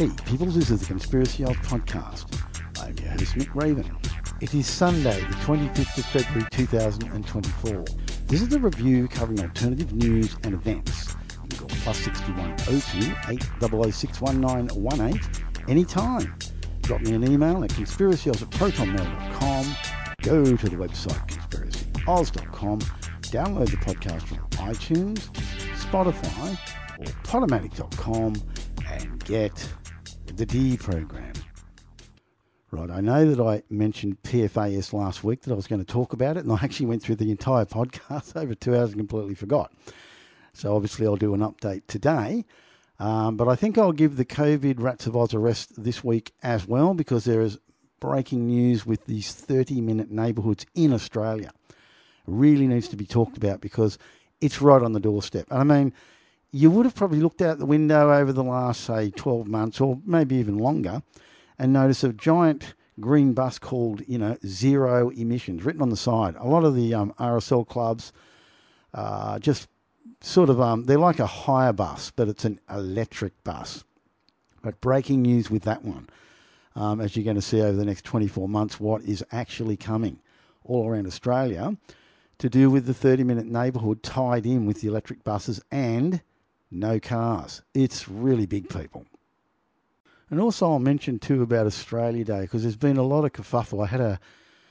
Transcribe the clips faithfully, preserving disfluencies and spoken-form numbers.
Hey people, this is the Conspiracy Of Podcast. I'm your host Mick Raven. It is Sunday the twenty-fifth of February two thousand twenty-four. This is a review covering alternative news and events. You can call plus sixty-one oh two eight hundred six one nine one eight anytime. Drop me an email at conspiracyoz at protonmail dot com. Go to the website conspiracy oz dot com. Download the podcast from iTunes, Spotify or podomatic dot com and get the D program. Right, I know that I mentioned P F A S last week that I was going to talk about it, and I actually went through the entire podcast over two hours and completely forgot. So obviously I'll do an update today, um, but I think I'll give the COVID Rats of Oz a rest this week as well, because there is breaking news with these thirty-minute neighbourhoods in Australia. It really needs to be talked about because it's right on the doorstep. And I mean, you would have probably looked out the window over the last, say, twelve months or maybe even longer and noticed a giant green bus called, you know, zero emissions written on the side. A lot of the um, R S L clubs uh, just sort of, um, they're like a hire bus, but it's an electric bus. But breaking news with that one, um, as you're going to see over the next twenty-four months, what is actually coming all around Australia to do with the thirty-minute neighbourhood tied in with the electric buses and no cars. It's really big, people. And also I'll mention too about Australia Day, because there's been a lot of kerfuffle. I had a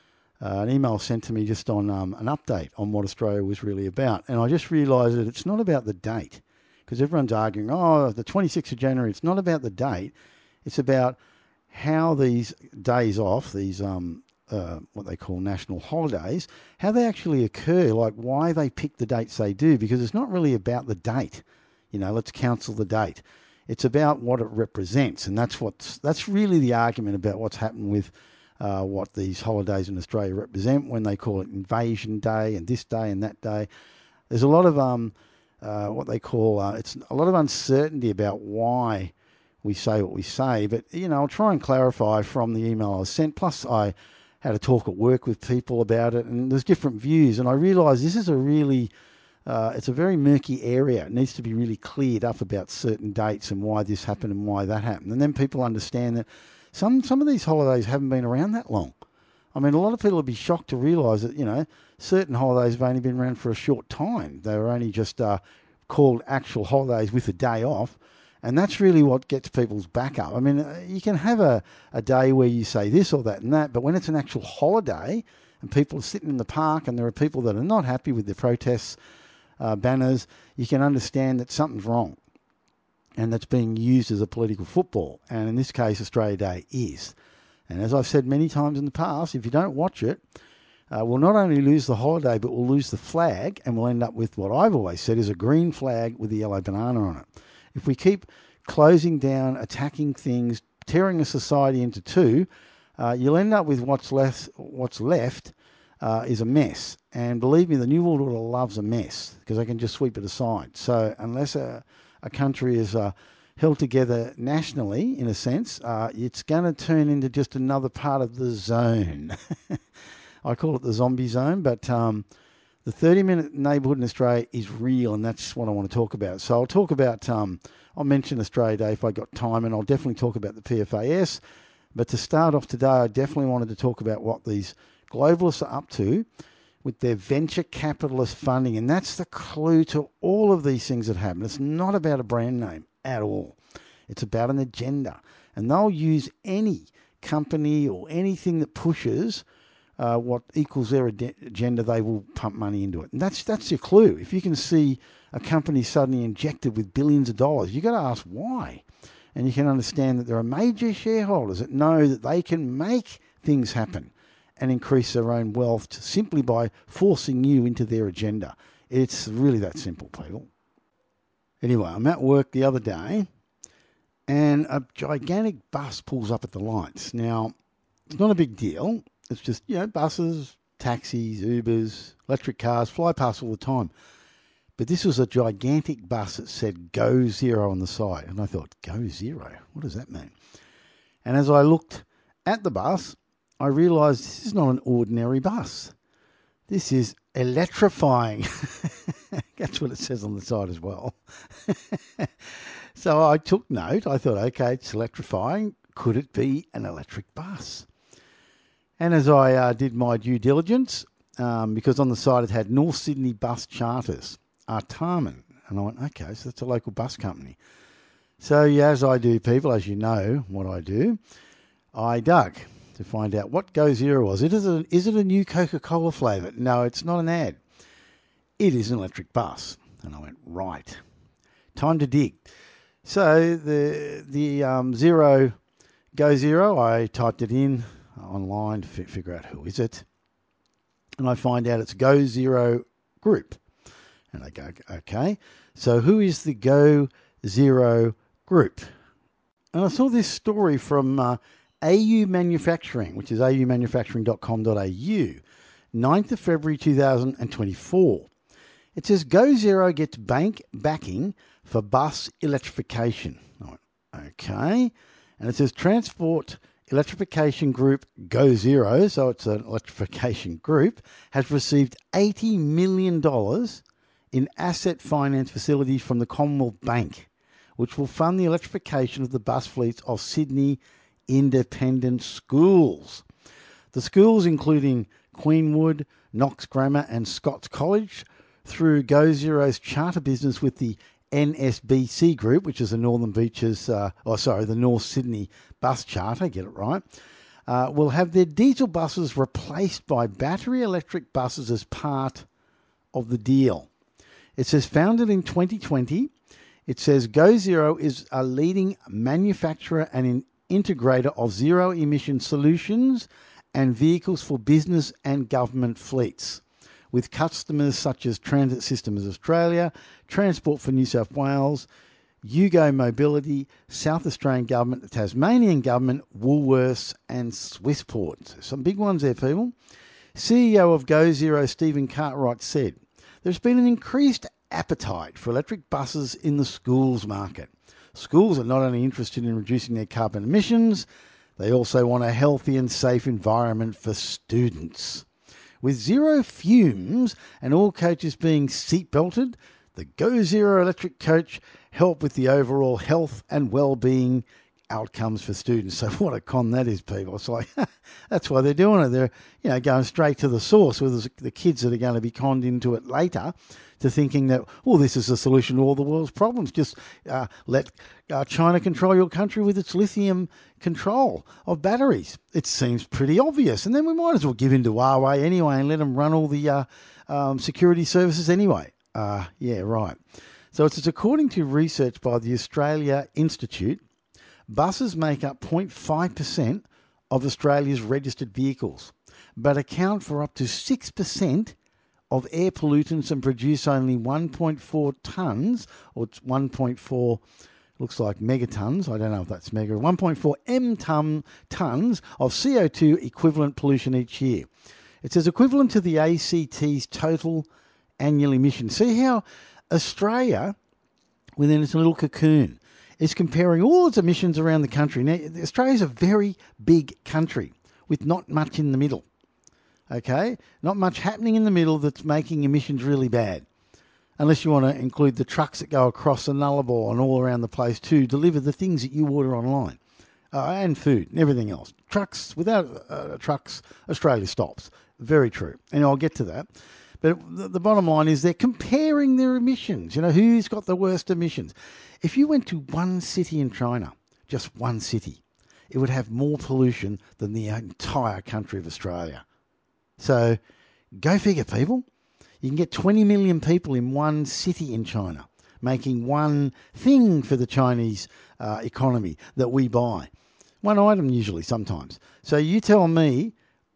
uh, an email sent to me just on um, an update on what Australia was really about. And I just realised that it's not about the date, because everyone's arguing, oh, the twenty-sixth of January, it's not about the date. It's about how these days off, these um, uh, what they call national holidays, how they actually occur, like why they pick the dates they do, because it's not really about the date. You know, let's cancel the date. It's about what it represents, and that's what's that's really the argument about what's happened with uh, what these holidays in Australia represent when they call it Invasion Day and this day and that day. There's a lot of um, uh, what they call uh, it's a lot of uncertainty about why we say what we say. But you know, I'll try and clarify from the email I was sent. Plus, I had a talk at work with people about it, and there's different views. And I realised this is a really Uh, it's a very murky area. It needs to be really cleared up about certain dates and why this happened and why that happened. And then people understand that some some of these holidays haven't been around that long. I mean, a lot of people would be shocked to realise that, you know, certain holidays have only been around for a short time. They were only just uh, called actual holidays with a day off. And that's really what gets people's back up. I mean, you can have a, a day where you say this or that and that, but when it's an actual holiday and people are sitting in the park and there are people that are not happy with the protests, Uh, banners, you can understand that something's wrong and that's being used as a political football. And in this case, Australia Day is. And as I've said many times in the past, if you don't watch it, uh, we'll not only lose the holiday, but we'll lose the flag, and we'll end up with what I've always said is a green flag with a yellow banana on it. If we keep closing down, attacking things, tearing a society into two, uh, you'll end up with what's left, what's left Uh, is a mess. And believe me, the New World Order loves a mess because they can just sweep it aside. So unless a, a country is uh, held together nationally, in a sense, uh, it's going to turn into just another part of the zone. I call it the zombie zone, but um, the thirty-minute neighbourhood in Australia is real, and that's what I want to talk about. So I'll talk about, um, I'll mention Australia Day if I got time, and I'll definitely talk about the P F A S. But to start off today, I definitely wanted to talk about what these globalists are up to with their venture capitalist funding. And that's the clue to all of these things that happen. It's not about a brand name at all. It's about an agenda. And they'll use any company or anything that pushes uh, what equals their ad- agenda, they will pump money into it. And that's that's your clue. If you can see a company suddenly injected with billions of dollars, you've got to ask why. And you can understand that there are major shareholders that know that they can make things happen and increase their own wealth simply by forcing you into their agenda. It's really that simple, people. Anyway, I'm at work the other day, and a gigantic bus pulls up at the lights. Now, it's not a big deal. It's just, you know, buses, taxis, Ubers, electric cars fly past all the time. But this was a gigantic bus that said Go Zero on the side. And I thought, Go Zero? What does that mean? And as I looked at the bus, I realised this is not an ordinary bus. This is electrifying. That's what it says on the side as well. So I took note. I thought, okay, it's electrifying. Could it be an electric bus? And as I uh, did my due diligence, um, because on the site it had North Sydney Bus Charters, Artarmon. And I went, okay, so that's a local bus company. So yeah, as I do, people, as you know what I do, I dug to find out what Go Zero was. It is, a, is it a new Coca-Cola flavour? No, it's not an ad. It is an electric bus. And I went, right, time to dig. So the the um, Zero, Go Zero, I typed it in online to f- figure out who is it. And I find out it's Go Zero Group. And I go, okay, so who is the Go Zero Group? And I saw this story from uh, A U Manufacturing, which is a u manufacturing dot com dot a u, ninth of February two thousand twenty-four. It says Go Zero gets bank backing for bus electrification. I went, okay. And it says Transport Electrification Group Go Zero, so it's an electrification group, has received eighty million dollars in asset finance facilities from the Commonwealth Bank, which will fund the electrification of the bus fleets of Sydney independent schools. The schools, including Queenwood, Knox Grammar and Scots College, through Go Zero's charter business with the N S B C Group, which is the Northern Beaches, uh, oh sorry, the North Sydney Bus Charter, get it right, uh, will have their diesel buses replaced by battery electric buses as part of the deal. It says founded in twenty twenty, it says Go Zero is a leading manufacturer and an integrator of zero-emission solutions and vehicles for business and government fleets, with customers such as Transit Systems Australia, Transport for New South Wales, Yugo Mobility, South Australian Government, the Tasmanian Government, Woolworths and Swissport. Some big ones there, people. C E O of Go Zero, Stephen Cartwright, said, there's been an increased appetite for electric buses in the schools market. Schools are not only interested in reducing their carbon emissions, they also want a healthy and safe environment for students. With zero fumes and all coaches being seat-belted, the Go Zero electric coach help with the overall health and well-being outcomes for students. So what a con that is, people. It's like, that's why they're doing it. They're, you know, going straight to the source with the kids that are going to be conned into it later to thinking that, well, this is the solution to all the world's problems. Just uh, let uh, China control your country with its lithium control of batteries. It seems pretty obvious. And then we might as well give in to Huawei anyway and let them run all the uh, um, security services anyway. Uh, yeah, right. So it's, it's according to research by the Australia Institute, buses make up zero point five percent of Australia's registered vehicles, but account for up to six percent of air pollutants and produce only one point four tonnes, or it's one point four, looks like megatons, I don't know if that's mega, one point four M ton, tonnes of C O two equivalent pollution each year. It says equivalent to the A C T's total annual emissions. See how Australia, within its little cocoon, is comparing all its emissions around the country. Now, Australia's a very big country with not much in the middle. Okay? Not much happening in the middle that's making emissions really bad. Unless you want to include the trucks that go across the Nullarbor and all around the place to deliver the things that you order online. Uh, and food and everything else. Trucks, without uh, trucks, Australia stops. Very true. And I'll get to that. But the, the bottom line is they're comparing their emissions. You know, who's got the worst emissions? If you went to one city in China, just one city, it would have more pollution than the entire country of Australia. So go figure, people. You can get twenty million people in one city in China, making one thing for the Chinese uh, economy that we buy. One item usually, sometimes. So you tell me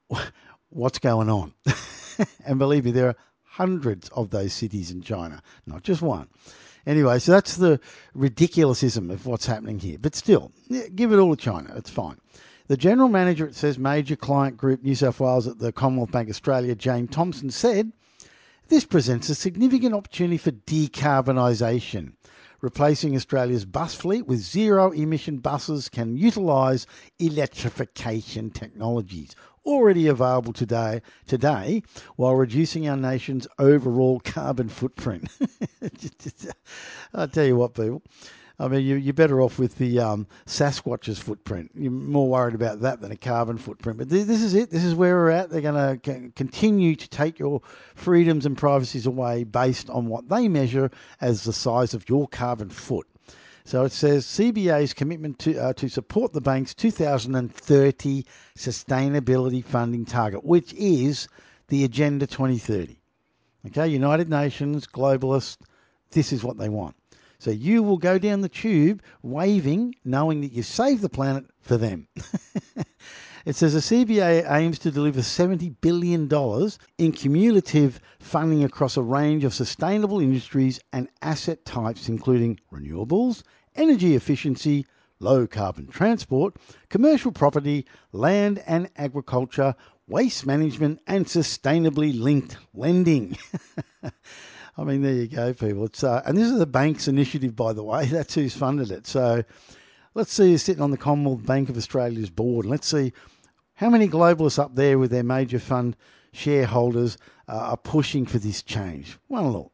what's going on. And believe me, there are hundreds of those cities in China, not just one. Anyway, so that's the ridiculousism of what's happening here. But still, yeah, give it all to China. It's fine. The general manager, it says, Major Client Group New South Wales at the Commonwealth Bank Australia, Jane Thompson, said, this presents a significant opportunity for decarbonisation. Replacing Australia's bus fleet with zero-emission buses can utilise electrification technologies already available today, today while reducing our nation's overall carbon footprint. I'll tell you what, people. I mean, you, you're better off with the um, Sasquatch's footprint. You're more worried about that than a carbon footprint. But this, this is it. This is where we're at. They're going to continue to take your freedoms and privacies away based on what they measure as the size of your carbon foot. So it says C B A's commitment to uh, to support the bank's two thousand thirty sustainability funding target, which is the Agenda twenty thirty. Okay, United Nations, globalists, this is what they want. So you will go down the tube waving, knowing that you saved the planet for them. It says the C B A aims to deliver seventy billion dollars in cumulative funding across a range of sustainable industries and asset types, including renewables, energy efficiency, low carbon transport, commercial property, land and agriculture, waste management, and sustainably linked lending. I mean, there you go, people. It's uh, and this is the bank's initiative, by the way. That's who's funded it. So let's see who's sitting on the Commonwealth Bank of Australia's board. Let's see how many globalists up there with their major fund shareholders uh, are pushing for this change. One look.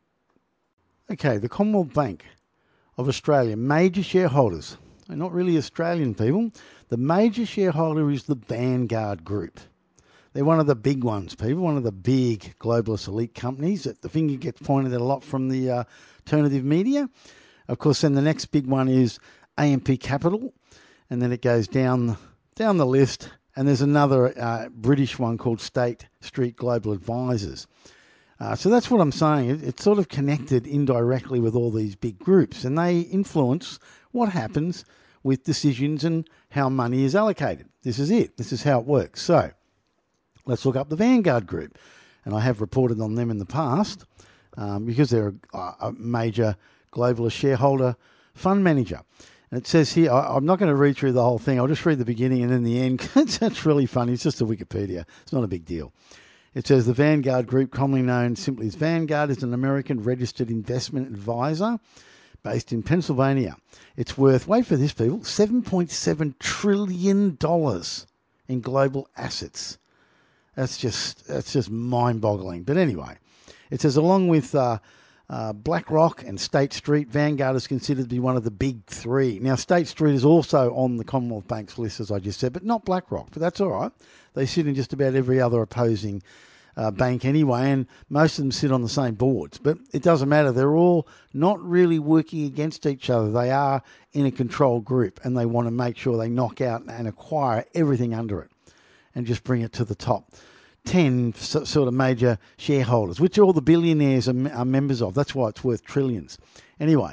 Okay, the Commonwealth Bank of Australia, major shareholders. They're not really Australian people. The major shareholder is the Vanguard Group. They're one of the big ones, people, one of the big globalist elite companies that the finger gets pointed at a lot from the uh, alternative media. Of course, then the next big one is A M P Capital, and then it goes down, down the list, and there's another uh, British one called State Street Global Advisors. Uh, so that's what I'm saying. It, it's sort of connected indirectly with all these big groups, and they influence what happens with decisions and how money is allocated. This is it. This is how it works. So let's look up the Vanguard Group. And I have reported on them in the past um, because they're a, a major globalist shareholder fund manager. And it says here, I, I'm not going to read through the whole thing. I'll just read the beginning and then the end. That's really funny. It's just a Wikipedia. It's not a big deal. It says the Vanguard Group, commonly known simply as Vanguard, is an American registered investment advisor based in Pennsylvania. It's worth, wait for this, people, seven point seven trillion dollars in global assets. That's just that's just mind-boggling. But anyway, it says along with uh, uh, BlackRock and State Street, Vanguard is considered to be one of the big three. Now, State Street is also on the Commonwealth Bank's list, as I just said, but not BlackRock. But that's all right. They sit in just about every other opposing uh, bank anyway, and most of them sit on the same boards. But it doesn't matter. They're all not really working against each other. They are in a control group, and they want to make sure they knock out and acquire everything under it and just bring it to the top ten sort of major shareholders, which all the billionaires are, are members of. That's why it's worth trillions. Anyway,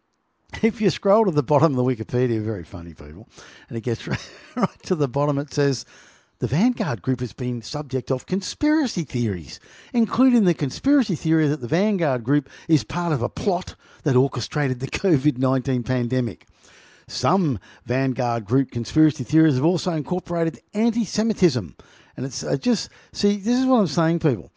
if you scroll to the bottom of the Wikipedia, very funny, people, and it gets right, right to the bottom, it says, the Vanguard Group has been subject of conspiracy theories, including the conspiracy theory that the Vanguard Group is part of a plot that orchestrated the COVID nineteen pandemic. Some Vanguard Group conspiracy theories have also incorporated anti-Semitism. And it's uh, just, see, this is what I'm saying, people.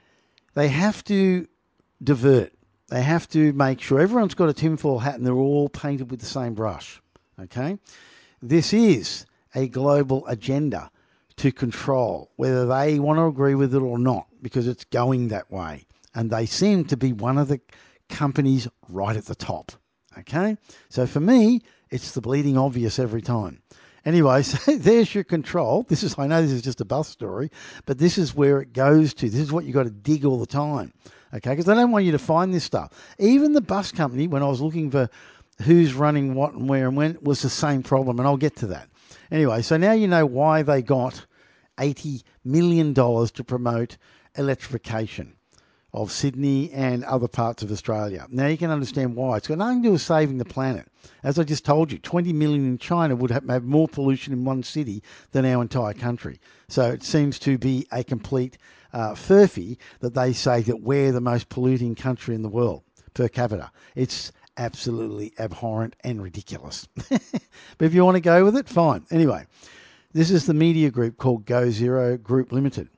They have to divert. They have to make sure everyone's got a tinfoil hat and they're all painted with the same brush, okay? This is a global agenda to control, whether they want to agree with it or not, because it's going that way. And they seem to be one of the companies right at the top, okay? So for me, it's the bleeding obvious every time. Anyway, so there's your control. This is, I know this is just a bus story, but this is where it goes to. This is what you got to dig all the time, okay? Because they don't want you to find this stuff. Even the bus company, when I was looking for who's running what and where and when, was the same problem, and I'll get to that. Anyway, so now you know why they got eighty million dollars to promote electrification of Sydney and other parts of Australia. Now you can understand why. It's got nothing to do with saving the planet. As I just told you, twenty million in China would have, have more pollution in one city than our entire country. So it seems to be a complete uh, furphy that they say that we're the most polluting country in the world per capita. It's absolutely abhorrent and ridiculous. But if you want to go with it, fine. Anyway, this is the media group called Go Zero Group Limited.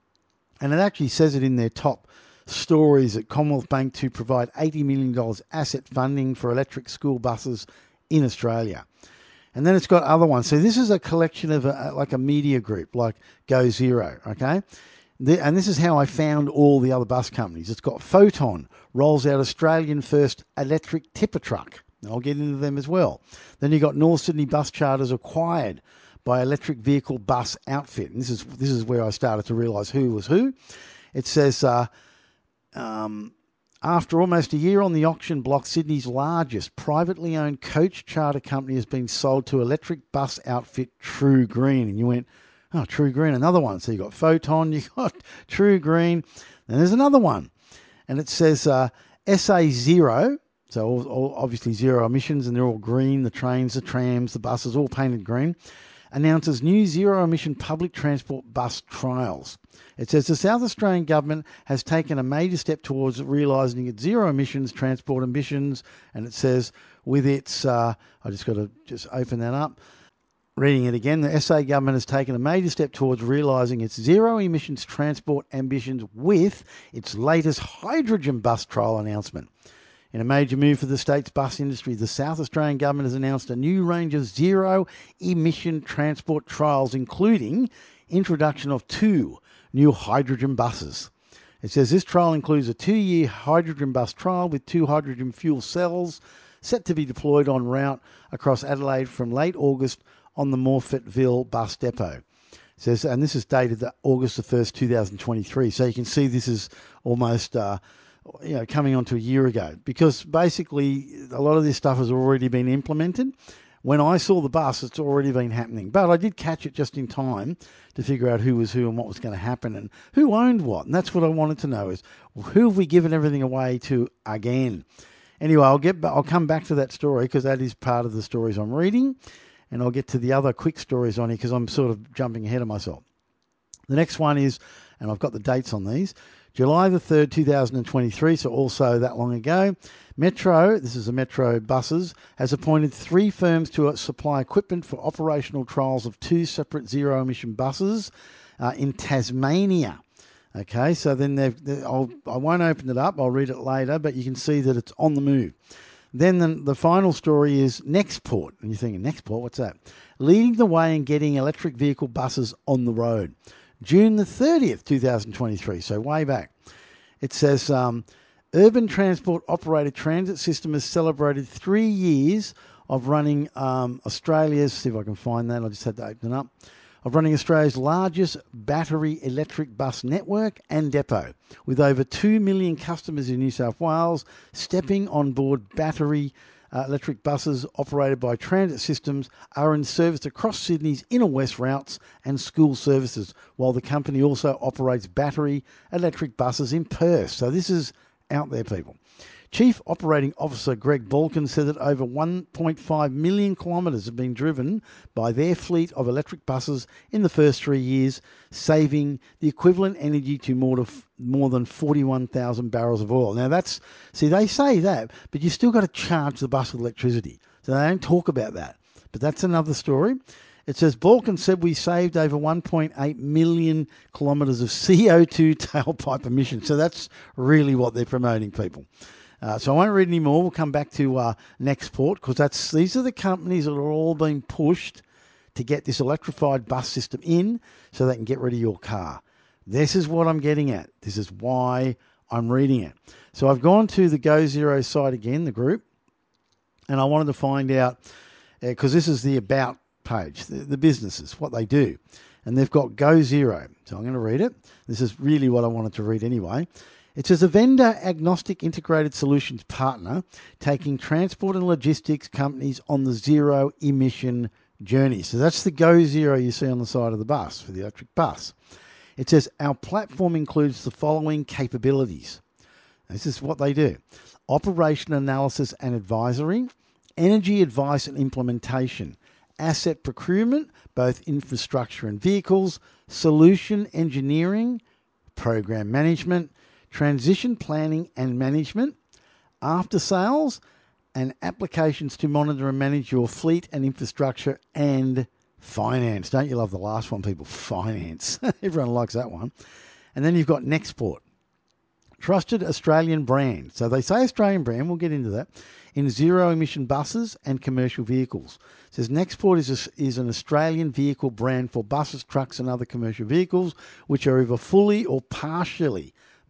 And it actually says it in their top stories at Commonwealth Bank to provide eighty million dollars asset funding for electric school buses in Australia. And then it's got other ones. So this is a collection of a, like a media group like Go Zero, okay? The, and this is how I found all the other bus companies. It's got Photon, rolls out Australian first electric tipper truck, I'll get into them as well. Then you've got North Sydney Bus Charters acquired by electric vehicle bus outfit. And this is this is where I started to realise who was who. It says, uh, um, after almost a year on the auction block, Sydney's largest privately owned coach charter company has been sold to electric bus outfit True Green. And you went, oh, True Green, another one. So you've got Photon, you've got True Green. Then there's another one. And it says uh, S A Zero, so all, all obviously zero emissions, and they're all green, the trains, the trams, the buses, all painted green, announces new zero-emission public transport bus trials. It says the South Australian Government has taken a major step towards realising its zero-emissions transport ambitions, and it says with its, uh, I just got to just open that up, reading it again, the S A Government has taken a major step towards realising its zero-emissions transport ambitions with its latest hydrogen bus trial announcement. In a major move for the state's bus industry, the South Australian Government has announced a new range of zero-emission transport trials, including introduction of two new hydrogen buses. It says this trial includes a two-year hydrogen bus trial with two hydrogen fuel cells set to be deployed en route across Adelaide from late August on the Morfettville bus depot. It says, and this is dated August the first, two thousand twenty-three. So you can see this is almost uh, you know, coming on to a year ago, because basically a lot of this stuff has already been implemented. When I saw the bus, it's already been happening. But I did catch it just in time to figure out who was who and what was going to happen and who owned what. And that's what I wanted to know is, who have we given everything away to again? Anyway, I'll get. I'll come back to that story because that is part of the stories I'm reading. And I'll get to the other quick stories on here because I'm sort of jumping ahead of myself. The next one is, and I've got the dates on these, July the third, two thousand twenty-three, so also that long ago, Metro, this is the Metro buses, has appointed three firms to supply equipment for operational trials of two separate zero-emission buses uh, in Tasmania. Okay, so then they've, they, I'll, I won't open it up, I'll read it later, but you can see that it's on the move. Then the, the final story is Nextport. And you're thinking, Nextport, what's that? Leading the way in getting electric vehicle buses on the road. June the thirtieth, two thousand twenty-three, so way back. It says, um, Urban Transport Operator Transit System has celebrated three years of running um, Australia's, see if I can find that, I just had to open it up, of running Australia's largest battery electric bus network and depot, with over two million customers in New South Wales stepping on board battery uh, electric buses operated by Transit Systems are in service across Sydney's inner west routes and school services, while the company also operates battery electric buses in Perth. So this is out there, people. Chief Operating Officer Greg Balkin said that over one point five million kilometres have been driven by their fleet of electric buses in the first three years, saving the equivalent energy to more, to, more than forty-one thousand barrels of oil. Now that's, see, they say that, but you still got to charge the bus with electricity. So they don't talk about that. But that's another story. It says, Balkin said we saved over one point eight million kilometres of C O two tailpipe emissions. So that's really what they're promoting, people. Uh, so I won't read any more. We'll come back to uh, Nextport because that's these are the companies that are all being pushed to get this electrified bus system in so they can get rid of your car. This is what I'm getting at. This is why I'm reading it. So I've gone to the Go Zero site again, the group, and I wanted to find out, because uh, this is the About page, the, the businesses, what they do. And they've got Go Zero. So I'm going to read it. This is really what I wanted to read anyway. It says a vendor-agnostic integrated solutions partner taking transport and logistics companies on the zero-emission journey. So that's the Go Zero you see on the side of the bus for the electric bus. It says our platform includes the following capabilities. This is what they do. Operation analysis and advisory, energy advice and implementation, asset procurement, both infrastructure and vehicles, solution engineering, program management, transition planning and management, after sales, and applications to monitor and manage your fleet and infrastructure, and finance. Don't you love the last one, people? Finance. Everyone likes that one. And then you've got Nextport. Trusted Australian brand. So they say Australian brand, we'll get into that, in zero-emission buses and commercial vehicles. It says Nextport is, a, is an Australian vehicle brand for buses, trucks and other commercial vehicles, which are either fully or partially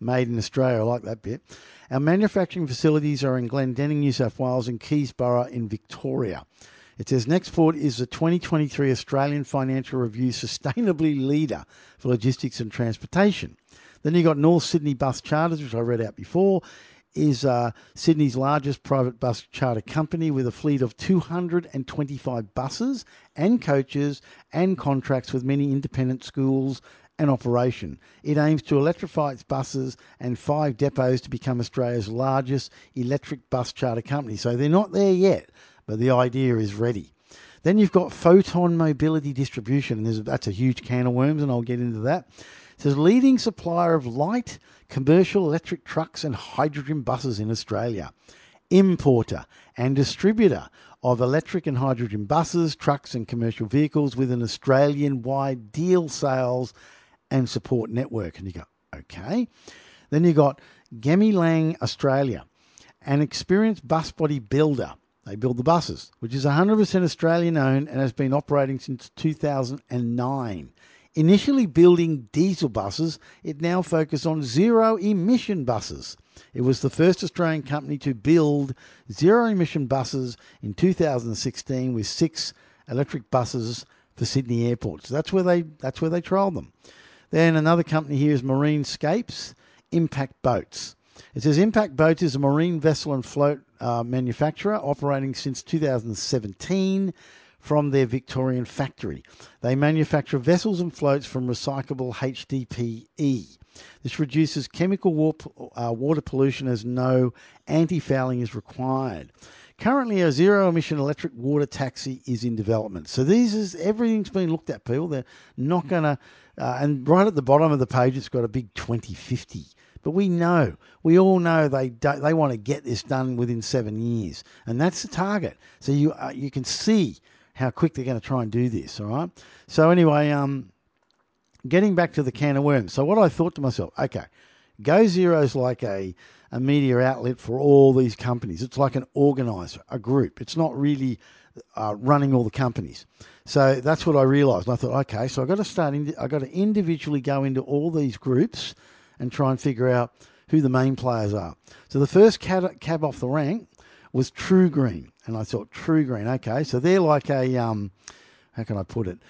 made in Australia. I like that bit. Our manufacturing facilities are in Glendenning, New South Wales, and Keysborough in Victoria. It says Nextport is the twenty twenty-three Australian Financial Review Sustainability Leader for Logistics and Transportation. Then you got North Sydney Bus Charters, which I read out before, is uh, Sydney's largest private bus charter company with a fleet of two hundred twenty-five buses and coaches and contracts with many independent schools and operation. It aims to electrify its buses and five depots to become Australia's largest electric bus charter company. So they're not there yet, but the idea is ready. Then you've got Photon Mobility Distribution, and there's, that's a huge can of worms, and I'll get into that. It says leading supplier of light commercial electric trucks and hydrogen buses in Australia. Importer and distributor of electric and hydrogen buses, trucks and commercial vehicles with an Australian-wide deal sales and support network. And you go, okay. Then you got Gemilang Australia, an experienced bus body builder. They build the buses, which is one hundred percent Australian-owned and has been operating since two thousand nine. Initially building diesel buses, it now focuses on zero-emission buses. It was the first Australian company to build zero-emission buses in two thousand sixteen with six electric buses for Sydney Airport. So that's where they that's where they trialled them. Then another company here is Marinescapes, Impact Boats. It says Impact Boats is a marine vessel and float uh, manufacturer operating since two thousand seventeen from their Victorian factory. They manufacture vessels and floats from recyclable H D P E. This reduces chemical water, uh, water pollution as no anti-fouling is required. Currently, a zero-emission electric water taxi is in development. So these is everything's been looked at, people. They're not going to... Uh, and right at the bottom of the page, it's got a big twenty fifty. But we know, we all know they don't, they want to get this done within seven years. And that's the target. So you uh, you can see how quick they're going to try and do this, all right? So anyway, um, getting back to the can of worms. So what I thought to myself, okay, Go Zero's like a, a media outlet for all these companies. It's like an organizer, a group. It's not really uh, running all the companies. So that's what I realised. And I thought, okay, so I've got to start, in, I've got to individually go into all these groups and try and figure out who the main players are. So the first cab, cab off the rank was True Green. And I thought, True Green, okay. So they're like a, um, how can I put it?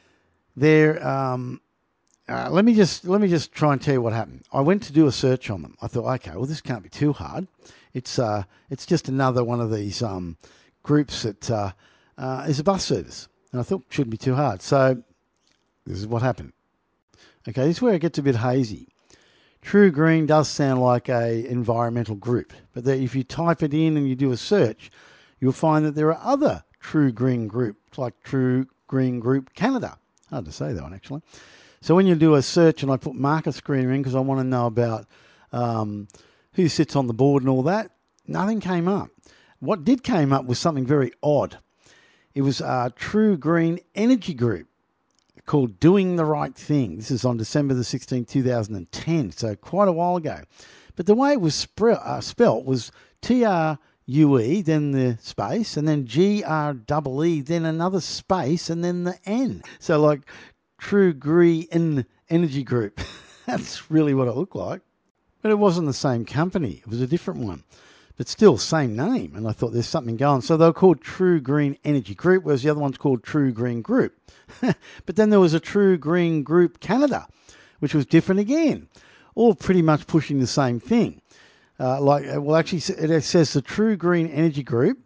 They're, um, uh, let me just let me just try and tell you what happened. I went to do a search on them. I thought, okay, well, this can't be too hard. It's uh, it's just another one of these um, groups that uh, uh, is a bus service. And I thought it shouldn't be too hard. So this is what happened. Okay, this is where it gets a bit hazy. True Green does sound like a environmental group, but that if you type it in and you do a search, you'll find that there are other True Green groups, like True Green Group Canada. Hard to say that one, actually. So when you do a search, and I put market screener in because I want to know about um, who sits on the board and all that, nothing came up. What did came up was something very odd. It was a True Green Energy Group called Doing the Right Thing. This is on December the sixteenth, two thousand ten, so quite a while ago. But the way it was spre- uh, spelt was T R U E, then the space, and then G R E E, then another space, and then the N. So like True Green Energy Group. That's really what it looked like. But it wasn't the same company. It was a different one. But still, same name. And I thought there's something going. So they were called True Green Energy Group, whereas the other one's called True Green Group. But then there was a True Green Group Canada, which was different again. All pretty much pushing the same thing. Uh, like, well, actually, it says the True Green Energy Group.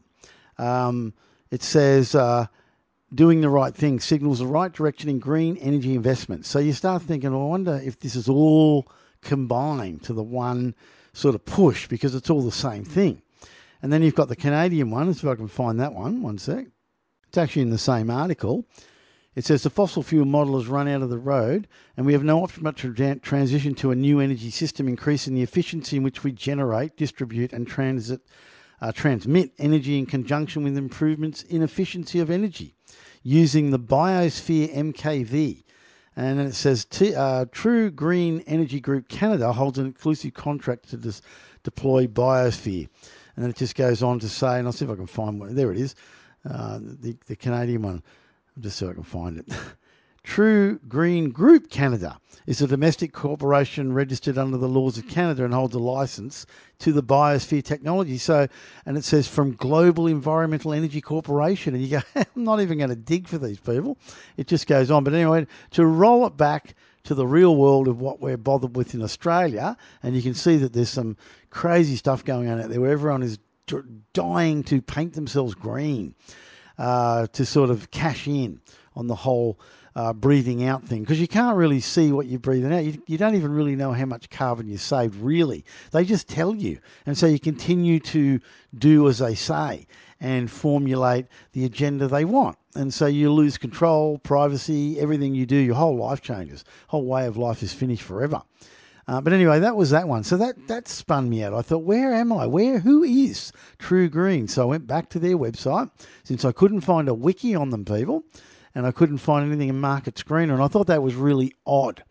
Um, it says uh, doing the right thing signals the right direction in green energy investments. So you start thinking, well, I wonder if this is all combined to the one sort of push, because it's all the same thing. And then you've got the Canadian one. Let's see if I can find that one. One sec. It's actually in the same article. It says the fossil fuel model has run out of the road and we have no option but to transition to a new energy system, increasing the efficiency in which we generate, distribute and transit, uh, transmit energy in conjunction with improvements in efficiency of energy using the Biosphere M K V. And then it says T, uh, True Green Energy Group Canada holds an exclusive contract to dis- deploy Biosphere. And then it just goes on to say, and I'll see if I can find one. There it is, uh, the, the Canadian one. I'll just see if I can find it. True Green Group Canada is a domestic corporation registered under the laws of Canada and holds a license to the Biosphere technology. So, and it says from Global Environmental Energy Corporation. And you go, I'm not even going to dig for these people. It just goes on. But anyway, to roll it back to the real world of what we're bothered with in Australia, and you can see that there's some crazy stuff going on out there where everyone is dying to paint themselves green uh, to sort of cash in on the whole Uh, breathing out thing, because you can't really see what you're breathing out. You, you don't even really know how much carbon you saved, really. They just tell you. And so you continue to do as they say and formulate the agenda they want. And so you lose control, privacy, everything you do, your whole life changes. Whole way of life is finished forever. Uh, but anyway, that was that one. So that, that spun me out. I thought, where am I? Where? Who is True Green? So I went back to their website, since I couldn't find a wiki on them, people, and I couldn't find anything in Market Screener, and I thought that was really odd,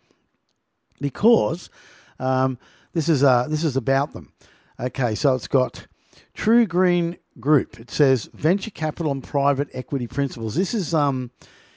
because um, this is uh, this is about them. Okay, so it's got True Green Group. It says venture capital and private equity principles. This is um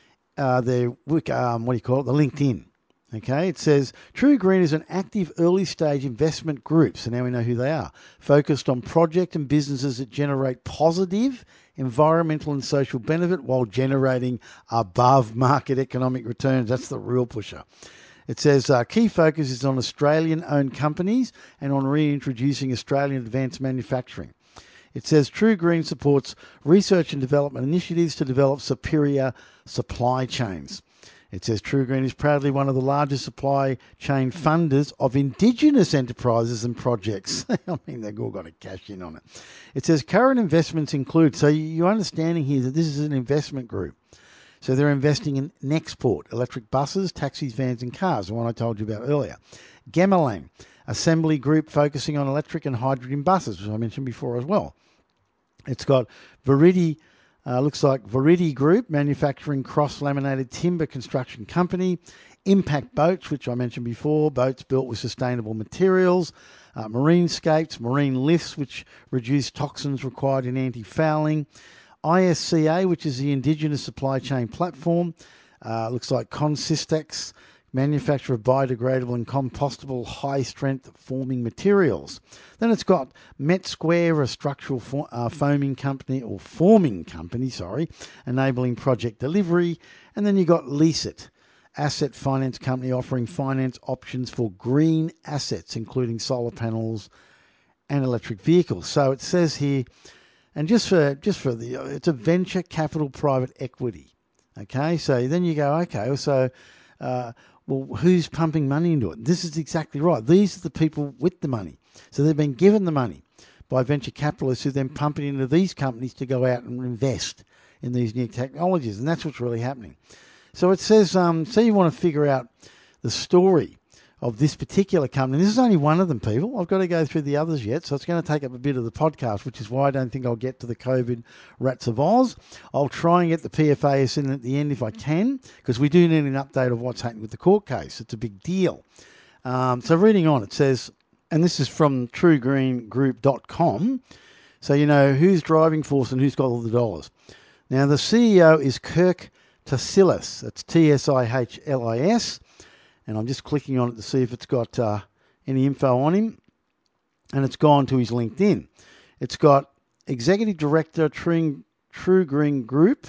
uh their um what do you call it? The LinkedIn. Okay, it says True Green is an active early stage investment group, so now we know who they are, focused on project and businesses that generate positive environmental and social benefit while generating above market economic returns. That's the real pusher. It says uh, key focus is on Australian-owned companies and on reintroducing Australian advanced manufacturing. It says True Green supports research and development initiatives to develop superior supply chains. It says True Green is proudly one of the largest supply chain funders of Indigenous enterprises and projects. I mean, they've all got to cash in on it. It says current investments include, so you're understanding here that this is an investment group. So they're investing in Nexport, electric buses, taxis, vans and cars, the one I told you about earlier. Gemalang, assembly group focusing on electric and hydrogen buses, which I mentioned before as well. It's got Viridi, Uh, looks like Viridi Group, manufacturing cross-laminated timber construction company. Impact Boats, which I mentioned before, boats built with sustainable materials. Uh, Marinescapes, marine lifts, which reduce toxins required in anti-fouling. I S C A, which is the Indigenous Supply Chain Platform. Uh, looks like Consistex, manufacturer of biodegradable and compostable high-strength forming materials. Then it's got Met Square, a structural fo- uh, foaming company, or forming company, sorry, enabling project delivery. And then you got Leasit, asset finance company offering finance options for green assets, including solar panels and electric vehicles. So it says here, and just for just for the, it's a venture capital private equity. Okay, so then you go, okay, so uh, well, who's pumping money into it? This is exactly right. These are the people with the money. So they've been given the money by venture capitalists who then pump it into these companies to go out and invest in these new technologies. And that's what's really happening. So it says, um, say you want to figure out the story of this particular company. This is only one of them, people. I've got to go through the others yet, so it's going to take up a bit of the podcast, which is why I don't think I'll get to the COVID Rats of Oz. I'll try and get the P F A S in at the end if I can, because we do need an update of what's happening with the court case. It's a big deal. Um, so reading on, it says, and this is from true green group dot com, so you know who's driving force and who's got all the dollars. Now, the C E O is Kirk Tasilis. That's T S I H L I S. And I'm just clicking on it to see if it's got uh, any info on him. And it's gone to his LinkedIn. It's got Executive Director, True, True Green Group,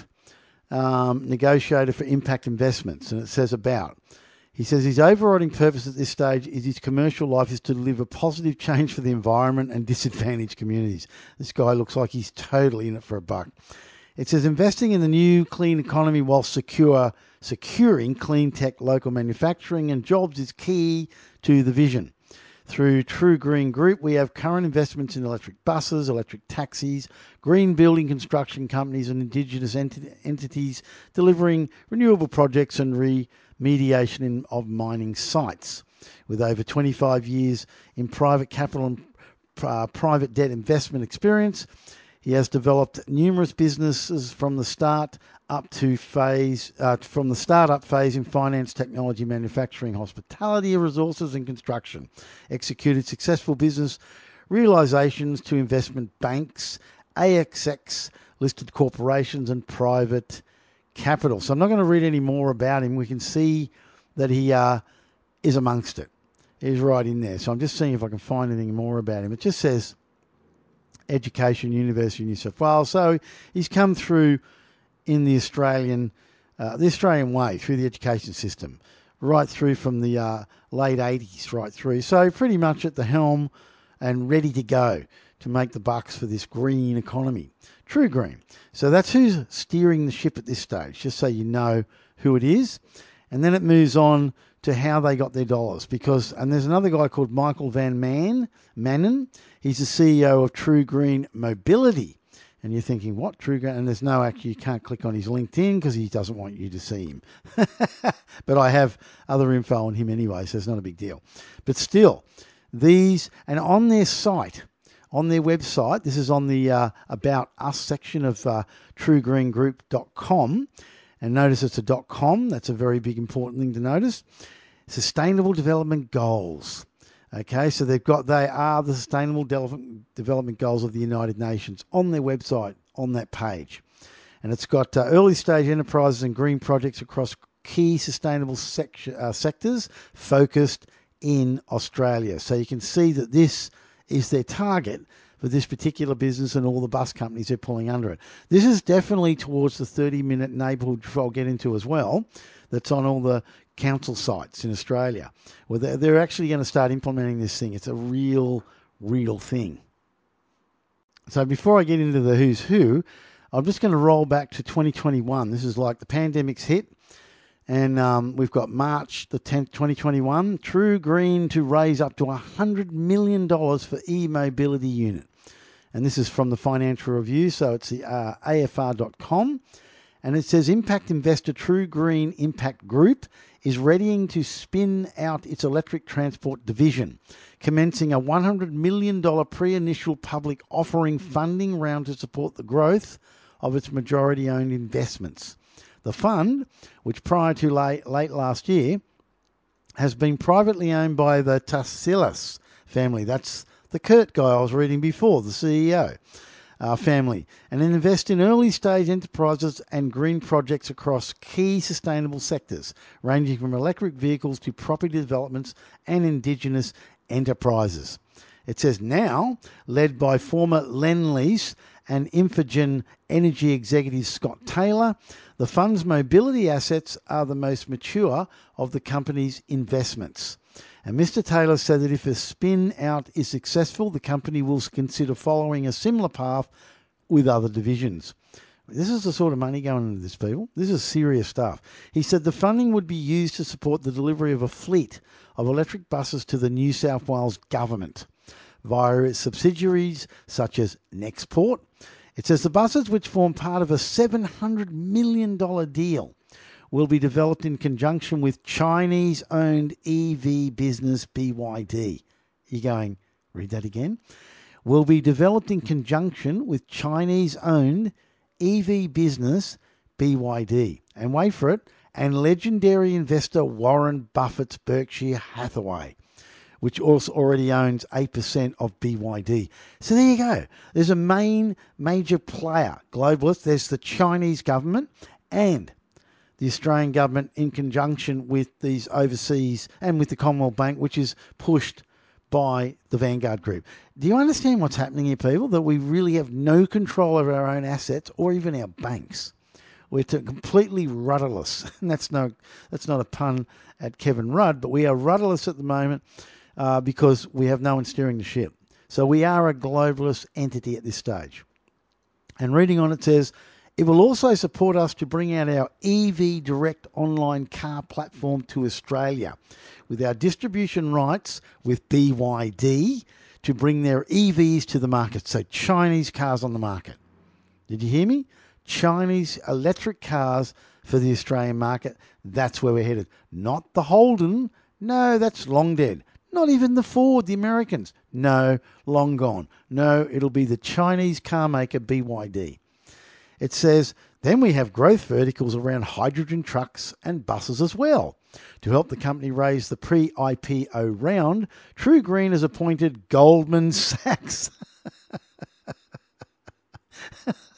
um, Negotiator for Impact Investments. And it says about. He says his overriding purpose at this stage is his commercial life is to deliver positive change for the environment and disadvantaged communities. This guy looks like he's totally in it for a buck. It says investing in the new clean economy while secure, securing clean tech local manufacturing and jobs is key to the vision. Through True Green Group, we have current investments in electric buses, electric taxis, green building construction companies and Indigenous ent- entities delivering renewable projects and remediation in, of mining sites. With over twenty-five years in private capital and uh, private debt investment experience, he has developed numerous businesses from the start up to phase, uh, from the startup phase in finance, technology, manufacturing, hospitality, resources, and construction. Executed successful business realizations to investment banks, A S X listed corporations, and private Capital. So I'm not going to read any more about him. We can see that he uh, is amongst it. He's right in there. So I'm just seeing if I can find anything more about him. It just says Education, University of New South Wales. So he's come through in the Australian, uh, the Australian way, through the education system, right through from the uh, late eighties, right through. So pretty much at the helm and ready to go to make the bucks for this green economy. True Green. So that's who's steering the ship at this stage, just so you know who it is. And then it moves on to how they got their dollars. Because, and there's another guy called Michael Van Man, Mannen. He's the C E O of True Green Mobility. And you're thinking, what, True Green? And there's no, actually, you can't click on his LinkedIn because he doesn't want you to see him. But I have other info on him anyway, so it's not a big deal. But still, these, and on their site, on their website, this is on the uh, About Us section of uh, true green group dot com. And notice it's a .com. That's a very big, important thing to notice. Sustainable Development Goals. Okay, so they've got, they are the Sustainable Development Goals of the United Nations on their website, on that page. And it's got uh, early stage enterprises and green projects across key sustainable sec- uh, sectors focused in Australia. So you can see that this is their target for this particular business and all the bus companies they're pulling under it. This is definitely towards the thirty-minute neighbourhood I'll get into as well, that's on all the council sites in Australia, where they're, they're actually going to start implementing this thing. It's a real, real thing. So before I get into the who's who, I'm just going to roll back to twenty twenty-one. This is like the pandemic's hit, and um, we've got March the tenth, twenty twenty-one, True Green to raise up to one hundred million dollars for e-mobility unit. And this is from the Financial Review, so it's the uh, A F R dot com. And it says, impact investor True Green Impact Group is readying to spin out its electric transport division, commencing a one hundred million dollars pre-initial public offering funding round to support the growth of its majority-owned investments. The fund, which prior to late, late last year, has been privately owned by the Tassilas family. That's the Kurt guy I was reading before, the C E O uh, family. And invest in early-stage enterprises and green projects across key sustainable sectors, ranging from electric vehicles to property developments and Indigenous enterprises. It says now, led by former Lendlease and Infigen Energy executive Scott Taylor, the fund's mobility assets are the most mature of the company's investments. And Mister Taylor said that if a spin-out is successful, the company will consider following a similar path with other divisions. This is the sort of money going into this, people. This is serious stuff. He said the funding would be used to support the delivery of a fleet of electric buses to the New South Wales government via its subsidiaries such as Nextport. It says the buses, which form part of a seven hundred million dollars deal, will be developed in conjunction with Chinese-owned E V business B Y D. You're going, read that again? Will be developed in conjunction with Chinese-owned E V business B Y D. And wait for it, and legendary investor Warren Buffett's Berkshire Hathaway, which also already owns eight percent of B Y D. So there you go. There's a main major player, globalist. There's the Chinese government and the Australian government in conjunction with these overseas and with the Commonwealth Bank, which is pushed by the Vanguard Group. Do you understand what's happening here, people? That we really have no control over our own assets or even our banks. We're completely rudderless. And that's no, that's not a pun at Kevin Rudd, but we are rudderless at the moment uh, because we have no one steering the ship. So we are a globalist entity at this stage. And reading on it says, it will also support us to bring out our E V Direct online car platform to Australia with our distribution rights with B Y D to bring their E Vs to the market. So Chinese cars on the market. Did you hear me? Chinese electric cars for the Australian market. That's where we're headed. Not the Holden. No, that's long dead. Not even the Ford, the Americans. No, long gone. No, it'll be the Chinese car maker B Y D. It says, then we have growth verticals around hydrogen trucks and buses as well. To help the company raise the pre-I P O round, True Green has appointed Goldman Sachs.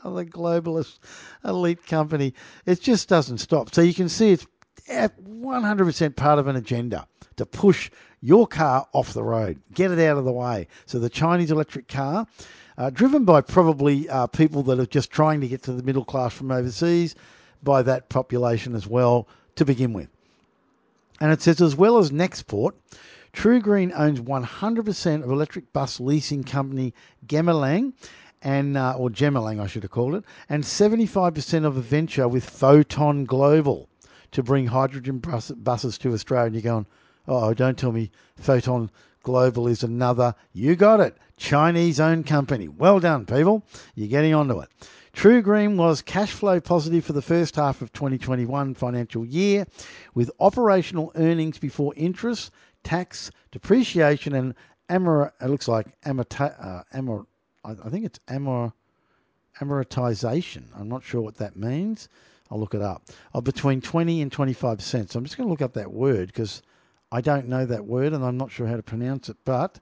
Another globalist elite company. It just doesn't stop. So you can see it's one hundred percent part of an agenda to push your car off the road, get it out of the way. So the Chinese electric car, uh, driven by probably uh, people that are just trying to get to the middle class from overseas, by that population as well to begin with. And it says, as well as Nextport, True Green owns one hundred percent of electric bus leasing company Gemelang, and uh, or Gemelang I should have called it, and seventy-five percent of a venture with Photon Global to bring hydrogen bus- buses to Australia. And you're going, oh, don't tell me Photon Global is another, you got it, Chinese-owned company. Well done, people. You're getting onto it. True Green was cash flow positive for the first half of twenty twenty-one financial year, with operational earnings before interest, tax, depreciation, and amor. It looks like amorti, uh, amor. I think it's amor, amortization. I'm not sure what that means. I'll look it up. Of between twenty and twenty-five percent. So I'm just going to look up that word because I don't know that word and I'm not sure how to pronounce it. But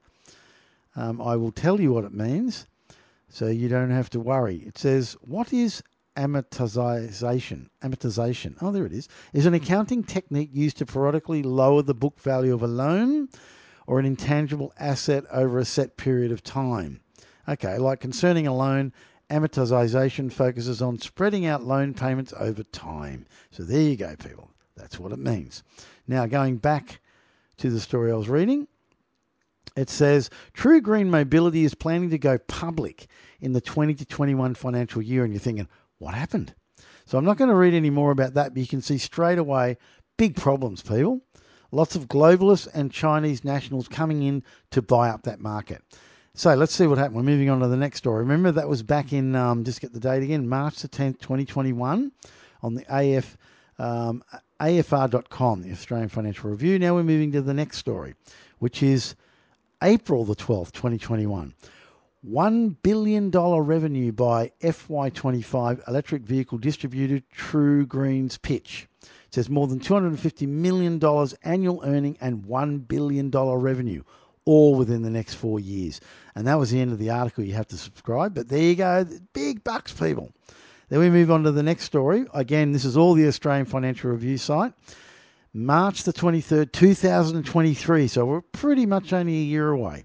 um, I will tell you what it means, so you don't have to worry. It says, what is amortization? Amortization. Oh, there it is. Is an accounting technique used to periodically lower the book value of a loan or an intangible asset over a set period of time. Okay, like concerning a loan, amortization focuses on spreading out loan payments over time. So there you go, people. That's what it means. Now, going back to the story I was reading, it says, True Green Mobility is planning to go public in the twenty to twenty-one financial year. And you're thinking, what happened? So I'm not going to read any more about that, but you can see straight away, big problems, people. Lots of globalists and Chinese nationals coming in to buy up that market. So let's see what happened. We're moving on to the next story. Remember, that was back in, um, just get the date again, March the tenth, twenty twenty-one, on the A F, um, A F R dot com, the Australian Financial Review. Now we're moving to the next story, which is April the twelfth, twenty twenty-one. one billion dollars revenue by F Y twenty-five electric vehicle distributor True Green's pitch. It says more than two hundred fifty million dollars annual earning and one billion dollars revenue, all within the next four years. And that was the end of the article. You have to subscribe. But there you go. Big bucks, people. Then we move on to the next story. Again, this is all the Australian Financial Review site. March the twenty-third, two thousand twenty-three. So we're pretty much only a year away.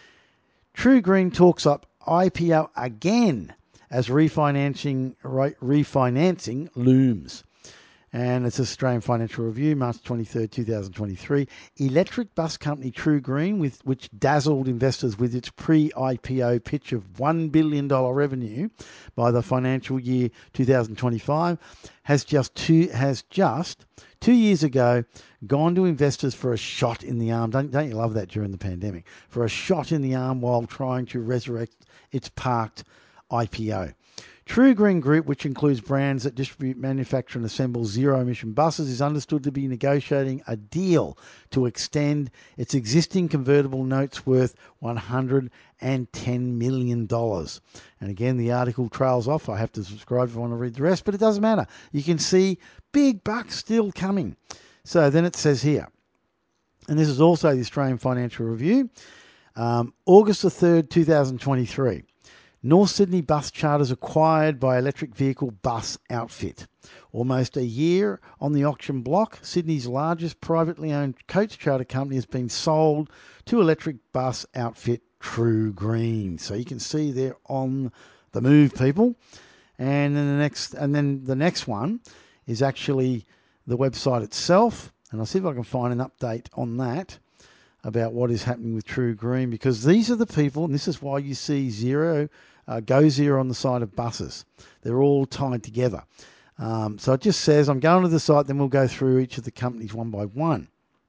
True Green talks up I P O again as refinancing refinancing looms. And it's Australian Financial Review, March twenty-third, two thousand twenty-three. Electric bus company True Green, with which dazzled investors with its pre-I P O pitch of one billion dollars revenue by the financial year two thousand twenty-five, has just two has just two years ago gone to investors for a shot in the arm. Don't, don't you love that during the pandemic? For a shot in the arm while trying to resurrect its parked I P O. True Green Group, which includes brands that distribute, manufacture and assemble zero-emission buses, is understood to be negotiating a deal to extend its existing convertible notes worth one hundred ten million dollars. And again, the article trails off. I have to subscribe if I want to read the rest, but it doesn't matter. You can see big bucks still coming. So then it says here, and this is also the Australian Financial Review, um, August the third, two thousand twenty-three. North Sydney Bus Charters acquired by electric vehicle bus outfit. Almost a year on the auction block, Sydney's largest privately owned coach charter company has been sold to electric bus outfit True Green. So you can see they're on the move, people. And then the next, and then the next one is actually the website itself. And I'll see if I can find an update on that about what is happening with True Green, because these are the people, and this is why you see zero, uh, go zero on the side of buses. They're all tied together. Um, so it just says, I'm going to the site, then we'll go through each of the companies one by one.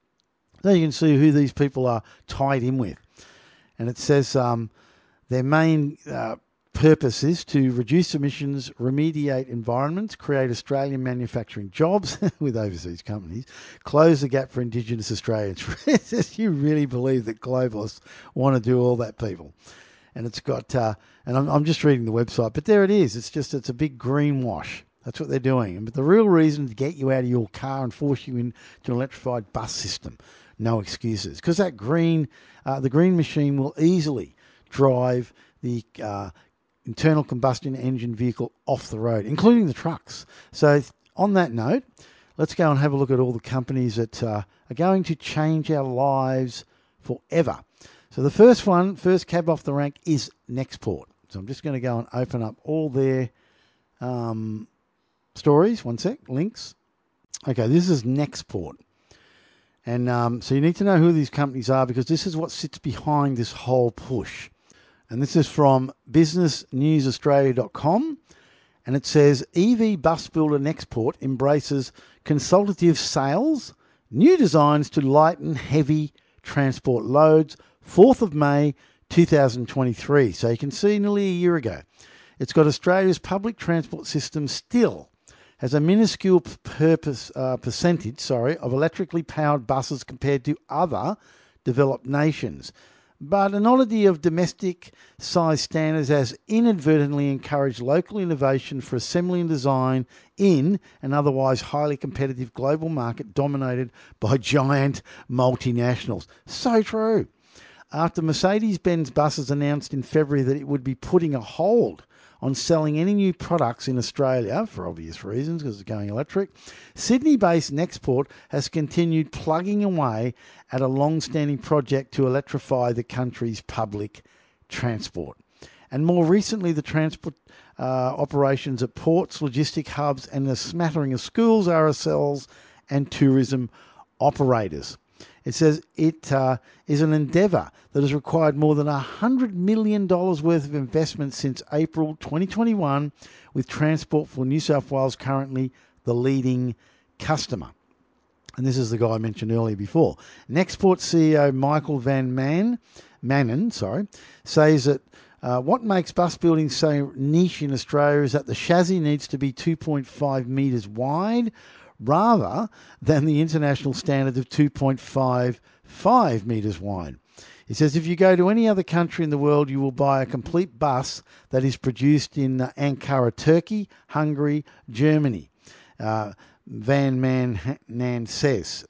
So you can see who these people are tied in with. And it says um, their main uh, purpose is to reduce emissions, remediate environments, create Australian manufacturing jobs with overseas companies, close the gap for Indigenous Australians. You really believe that globalists want to do all that, people? And it's got, uh, and I'm, I'm just reading the website, but there it is. It's just, it's a big greenwash. That's what they're doing. But the real reason to get you out of your car and force you into an electrified bus system, no excuses. Because that green, uh, the green machine will easily drive the uh, internal combustion engine vehicle off the road, including the trucks. So on that note, let's go and have a look at all the companies that uh, are going to change our lives forever. So the first one, first cab off the rank is Nextport. So I'm just going to go and open up all their um, stories. One sec, links. Okay, this is Nextport. And um, so you need to know who these companies are because this is what sits behind this whole push. And this is from business news australia dot com. And it says, E V bus builder Nextport embraces consultative sales, new designs to lighten heavy transport loads, fourth of May two thousand twenty-three. So you can see nearly a year ago. It's got Australia's public transport system still has a minuscule purpose, uh, percentage sorry, of electrically powered buses compared to other developed nations. But an oddity of domestic size standards has inadvertently encouraged local innovation for assembly and design in an otherwise highly competitive global market dominated by giant multinationals. So true. After Mercedes-Benz buses announced in February that it would be putting a hold on selling any new products in Australia, for obvious reasons because it's going electric, Sydney-based Nextport has continued plugging away at a long-standing project to electrify the country's public transport. And more recently, the transport uh, operations at ports, logistic hubs, and a smattering of schools, R S Ls, and tourism operators. It says it uh, is an endeavour that has required more than one hundred million dollars worth of investment since April twenty twenty-one, with Transport for New South Wales currently the leading customer. And this is the guy I mentioned earlier before. Nextport C E O Michael Van Man, Manen sorry, says that uh, what makes bus building so niche in Australia is that the chassis needs to be two point five metres wide, rather than the international standard of two point five five metres wide. He says if you go to any other country in the world, you will buy a complete bus that is produced in Ankara, Turkey, Hungary, Germany. Uh, Van Manen says.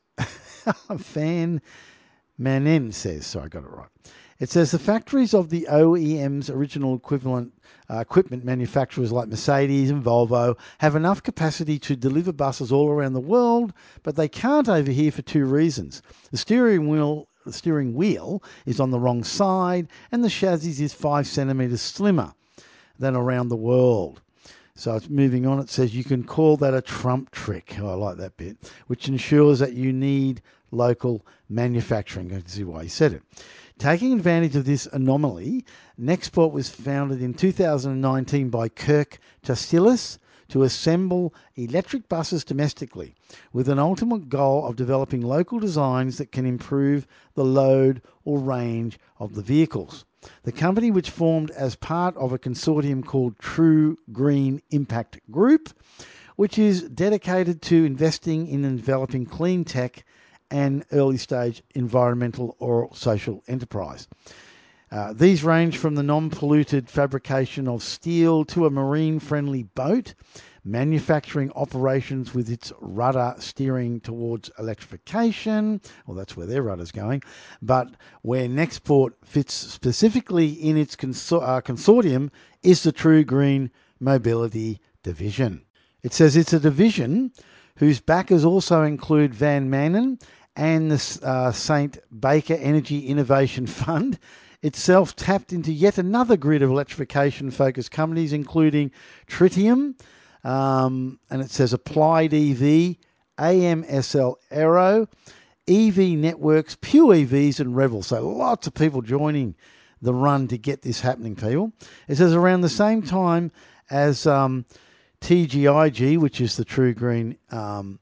Van Manen says. Sorry, I got it right. It says the factories of the O E M's original equivalent uh, equipment manufacturers like Mercedes and Volvo have enough capacity to deliver buses all around the world, but they can't over here for two reasons. The steering wheel, the steering wheel is on the wrong side, and the chassis is five centimetres slimmer than around the world. So it's moving on. It says you can call that a Trump trick. Oh, I like that bit, which ensures that you need local manufacturing. I can see why he said it. Taking advantage of this anomaly, Nextport was founded in two thousand nineteen by Kirk Chastilis to assemble electric buses domestically, with an ultimate goal of developing local designs that can improve the load or range of the vehicles. The company, which formed as part of a consortium called True Green Impact Group, which is dedicated to investing in and developing clean tech and early-stage environmental or social enterprise. Uh, these range from the non-polluted fabrication of steel to a marine-friendly boat, manufacturing operations with its rudder steering towards electrification, well, that's where their rudder's going, but where Nextport fits specifically in its consor- uh, consortium is the True Green Mobility Division. It says it's a division whose backers also include Van Manen and the uh, Saint Baker Energy Innovation Fund, itself tapped into yet another grid of electrification-focused companies, including Tritium, um, and it says Applied E V, A M S L Aero, E V Networks, Pure E Vs, and Revel. So lots of people joining the run to get this happening, people. It says around the same time as um, T G I G, which is the True Green um,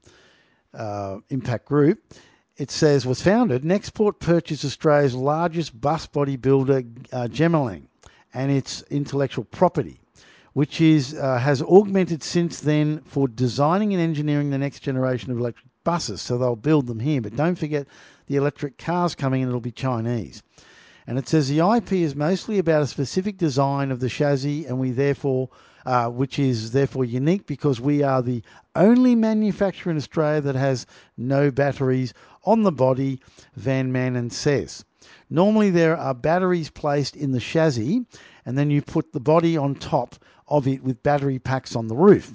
uh, Impact Group, it says, was founded, Nextport purchased Australia's largest bus body builder, uh, Gemelang, and its intellectual property, which is uh, has augmented since then for designing and engineering the next generation of electric buses. So they'll build them here. But don't forget the electric cars coming in, it'll be Chinese. And it says the I P is mostly about a specific design of the chassis, and we therefore uh, which is therefore unique because we are the only manufacturer in Australia that has no batteries on the body, Van Manen says. Normally there are batteries placed in the chassis and then you put the body on top of it with battery packs on the roof.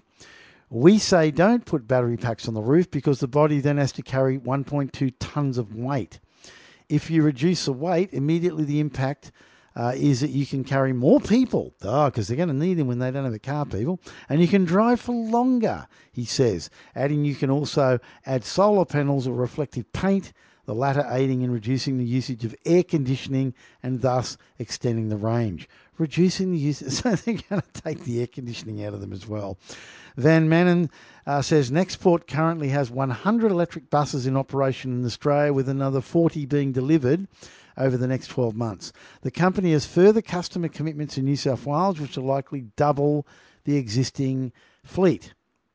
We say don't put battery packs on the roof because the body then has to carry one point two tonnes of weight. If you reduce the weight, immediately the impact uh, is that you can carry more people. Oh, because they're going to need them when they don't have a car, people. And you can drive for longer, he says. Adding you can also add solar panels or reflective paint, the latter aiding in reducing the usage of air conditioning and thus extending the range. Reducing the use, so they're going to take the air conditioning out of them as well. Van Manen uh, says Nextport currently has one hundred electric buses in operation in Australia, with another forty being delivered over the next twelve months. The company has further customer commitments in New South Wales, which will likely double the existing fleet.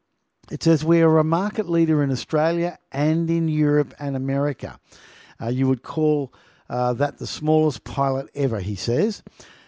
It says we are a market leader in Australia and in Europe and America. Uh, you would call uh, that the smallest pilot ever, he says.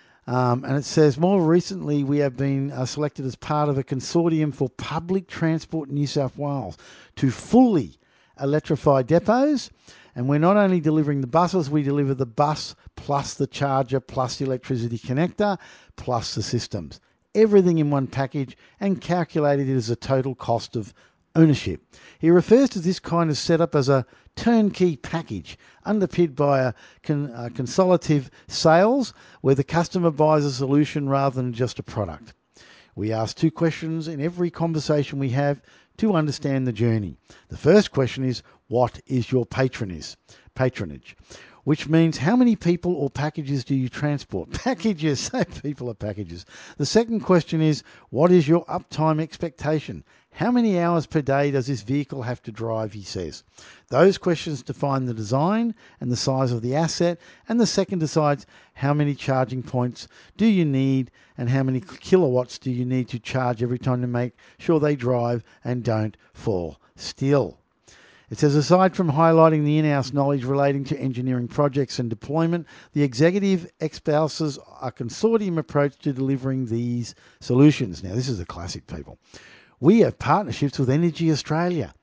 Um, and it says, more recently, we have been uh, selected as part of a consortium for public transport in New South Wales to fully electrify depots. And we're not only delivering the buses, we deliver the bus plus the charger plus the electricity connector plus the systems. Everything in one package and calculated as a total cost of ownership. He refers to this kind of setup as a turnkey package underpinned by a, con, a consolidative sales where the customer buys a solution rather than just a product. We ask two questions in every conversation we have to understand the journey. The first question is, what is your patronage? Patronage, which means how many people or packages do you transport? Packages, say people are packages. The second question is, what is your uptime expectation? How many hours per day does this vehicle have to drive, he says. Those questions define the design and the size of the asset, and the second decides how many charging points do you need and how many kilowatts do you need to charge every time to make sure they drive and don't fall still. It says, aside from highlighting the in-house knowledge relating to engineering projects and deployment, the executive espouses a consortium approach to delivering these solutions. Now, this is a classic, people. We have partnerships with Energy Australia.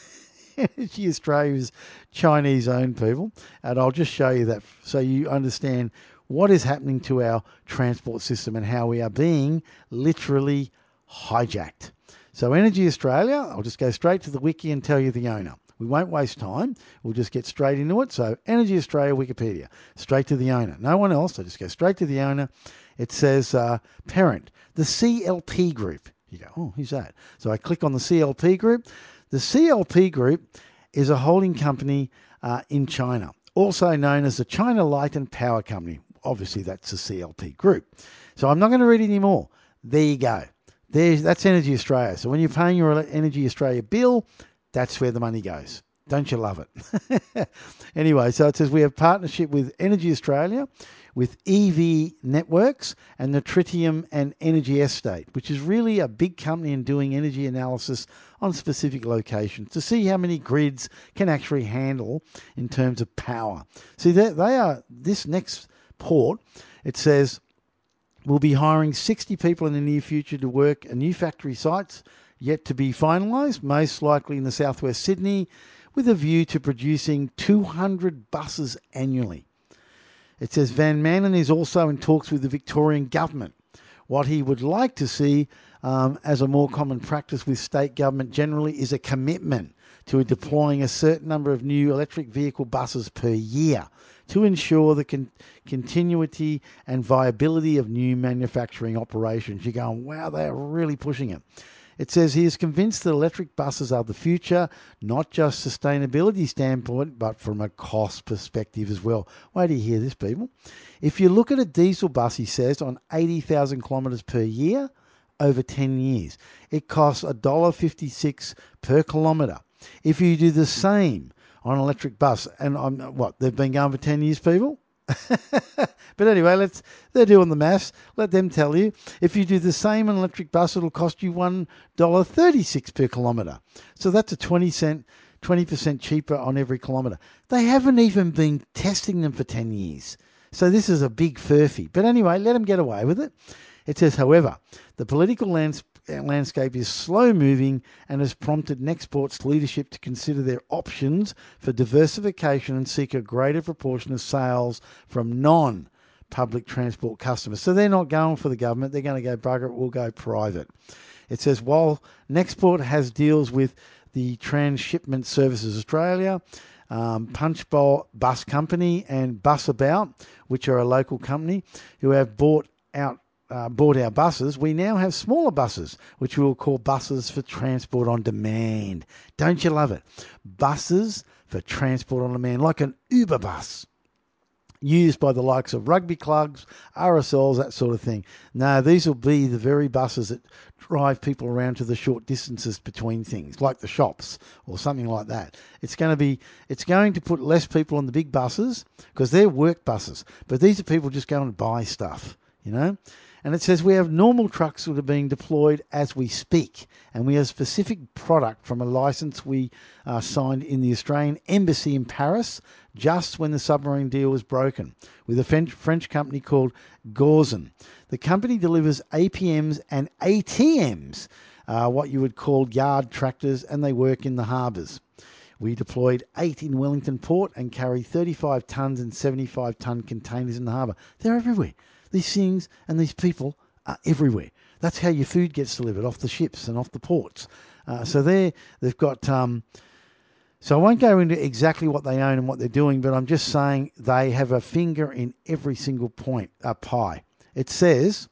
Energy Australia is Chinese-owned, people, and I'll just show you that so you understand what is happening to our transport system and how we are being literally hijacked. So Energy Australia, I'll just go straight to the wiki and tell you the owner. We won't waste time. We'll just get straight into it. So Energy Australia Wikipedia, straight to the owner. No one else. I just go straight to the owner. It says uh, parent, the C L P Group. You go, oh, who's that? So I click on the C L P Group. The C L P Group is a holding company uh, in China, also known as the China Light and Power Company. Obviously, that's the C L P Group. So I'm not going to read any more. There you go. There's, that's Energy Australia. So when you're paying your Energy Australia bill, that's where the money goes. Don't you love it? Anyway, so it says we have partnership with Energy Australia, with E V Networks and the Tritium and Energy Estate, which is really a big company in doing energy analysis on specific locations to see how many grids can actually handle in terms of power. See, they, they are, this next port, it says, we'll be hiring sixty people in the near future to work a new factory sites yet to be finalised, most likely in the southwest Sydney, with a view to producing two hundred buses annually. It says Van Manen is also in talks with the Victorian government. What he would like to see um, as a more common practice with state government generally is a commitment to deploying a certain number of new electric vehicle buses per year to ensure the con- continuity and viability of new manufacturing operations. You're going, wow, they are really pushing it. It says he is convinced that electric buses are the future, not just sustainability standpoint, but from a cost perspective as well. Wait till you hear this, people. If you look at a diesel bus, he says, on eighty thousand kilometres per year over ten years, it costs one dollar fifty-six per kilometre. If you do the same on an electric bus, and I'm what, they've been going for ten years, people? But anyway, let's they're doing the maths. Let them tell you. If you do the same on an electric bus, it'll cost you one dollar thirty-six per kilometre. So that's a twenty cent, twenty percent cheaper on every kilometre. They haven't even been testing them for ten years. So this is a big furphy. But anyway, let them get away with it. It says, however, the political lands- landscape is slow-moving and has prompted Nextport's leadership to consider their options for diversification and seek a greater proportion of sales from non-public transport customers. So they're not going for the government. They're going to go, bugger it, we'll go private. It says, while Nextport has deals with the Transshipment Services Australia, um, Punchbowl Bus Company and Bus About, which are a local company who have bought out uh, bought our buses, we now have smaller buses, which we will call buses for transport on demand. Don't you love it? Buses for transport on demand, like an Uber bus, used by the likes of rugby clubs, R S Ls, that sort of thing. No, these will be the very buses that drive people around to the short distances between things, like the shops or something like that. It's going to be, it's going to put less people on the big buses because they're work buses, but these are people just going to buy stuff, you know. And it says we have normal trucks that are being deployed as we speak, and we have specific product from a license we uh, signed in the Australian Embassy in Paris just when the submarine deal was broken with a French, French company called Gauzen. The company delivers A P Ms and A T Ms, uh, what you would call yard tractors, and they work in the harbours. We deployed eight in Wellington Port and carry thirty-five tonnes and seventy-five tonne containers in the harbour. They're everywhere. These things and these people are everywhere. That's how your food gets delivered, off the ships and off the ports. Uh, so they're, they've got... Um, so I won't go into exactly what they own and what they're doing, but I'm just saying they have a finger in every single point, uh, pie. It says...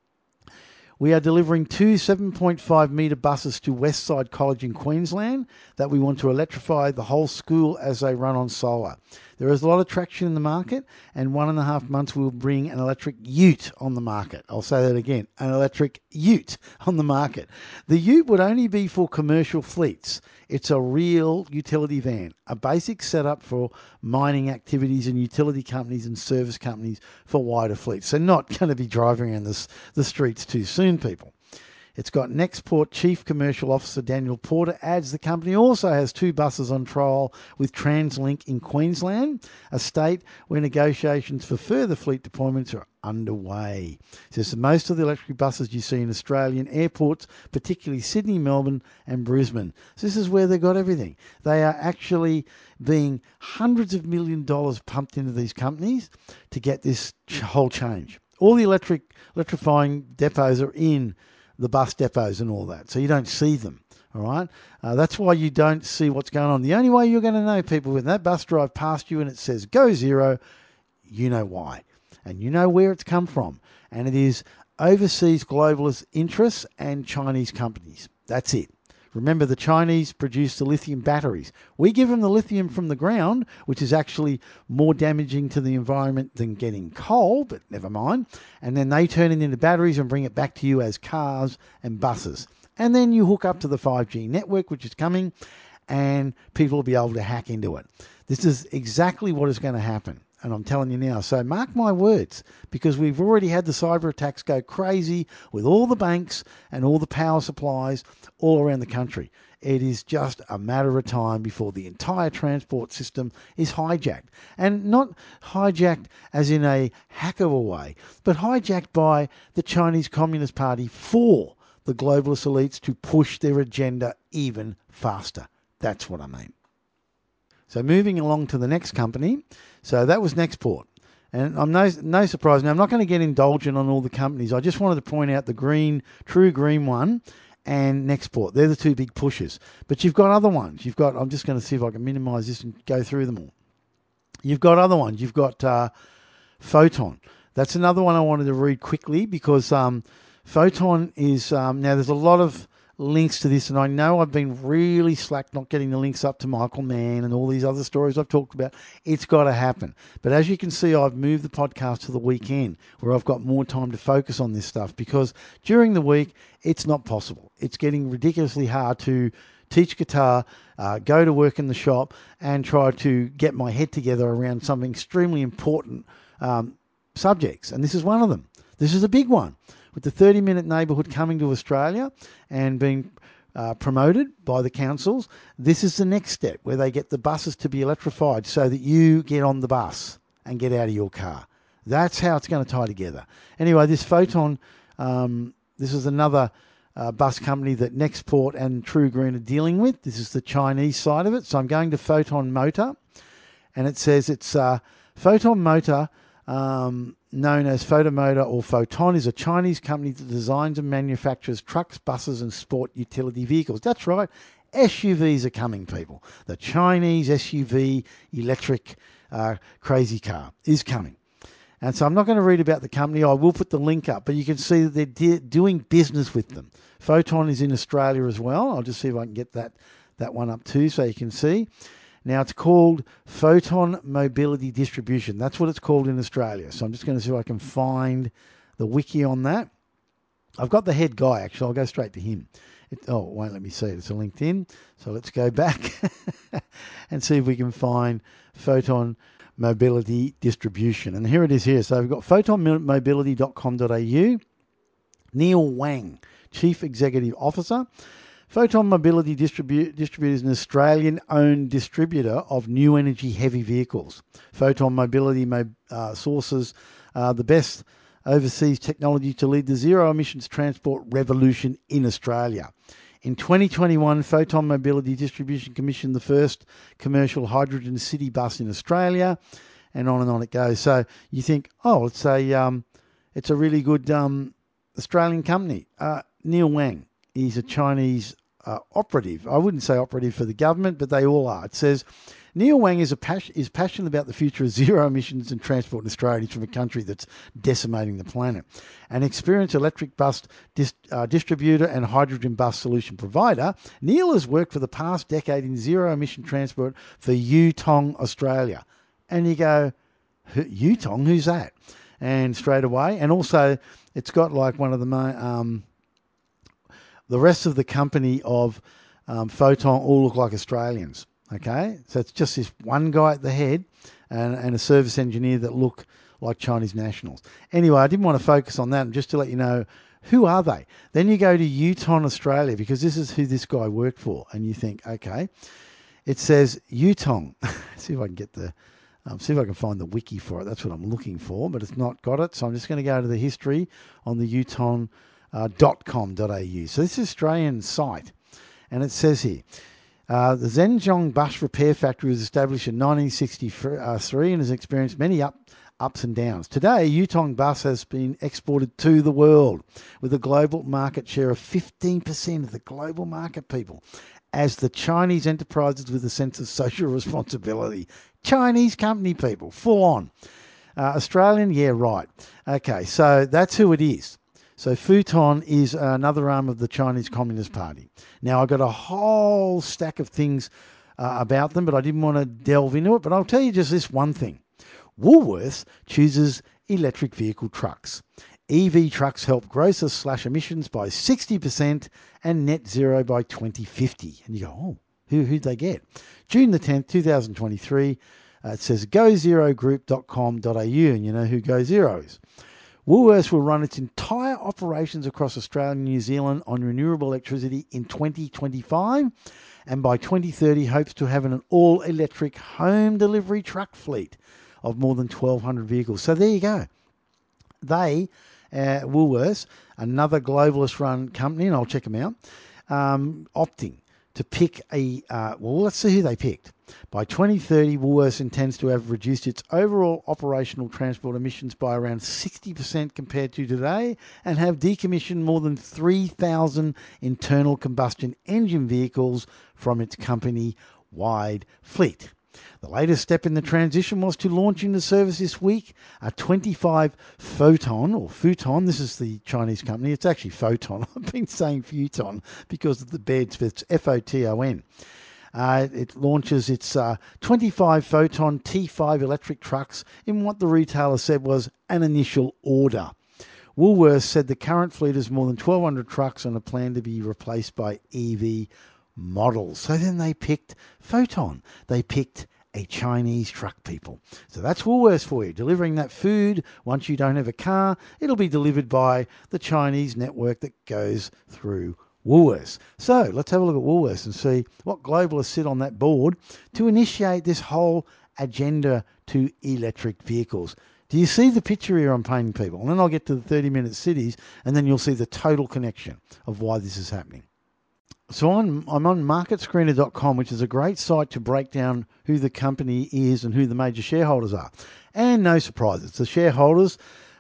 We are delivering two seven point five metre buses to Westside College in Queensland that we want to electrify the whole school as they run on solar. There is a lot of traction in the market, and one and a half months we'll bring an electric ute on the market. I'll say that again, an electric ute on the market. The ute would only be for commercial fleets. It's a real utility van, a basic setup for mining activities and utility companies and service companies for wider fleets. So not going to be driving around this, the streets too soon, people. It's got Nextport Chief Commercial Officer Daniel Porter adds the company also has two buses on trial with TransLink in Queensland, a state where negotiations for further fleet deployments are underway. It says most of the electric buses you see in Australian airports, particularly Sydney, Melbourne and Brisbane. So this is where they've got everything. They are actually being hundreds of million dollars pumped into these companies to get this whole change. All the electric electrifying depots are in the bus depots and all that, so you don't see them, all right? Uh, that's why you don't see what's going on. The only way you're going to know, people, when that bus drive past you and it says go zero, you know why, and you know where it's come from, and it is overseas globalist interests and Chinese companies. That's it. Remember, the Chinese produce the lithium batteries. We give them the lithium from the ground, which is actually more damaging to the environment than getting coal, but never mind. And then they turn it into batteries and bring it back to you as cars and buses. And then you hook up to the five G network, which is coming, and people will be able to hack into it. This is exactly what is going to happen. And I'm telling you now, so mark my words, because we've already had the cyber attacks go crazy with all the banks and all the power supplies all around the country. It is just a matter of time before the entire transport system is hijacked. And not hijacked as in a hack of a way, but hijacked by the Chinese Communist Party for the globalist elites to push their agenda even faster. That's what I mean. So moving along to the next company. So that was Nextport. And I'm no, no surprise. Now, I'm not going to get indulgent on all the companies. I just wanted to point out the green, true green one and Nextport. They're the two big pushers. But you've got other ones. You've got, I'm just going to see if I can minimise this and go through them all. You've got other ones. You've got uh, Photon. That's another one I wanted to read quickly because um, Photon is, um, now there's a lot of links to this, and I know I've been really slack not getting the links up to Michael Mann and all these other stories I've talked about. It's got to happen. But as you can see, I've moved the podcast to the weekend where I've got more time to focus on this stuff because during the week, it's not possible. It's getting ridiculously hard to teach guitar, uh, go to work in the shop, and try to get my head together around some extremely important um, subjects. And this is one of them. This is a big one. With the thirty-minute neighbourhood coming to Australia and being uh, promoted by the councils, this is the next step where they get the buses to be electrified so that you get on the bus and get out of your car. That's how it's going to tie together. Anyway, this Photon Um, this is another uh, bus company that Nextport and True Green are dealing with. This is the Chinese side of it. So I'm going to Photon Motor, and it says it's uh, Photon Motor, um, known as Photomotor or Photon, is a Chinese company that designs and manufactures trucks, buses, and sport utility vehicles. That's right. S U Vs are coming, people. The Chinese S U V electric uh, crazy car is coming. And so I'm not going to read about the company. I will put the link up, but you can see that they're de- doing business with them. Photon is in Australia as well. I'll just see if I can get that, that one up too so you can see. Now, it's called Photon Mobility Distribution. That's what it's called in Australia. So I'm just going to see if I can find the wiki on that. I've got the head guy, actually. I'll go straight to him. It, oh, it won't let me see it. It's a LinkedIn. So let's go back and see if we can find Photon Mobility Distribution. And here it is here. So we've got photon mobility dot com dot a u. Neil Wang, Chief Executive Officer. Photon Mobility Distribu- Distributor is an Australian-owned distributor of new energy heavy vehicles. Photon Mobility mo- uh, sources uh, the best overseas technology to lead the zero-emissions transport revolution in Australia. In twenty twenty-one, Photon Mobility Distribution commissioned the first commercial hydrogen city bus in Australia, and on and on it goes. So you think, oh, it's a um, it's a really good um, Australian company. Uh, Neil Wang, he's a Chinese uh, operative. I wouldn't say operative for the government, but they all are. It says, Neil Wang is a pas- is passionate about the future of zero emissions and transport in Australia. He's from a country that's decimating the planet. An experienced electric bus dis- uh, distributor and hydrogen bus solution provider, Neil has worked for the past decade in zero emission transport for Yutong Australia. And you go, Yutong, who's that? And straight away, and also it's got like one of the main, um, the rest of the company of um, Photon all look like Australians. Okay, so it's just this one guy at the head and, and a service engineer that look like Chinese nationals. Anyway, I didn't want to focus on that, and just to let you know, who are they? Then you go to Yutong Australia, because this is who this guy worked for, and you think, okay, it says Yutong. See if I can get the, um, see if I can find the wiki for it. That's what I'm looking for, but it's not got it. So I'm just going to go to the history on the yutong dot com dot a u. So this is Australian site, and it says here, Uh, the Zhenjiang Bus Repair Factory was established in nineteen sixty-three and has experienced many up, ups and downs. Today, Yutong Bus has been exported to the world with a global market share of fifteen percent of the global market, people, as the Chinese enterprises with a sense of social responsibility. Chinese company, people, full on. Uh, Australian, yeah, right. Okay, so that's who it is. So Photon is another arm of the Chinese Communist Party. Now, I've got a whole stack of things uh, about them, but I didn't want to delve into it. But I'll tell you just this one thing. Woolworths chooses electric vehicle trucks. E V trucks help grocers slash emissions by sixty percent and net zero by twenty fifty. And you go, oh, who, who'd they get? June the tenth, twenty twenty-three, uh, it says go zero group dot com dot a u, and you know who Go Zero is. Woolworths will run its entire operations across Australia and New Zealand on renewable electricity in twenty twenty-five, and by twenty thirty hopes to have an all-electric home delivery truck fleet of more than twelve hundred vehicles. So there you go. They, uh, Woolworths, another globalist-run company, and I'll check them out, um, opting to pick a, uh, well, let's see who they picked. By twenty thirty, Woolworths intends to have reduced its overall operational transport emissions by around sixty percent compared to today and have decommissioned more than three thousand internal combustion engine vehicles from its company-wide fleet. The latest step in the transition was to launch into service this week a twenty-five Photon, or Futon, this is the Chinese company, it's actually Photon, I've been saying Futon because of the beds, but it's F O T O N. Uh, it launches its uh, twenty-five Photon T five electric trucks in what the retailer said was an initial order. Woolworths said the current fleet is more than twelve hundred trucks on a plan to be replaced by E V models. So then they picked Photon. They picked a Chinese truck, people. So that's Woolworths for you, delivering that food. Once you don't have a car, it'll be delivered by the Chinese network that goes through Woolworths. So let's have a look at Woolworths and see what globalists sit on that board to initiate this whole agenda to electric vehicles. Do you see the picture here I'm painting, people? And then I'll get to the thirty-minute cities, and then you'll see the total connection of why this is happening. So I'm, I'm on market screener dot com, which is a great site to break down who the company is and who the major shareholders are. And no surprises. The shareholders,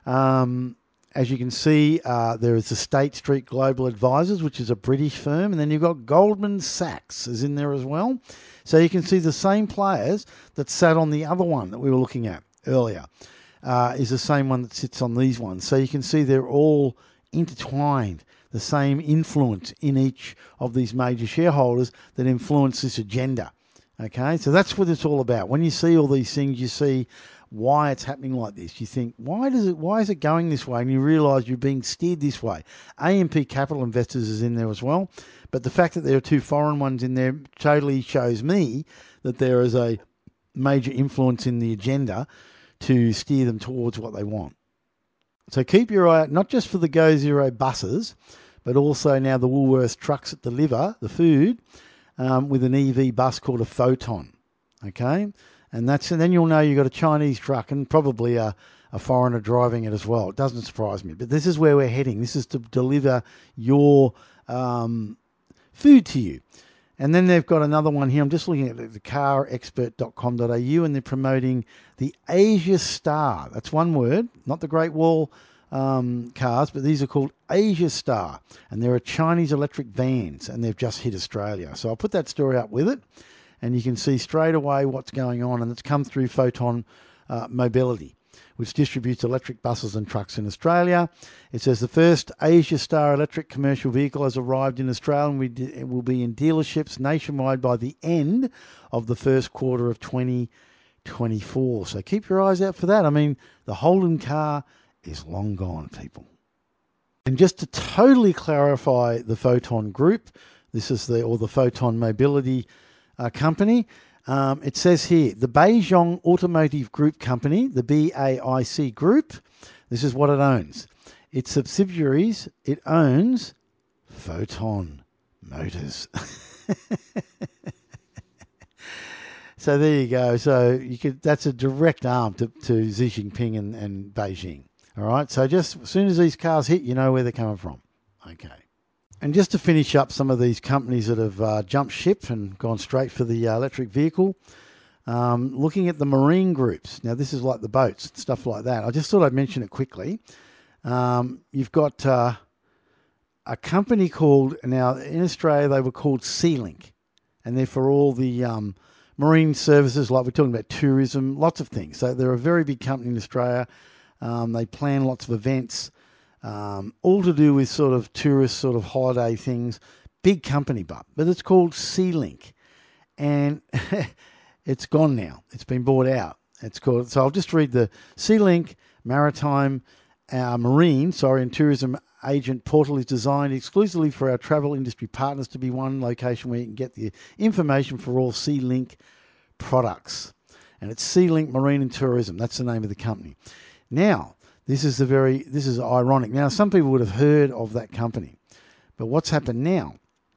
um, as you can see, uh, there is the State Street Global Advisors, which is a British firm. And then you've got Goldman Sachs is in there as well. So you can see the same players that sat on the other one that we were looking at earlier uh, is the same one that sits on these ones. So you can see they're all intertwined. The same influence in each of these major shareholders that influence this agenda. Okay, so that's what it's all about. When you see all these things, you see why it's happening like this. You think, why does it? Why is it going this way? And you realise you're being steered this way. A M P Capital Investors is in there as well, but the fact that there are two foreign ones in there totally shows me that there is a major influence in the agenda to steer them towards what they want. So keep your eye out, not just for the Go Zero buses, but also now the Woolworths trucks that deliver the food um, with an E V bus called a Photon. Okay? And that's and then you'll know you've got a Chinese truck and probably a, a foreigner driving it as well. It doesn't surprise me. But this is where we're heading. This is to deliver your um, food to you. And then they've got another one here. I'm just looking at the car expert dot com dot a u, and they're promoting the Asia Star. That's one word, not the Great Wall um, cars, but these are called Asia Star. And they're a Chinese electric vans, and they've just hit Australia. So I'll put that story up with it, and you can see straight away what's going on. And it's come through Photon uh, Mobility, which distributes electric buses and trucks in Australia. It says the first Asia Star electric commercial vehicle has arrived in Australia and we d- it will be in dealerships nationwide by the end of the first quarter of twenty twenty-four. So keep your eyes out for that. I mean, the Holden car is long gone, people. And just to totally clarify the Photon Group, this is the or the Photon Mobility uh, company. Um, it says here, the Beijing Automotive Group Company, the B A I C Group, this is what it owns. Its subsidiaries, it owns Photon Motors. So there you go. So you could that's a direct arm to, to Xi Jinping and, and Beijing. All right. So just as soon as these cars hit, you know where they're coming from. Okay. And just to finish up some of these companies that have uh, jumped ship and gone straight for the uh, electric vehicle, um, looking at the marine groups. Now, this is like the boats and stuff like that. I just thought I'd mention it quickly. Um, you've got uh, a company called, now in Australia, they were called SeaLink. And they're for all the um, marine services, like we're talking about tourism, lots of things. So they're a very big company in Australia. Um, they plan lots of events. Um, all to do with sort of tourist sort of holiday things. Big company, but but it's called SeaLink, and it's gone now. It's been bought out. It's called. So I'll just read the SeaLink Maritime uh, Marine, sorry, and Tourism Agent portal is designed exclusively for our travel industry partners to be one location where you can get the information for all SeaLink products, and it's SeaLink Marine and Tourism. That's the name of the company. Now. This is the very. This is ironic. Now, some people would have heard of that company, but what's happened now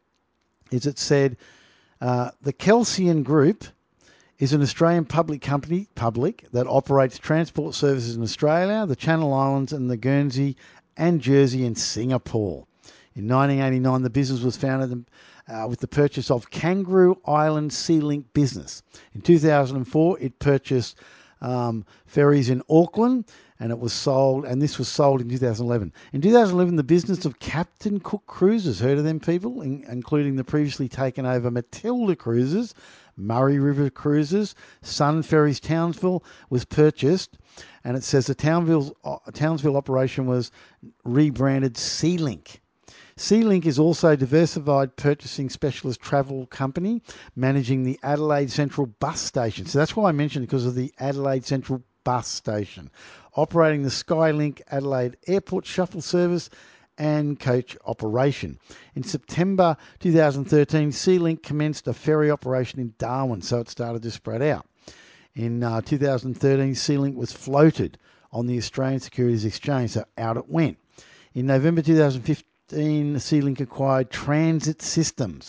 is it said uh, the Kelsian Group is an Australian public company, public that operates transport services in Australia, the Channel Islands, and the Guernsey and Jersey and Singapore. In nineteen eighty-nine, the business was founded uh, with the purchase of Kangaroo Island SeaLink business. In two thousand four, it purchased um, ferries in Auckland. And it was sold, and this was sold in two thousand eleven. In two thousand eleven, the business of Captain Cook Cruises, heard of them people, in, including the previously taken over Matilda Cruises, Murray River Cruises, Sun Ferries Townsville, was purchased. And it says the Townsville, uh, Townsville operation was rebranded SeaLink. SeaLink is also a diversified purchasing specialist travel company managing the Adelaide Central bus station. So that's why I mentioned it, because of the Adelaide Central bus station, operating the Skylink Adelaide Airport shuttle service and coach operation. In September two thousand thirteen, SeaLink commenced a ferry operation in Darwin, so it started to spread out. In uh, two thousand thirteen, SeaLink was floated on the Australian Securities Exchange, so out it went. In November two thousand fifteen, SeaLink acquired Transit Systems,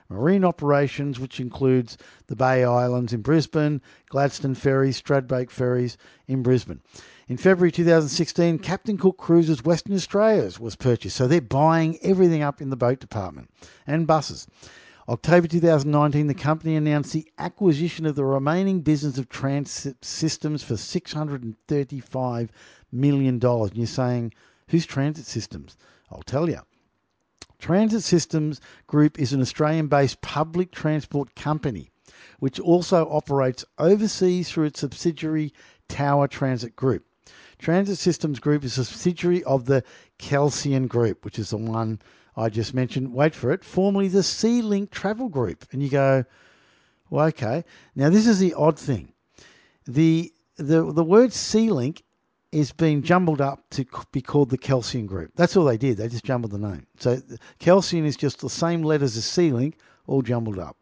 marine operations, which includes the Bay Islands in Brisbane, Gladstone Ferries, Stradbroke Ferries in Brisbane. In February two thousand sixteen, Captain Cook Cruises Western Australia was purchased, so they're buying everything up in the boat department and buses. October two thousand nineteen, the company announced the acquisition of the remaining business of Transit Systems for six hundred thirty-five million dollars. And you're saying, who's Transit Systems? I'll tell you. Transit Systems Group is an Australian-based public transport company which also operates overseas through its subsidiary Tower Transit Group. Transit Systems Group is a subsidiary of the Kelsian Group, which is the one I just mentioned. Wait for it. Formerly the SeaLink Travel Group. And you go, well, okay. Now, this is the odd thing. The the the word SeaLink is being jumbled up to be called the Kelsian Group. That's all they did. They just jumbled the name. So Kelsian is just the same letters as SeaLink, all jumbled up.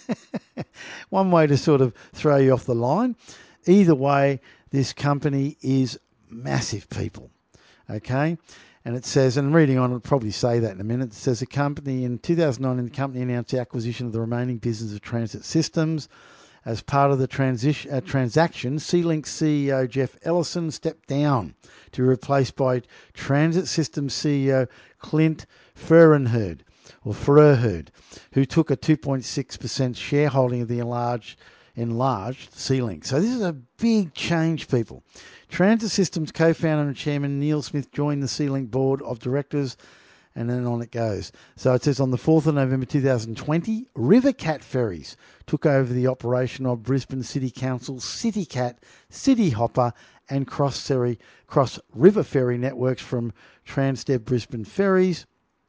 One way to sort of throw you off the line. Either way, this company is massive, people. Okay? And it says, and reading on, it'll probably say that in a minute, it says the company in two thousand nine, the company announced the acquisition of the remaining business of Transit Systems. As part of the transition, uh, transaction, SeaLink C E O Jeff Ellison stepped down to be replaced by Transit Systems C E O Clint Fehrenherd, or Fehrenherd, who took a two point six percent shareholding of the enlarged, enlarged SeaLink. So this is a big change, people. Transit Systems co-founder and chairman Neil Smith joined the SeaLink board of directors, and then on it goes. So it says on the fourth of November two thousand twenty, Rivercat Ferries took over the operation of Brisbane City Council's CityCat, City Hopper and Cross, Ferry, Cross River Ferry networks from Transdev Brisbane Ferries.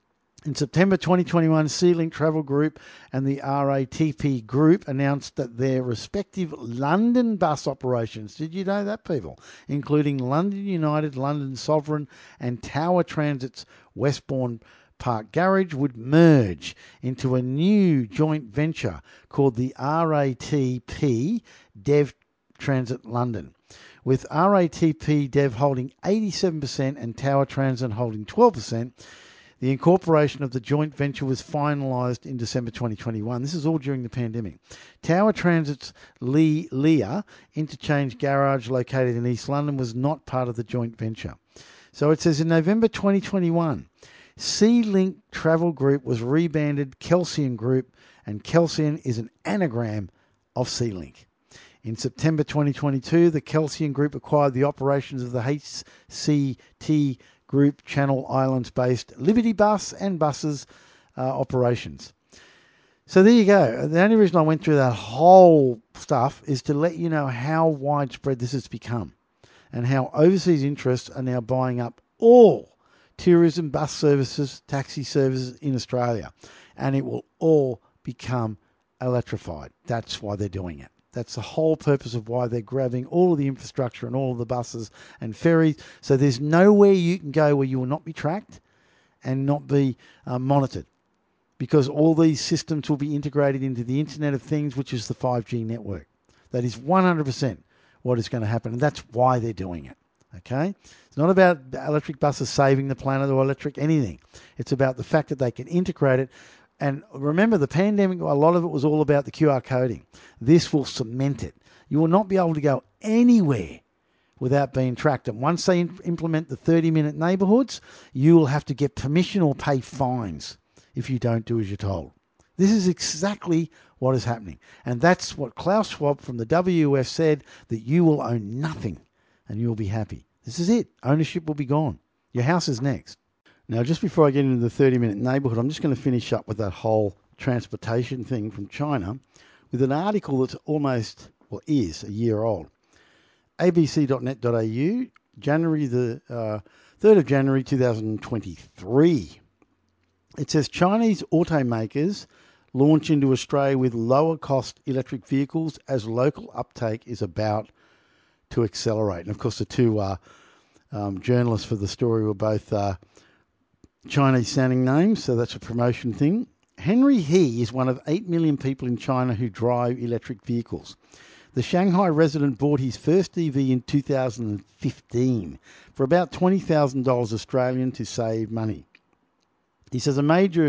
In September twenty twenty-one, SeaLink Travel Group and the R A T P Group announced that their respective London bus operations, did you know that, people, including London United, London Sovereign and Tower Transit's Westbourne Park Garage, would merge into a new joint venture called the R A T P Dev Transit London, with R A T P Dev holding eighty-seven percent and Tower Transit holding twelve percent. The incorporation of the joint venture was finalised in December twenty twenty-one. This is all during the pandemic. Tower Transit's Lee Leah Interchange Garage, located in East London, was not part of the joint venture. So it says in November twenty twenty-one, SeaLink Travel Group was rebranded Kelsian Group, and Kelsian is an anagram of SeaLink. In September twenty twenty-two, the Kelsian Group acquired the operations of the H C T Group Channel Islands-based Liberty Bus and Buses uh, operations. So there you go. The only reason I went through that whole stuff is to let you know how widespread this has become and how overseas interests are now buying up all tourism, bus services, taxi services in Australia. And it will all become electrified. That's why they're doing it. That's the whole purpose of why they're grabbing all of the infrastructure and all of the buses and ferries. So there's nowhere you can go where you will not be tracked and not be uh, monitored, because all these systems will be integrated into the Internet of Things, which is the five G network. That is one hundred percent what is going to happen, and that's why they're doing it. Okay? It's not about electric buses saving the planet or electric anything. It's about the fact that they can integrate it. And remember, the pandemic, a lot of it was all about the Q R coding. This will cement it. You will not be able to go anywhere without being tracked. And once they implement the thirty-minute neighbourhoods, you will have to get permission or pay fines if you don't do as you're told. This is exactly what is happening. And that's what Klaus Schwab from the W U F said, that you will own nothing and you'll be happy. This is it. Ownership will be gone. Your house is next. Now, just before I get into the thirty-minute neighbourhood, I'm just going to finish up with that whole transportation thing from China with an article that's almost, well, is a year old. A B C dot net dot A U, January the uh, third of January two thousand twenty-three. It says Chinese automakers launch into Australia with lower cost electric vehicles as local uptake is about to accelerate. And of course, the two uh, um, journalists for the story were both uh, Chinese sounding names, so that's a promotion thing. Henry He is one of eight million people in China who drive electric vehicles. The Shanghai resident bought his first E V in two thousand fifteen for about twenty thousand dollars Australian to save money. He says a major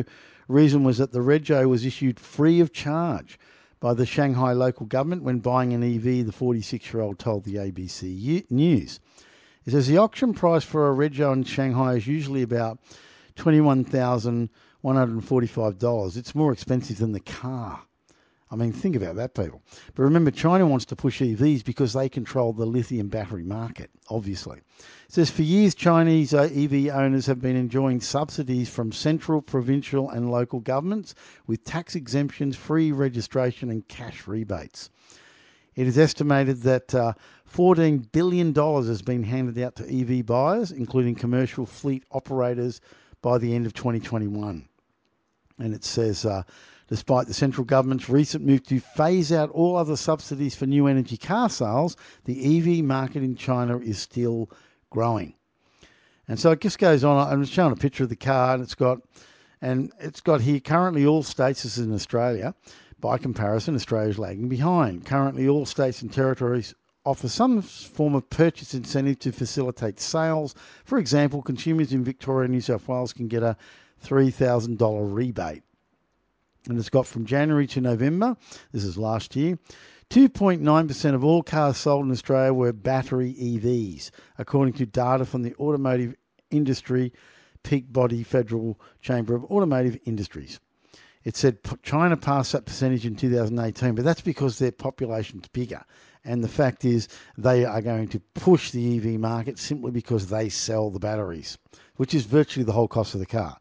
reason was that the Rego was issued free of charge by the Shanghai local government when buying an E V, the forty-six-year-old told the A B C News. It says the auction price for a Rego in Shanghai is usually about twenty-one thousand one hundred forty-five dollars. It's more expensive than the car. I mean, think about that, people. But remember, China wants to push E Vs because they control the lithium battery market, obviously. It says, for years, Chinese E V owners have been enjoying subsidies from central, provincial and local governments with tax exemptions, free registration and cash rebates. It is estimated that uh, fourteen billion dollars has been handed out to E V buyers, including commercial fleet operators, by the end of twenty twenty-one. And it says, uh, despite the central government's recent move to phase out all other subsidies for new energy car sales, the E V market in China is still growing. And so it just goes on. I'm showing a picture of the car, and it's got, and it's got here currently all states, this is in Australia. By comparison, Australia is lagging behind. Currently, all states and territories offer some form of purchase incentive to facilitate sales. For example, consumers in Victoria and New South Wales can get a three thousand dollars rebate. And it's got from January to November, this is last year, two point nine percent of all cars sold in Australia were battery E Vs, according to data from the Automotive Industry Peak Body Federal Chamber of Automotive Industries. It said China passed that percentage in two thousand eighteen, but that's because their population's bigger. And the fact is they are going to push the E V market simply because they sell the batteries, which is virtually the whole cost of the car.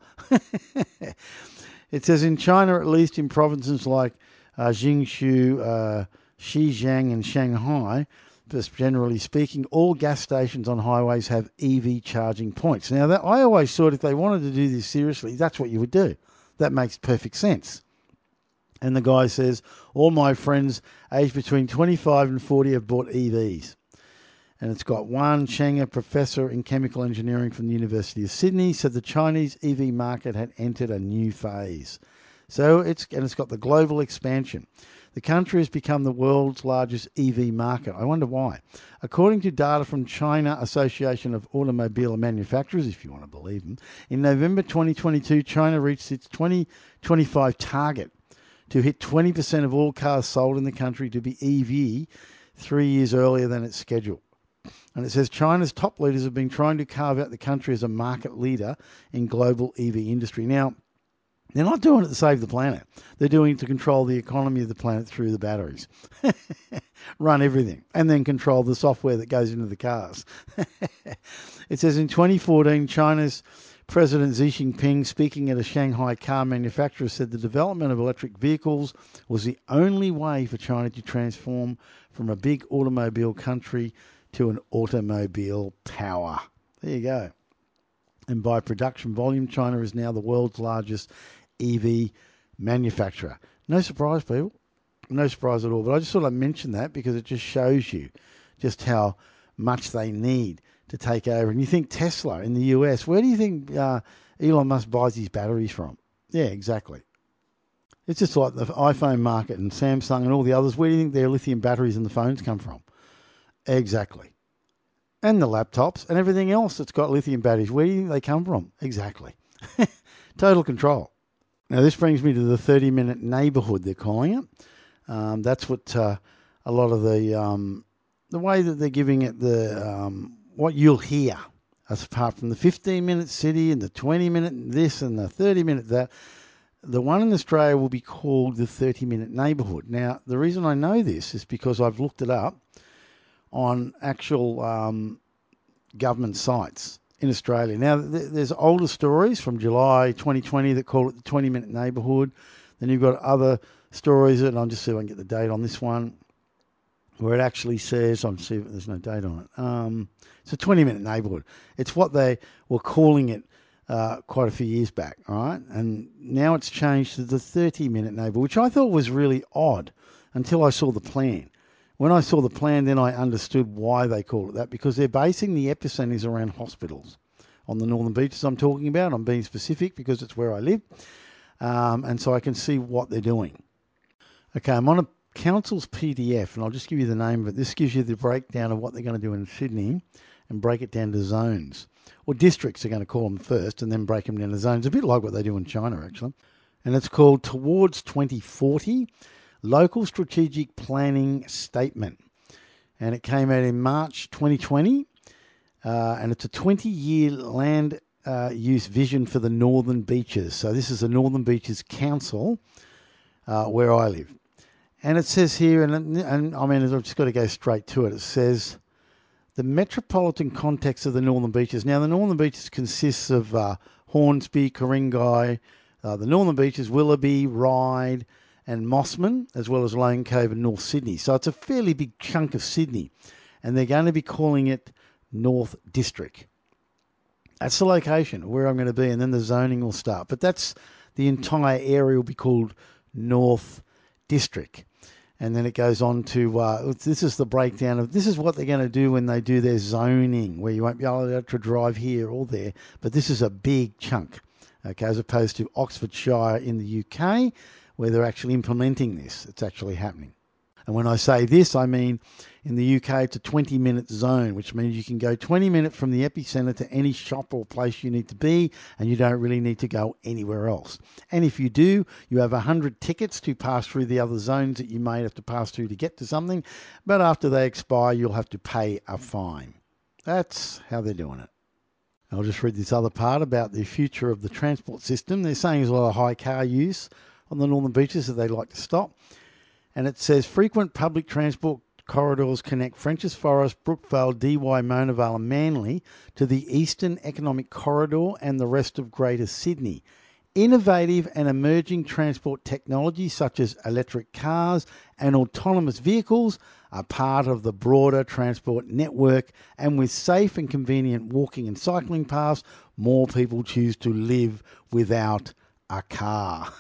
It says in China, at least in provinces like uh, Jiangsu, uh, Xinjiang and Shanghai, just generally speaking, all gas stations on highways have E V charging points. Now, that, I always thought if they wanted to do this seriously, that's what you would do. That makes perfect sense. And the guy says, all my friends aged between twenty-five and forty have bought E Vs. And it's got one Cheng, a professor in chemical engineering from the University of Sydney, said the Chinese E V market had entered a new phase. So it's and it's got the global expansion. The country has become the world's largest E V market. I wonder why. According to data from China Association of Automobile Manufacturers, if you want to believe them, in November twenty twenty-two, China reached its twenty twenty-five target to hit twenty percent of all cars sold in the country to be E V three years earlier than its schedule. And it says China's top leaders have been trying to carve out the country as a market leader in global E V industry. Now, they're not doing it to save the planet. They're doing it to control the economy of the planet through the batteries. Run everything. And then control the software that goes into the cars. It says in twenty fourteen, China's President Xi Jinping, speaking at a Shanghai car manufacturer, said the development of electric vehicles was the only way for China to transform from a big automobile country to an automobile power. There you go. And by production volume, China is now the world's largest E V manufacturer. No surprise, people. No surprise at all. But I just thought I'd mention that because it just shows you just how much they need to take over. And you think Tesla in the U S, where do you think uh, Elon Musk buys his batteries from? Yeah, exactly. It's just like the iPhone market and Samsung and all the others. Where do you think their lithium batteries and the phones come from? Exactly. And the laptops and everything else that's got lithium batteries. Where do you think they come from? Exactly. Total control. Now, this brings me to the thirty-minute neighbourhood, they're calling it. Um, that's what uh, a lot of the um, the way that they're giving it, the um, what you'll hear, as apart from the fifteen-minute city and the twenty-minute this and the thirty-minute that, the one in Australia will be called the thirty-minute neighbourhood. Now, the reason I know this is because I've looked it up on actual um, government sites in Australia. Now, th- there's older stories from July twenty twenty that call it the twenty-minute neighbourhood. Then you've got other stories, and I'll just see if I can get the date on this one, where it actually says, I'm see if there's no date on it. Um, it's a twenty-minute neighbourhood. It's what they were calling it uh, quite a few years back, all right? And now it's changed to the thirty-minute neighbourhood, which I thought was really odd until I saw the plan. When I saw the plan, then I understood why they call it that, because they're basing the epicenters around hospitals on the northern beaches I'm talking about. I'm being specific because it's where I live, um, and so I can see what they're doing. Okay, I'm on a council's P D F, and I'll just give you the name of it. This gives you the breakdown of what they're going to do in Sydney and break it down to zones. Or districts, they're going to call them first, and then break them down to zones. A bit like what they do in China, actually. And it's called Towards twenty forty, Local Strategic Planning Statement. And it came out in March twenty twenty, uh, and it's a twenty-year land uh, use vision for the Northern Beaches. So this is the Northern Beaches Council, uh, where I live. And it says here, and, and I mean, I've just got to go straight to it. It says, the metropolitan context of the Northern Beaches. Now, the Northern Beaches consists of uh, Hornsby, Ku-ring-gai, uh, the Northern Beaches, Willoughby, Ryde, and Mossman, as well as Lone Cove and North Sydney. So it's a fairly big chunk of Sydney, and they're going to be calling it North District. That's the location where I'm going to be, and then the zoning will start. But that's the entire area will be called North District. And then it goes on to, uh, this is the breakdown of, this is what they're going to do when they do their zoning, where you won't be able to drive here or there. But this is a big chunk, okay, as opposed to Oxfordshire in the U K, where they're actually implementing this. It's actually happening. And when I say this, I mean in the U K, it's a twenty-minute zone, which means you can go twenty minutes from the epicentre to any shop or place you need to be, and you don't really need to go anywhere else. And if you do, you have one hundred tickets to pass through the other zones that you may have to pass through to get to something, but after they expire, you'll have to pay a fine. That's how they're doing it. I'll just read this other part about the future of the transport system. They're saying there's a lot of high car use on the Northern Beaches that they like to stop. And it says frequent public transport corridors connect Frenchs Forest, Brookvale, D Y, Mona Vale and Manly to the Eastern Economic Corridor and the rest of Greater Sydney. Innovative and emerging transport technologies such as electric cars and autonomous vehicles are part of the broader transport network, and with safe and convenient walking and cycling paths, more people choose to live without a car.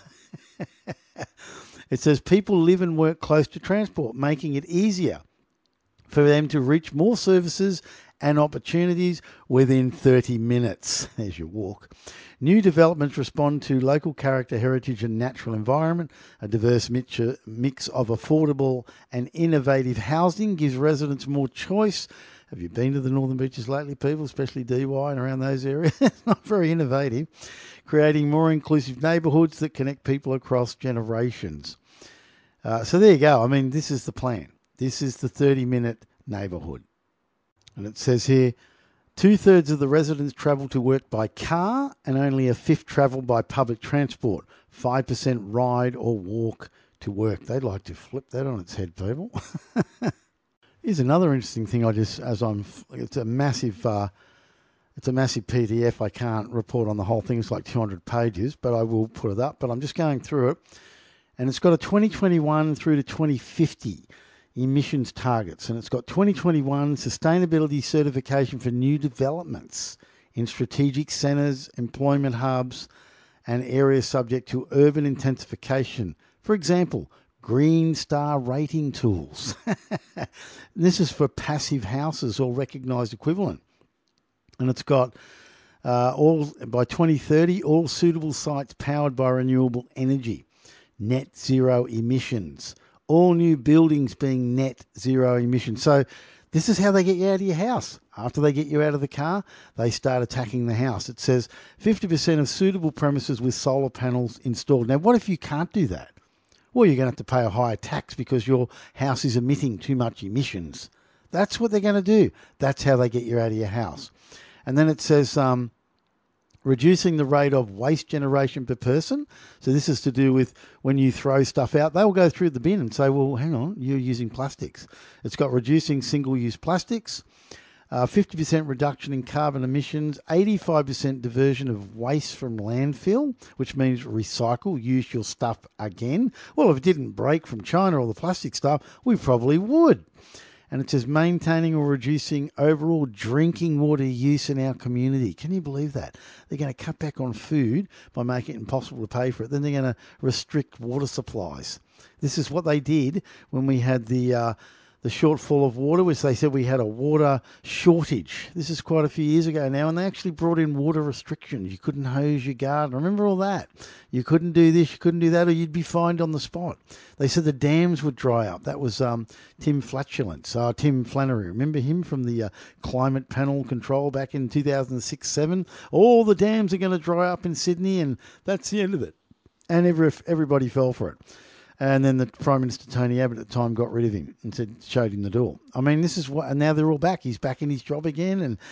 It says people live and work close to transport, making it easier for them to reach more services and opportunities within thirty minutes as you walk. New developments respond to local character, heritage and natural environment. A diverse mix of affordable and innovative housing gives residents more choice. Have you been to the Northern Beaches lately, people, especially D Y and around those areas? It's not very innovative. Creating more inclusive neighbourhoods that connect people across generations. Uh, so there you go. I mean, this is the plan. This is the thirty-minute neighbourhood. And it says here, two-thirds of the residents travel to work by car and only a fifth travel by public transport. five percent ride or walk to work. They'd like to flip that on its head, people. Here's another interesting thing. I just, as I'm, it's a massive, uh, it's a massive P D F. I can't report on the whole thing. It's like two hundred pages, but I will put it up. But I'm just going through it. And it's got a twenty twenty-one through to twenty fifty emissions targets. And it's got twenty twenty-one sustainability certification for new developments in strategic centres, employment hubs, and areas subject to urban intensification. For example, Green Star rating tools. This is for passive houses or recognised equivalent. And it's got uh, all by twenty thirty, all suitable sites powered by renewable energy. Net zero emissions. All new buildings being net zero emissions. So this is how they get you out of your house. After they get you out of the car, they start attacking the house. It says fifty percent of suitable premises with solar panels installed. Now, what if you can't do that? Well, you're going to have to pay a higher tax because your house is emitting too much emissions. That's what they're going to do. That's how they get you out of your house. And then it says um, reducing the rate of waste generation per person. So this is to do with when you throw stuff out, they'll go through the bin and say, well, hang on, you're using plastics. It's got reducing single-use plastics, uh, fifty percent reduction in carbon emissions, eighty-five percent diversion of waste from landfill, which means recycle, use your stuff again. Well, if it didn't break from China, all the plastic stuff, we probably would. And it says maintaining or reducing overall drinking water use in our community. Can you believe that? They're going to cut back on food by making it impossible to pay for it. Then they're going to restrict water supplies. This is what they did when we had the uh, the shortfall of water, which they said we had a water shortage. This is quite a few years ago now, and they actually brought in water restrictions. You couldn't hose your garden. Remember all that? You couldn't do this, you couldn't do that, or you'd be fined on the spot. They said the dams would dry up. That was um, Tim Flatulence, uh, Tim Flannery. Remember him from the uh, Climate Panel Control back in two thousand six seven? All the dams are going to dry up in Sydney, and that's the end of it. And every, everybody fell for it. And then the Prime Minister, Tony Abbott, at the time got rid of him and said, showed him the door. I mean, this is what, and now they're all back. He's back in his job again, and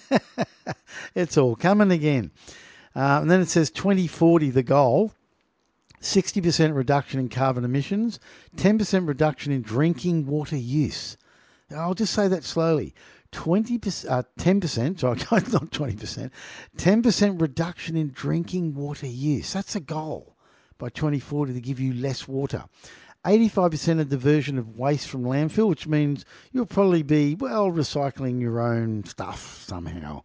it's all coming again. Uh, and then it says twenty forty, the goal, sixty percent reduction in carbon emissions, ten percent reduction in drinking water use. I'll just say that slowly. twenty percent, uh, ten percent, sorry, not twenty percent, ten percent reduction in drinking water use. That's a goal by twenty forty to give you less water. eighty-five percent of diversion of waste from landfill, which means you'll probably be, well, recycling your own stuff somehow.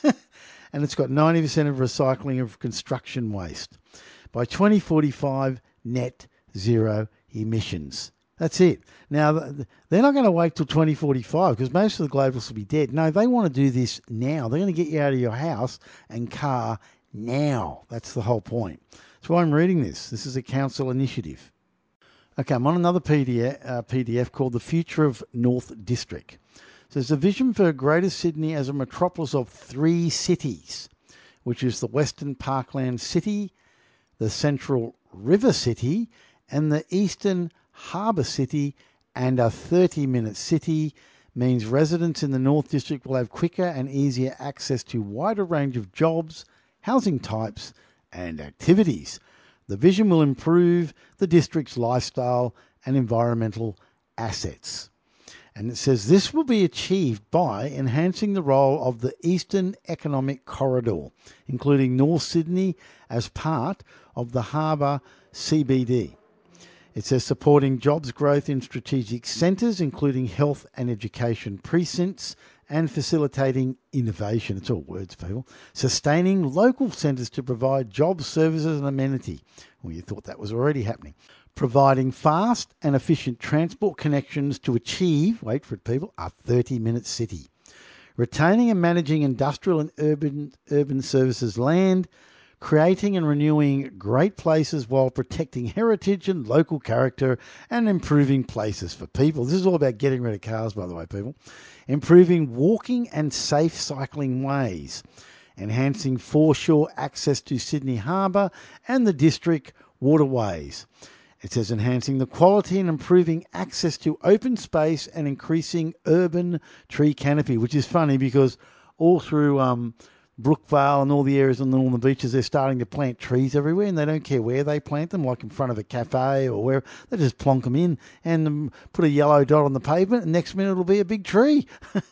And it's got ninety percent of recycling of construction waste. By twenty forty-five, net zero emissions. That's it. Now, they're not going to wait till twenty forty-five because most of the globalists will be dead. No, they want to do this now. They're going to get you out of your house and car now. That's the whole point. That's why I'm reading this. This is a council initiative. Okay, I'm on another P D F, uh, P D F called The Future of North District. So there's a vision for Greater Sydney as a metropolis of three cities, which is the Western Parkland City, the Central River City, and the Eastern Harbour City. And a thirty-minute city means residents in the North District will have quicker and easier access to a wider range of jobs, housing types, and activities. The vision will improve the district's lifestyle and environmental assets. And it says this will be achieved by enhancing the role of the Eastern Economic Corridor, including North Sydney as part of the Harbour C B D. It says supporting jobs growth in strategic centres, including health and education precincts, and facilitating innovation. It's all words, people. Sustaining local centres to provide jobs, services and amenity. Well, you thought that was already happening. Providing fast and efficient transport connections to achieve, wait for it people, a thirty-minute city. Retaining and managing industrial and urban urban services land. Creating and renewing great places while protecting heritage and local character and improving places for people. This is all about getting rid of cars, by the way, people. Improving walking and safe cycling ways. Enhancing foreshore access to Sydney Harbour and the district waterways. It says enhancing the quality and improving access to open space and increasing urban tree canopy, which is funny because all through um, Brookvale and all the areas on the northern beaches, they're starting to plant trees everywhere, and they don't care where they plant them, like in front of a cafe or where they just plonk them in and um, put a yellow dot on the pavement, and next minute it'll be a big tree.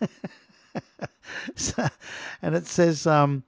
So, and it says um,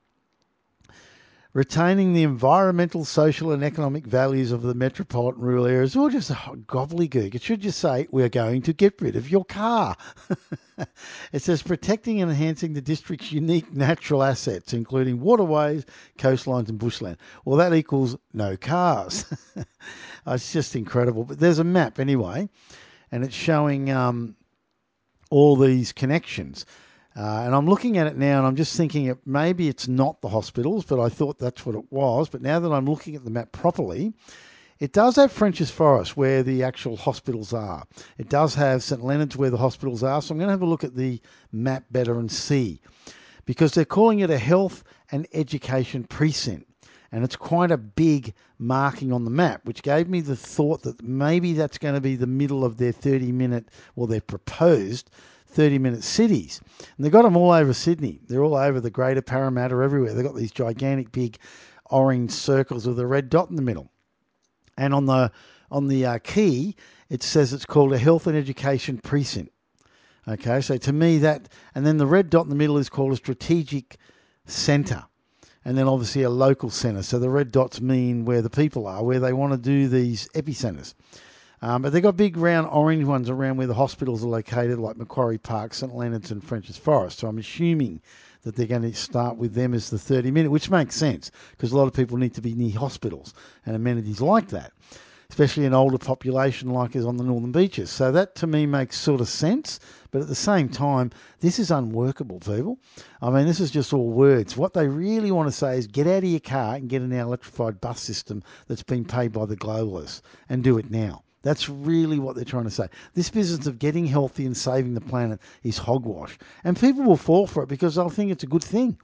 retaining the environmental, social and economic values of the metropolitan rural areas, or just a gobbledygook. It should just say, we're going to get rid of your car. It says protecting and enhancing the district's unique natural assets, including waterways, coastlines and bushland. Well, that equals no cars. It's just incredible. But there's a map anyway, and it's showing um, all these connections. Uh, and I'm looking at it now and I'm just thinking it, maybe it's not the hospitals, but I thought that's what it was. But now that I'm looking at the map properly, it does have Frenchs Forest where the actual hospitals are. It does have St Leonard's where the hospitals are. So I'm going to have a look at the map better and see. Because they're calling it a health and education precinct. And it's quite a big marking on the map, which gave me the thought that maybe that's going to be the middle of their thirty-minute, well, their proposed thirty-minute cities. And they've got them all over Sydney. They're all over the Greater Parramatta, everywhere. They've got these gigantic big orange circles with a red dot in the middle. And on the on the uh, key, it says it's called a health and education precinct. Okay, so to me that, and then the red dot in the middle is called a strategic centre. And then obviously a local centre. So the red dots mean where the people are, where they want to do these epicentres. Um, but they've got big round orange ones around where the hospitals are located, like Macquarie Park, St Leonard's and Frenchs Forest. So I'm assuming that they're going to start with them as the thirty-minute, which makes sense because a lot of people need to be near hospitals and amenities like that, especially an older population like is on the northern beaches. So that to me makes sort of sense, but at the same time, this is unworkable, people. I mean, this is just all words. What they really want to say is get out of your car and get an electrified bus system that's been paid by the globalists and do it now. That's really what they're trying to say. This business of getting healthy and saving the planet is hogwash. And people will fall for it because they'll think it's a good thing.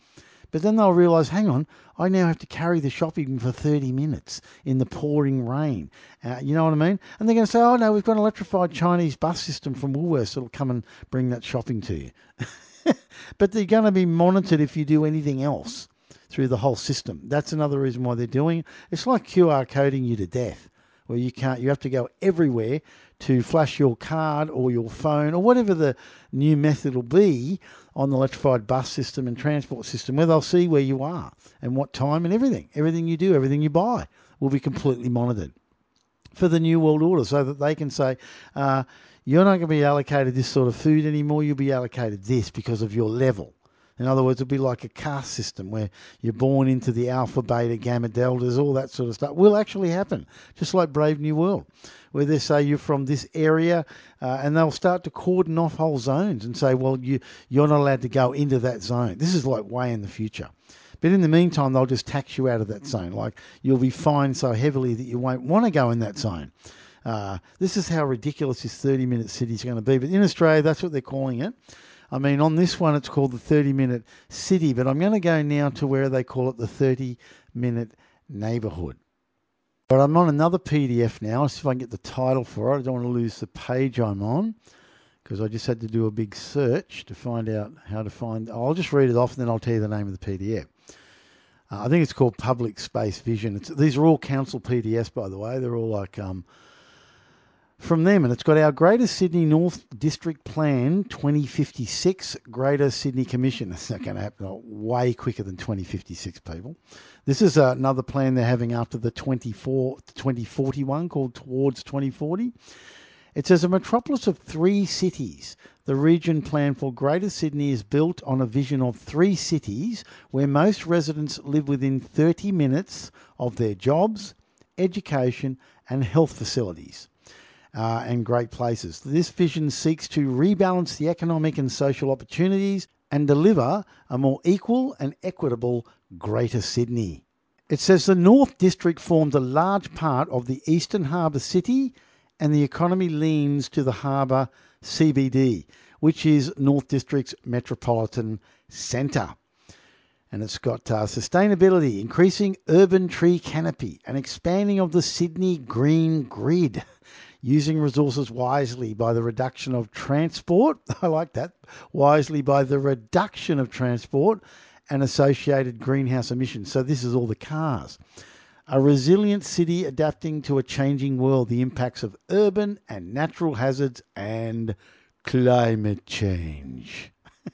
But then they'll realise, hang on, I now have to carry the shopping for thirty minutes in the pouring rain. Uh, you know what I mean? And they're going to say, oh, no, we've got an electrified Chinese bus system from Woolworths that'll come and bring that shopping to you. But they're going to be monitored if you do anything else through the whole system. That's another reason why they're doing it. It's like Q R coding you to death, where you can't, you have to go everywhere to flash your card or your phone or whatever the new method will be on the electrified bus system and transport system, where they'll see where you are and what time and everything. Everything you do, everything you buy will be completely monitored for the New World Order, so that they can say, uh, you're not going to be allocated this sort of food anymore, you'll be allocated this because of your level. In other words, it'll be like a caste system where you're born into the alpha, beta, gamma, deltas, all that sort of stuff will actually happen, just like Brave New World, where they say you're from this area, uh, and they'll start to cordon off whole zones and say, well, you, you're not allowed to go into that zone. This is like way in the future. But in the meantime, they'll just tax you out of that zone. Like, you'll be fined so heavily that you won't want to go in that zone. Uh, this is how ridiculous this thirty-minute city is going to be. But in Australia, that's what they're calling it. I mean, on this one, it's called the thirty-minute city, but I'm going to go now to where they call it the thirty-minute neighbourhood. But I'm on another P D F now. Let's see if I can get the title for it. I don't want to lose the page I'm on, because I just had to do a big search to find out how to find... I'll just read it off, and then I'll tell you the name of the P D F. Uh, I think it's called Public Space Vision. It's, these are all council P D Fs, by the way. They're all like... Um, from them, and it's got our Greater Sydney North District Plan twenty fifty-six Greater Sydney Commission. That's not going to happen way quicker than twenty fifty-six, people. This is uh, another plan they're having after the twenty-four, twenty forty-one called Towards twenty forty. It says a metropolis of three cities. The region plan for Greater Sydney is built on a vision of three cities where most residents live within thirty minutes of their jobs, education and health facilities. Uh, and great places. This vision seeks to rebalance the economic and social opportunities and deliver a more equal and equitable Greater Sydney. It says the North District forms a large part of the Eastern Harbour City, and the economy leans to the Harbour C B D, which is North District's metropolitan centre. And it's got uh, sustainability, increasing urban tree canopy, and expanding of the Sydney green grid. Using resources wisely by the reduction of transport. I like that. Wisely by the reduction of transport and associated greenhouse emissions. So this is all the cars. A resilient city adapting to a changing world. The impacts of urban and natural hazards and climate change.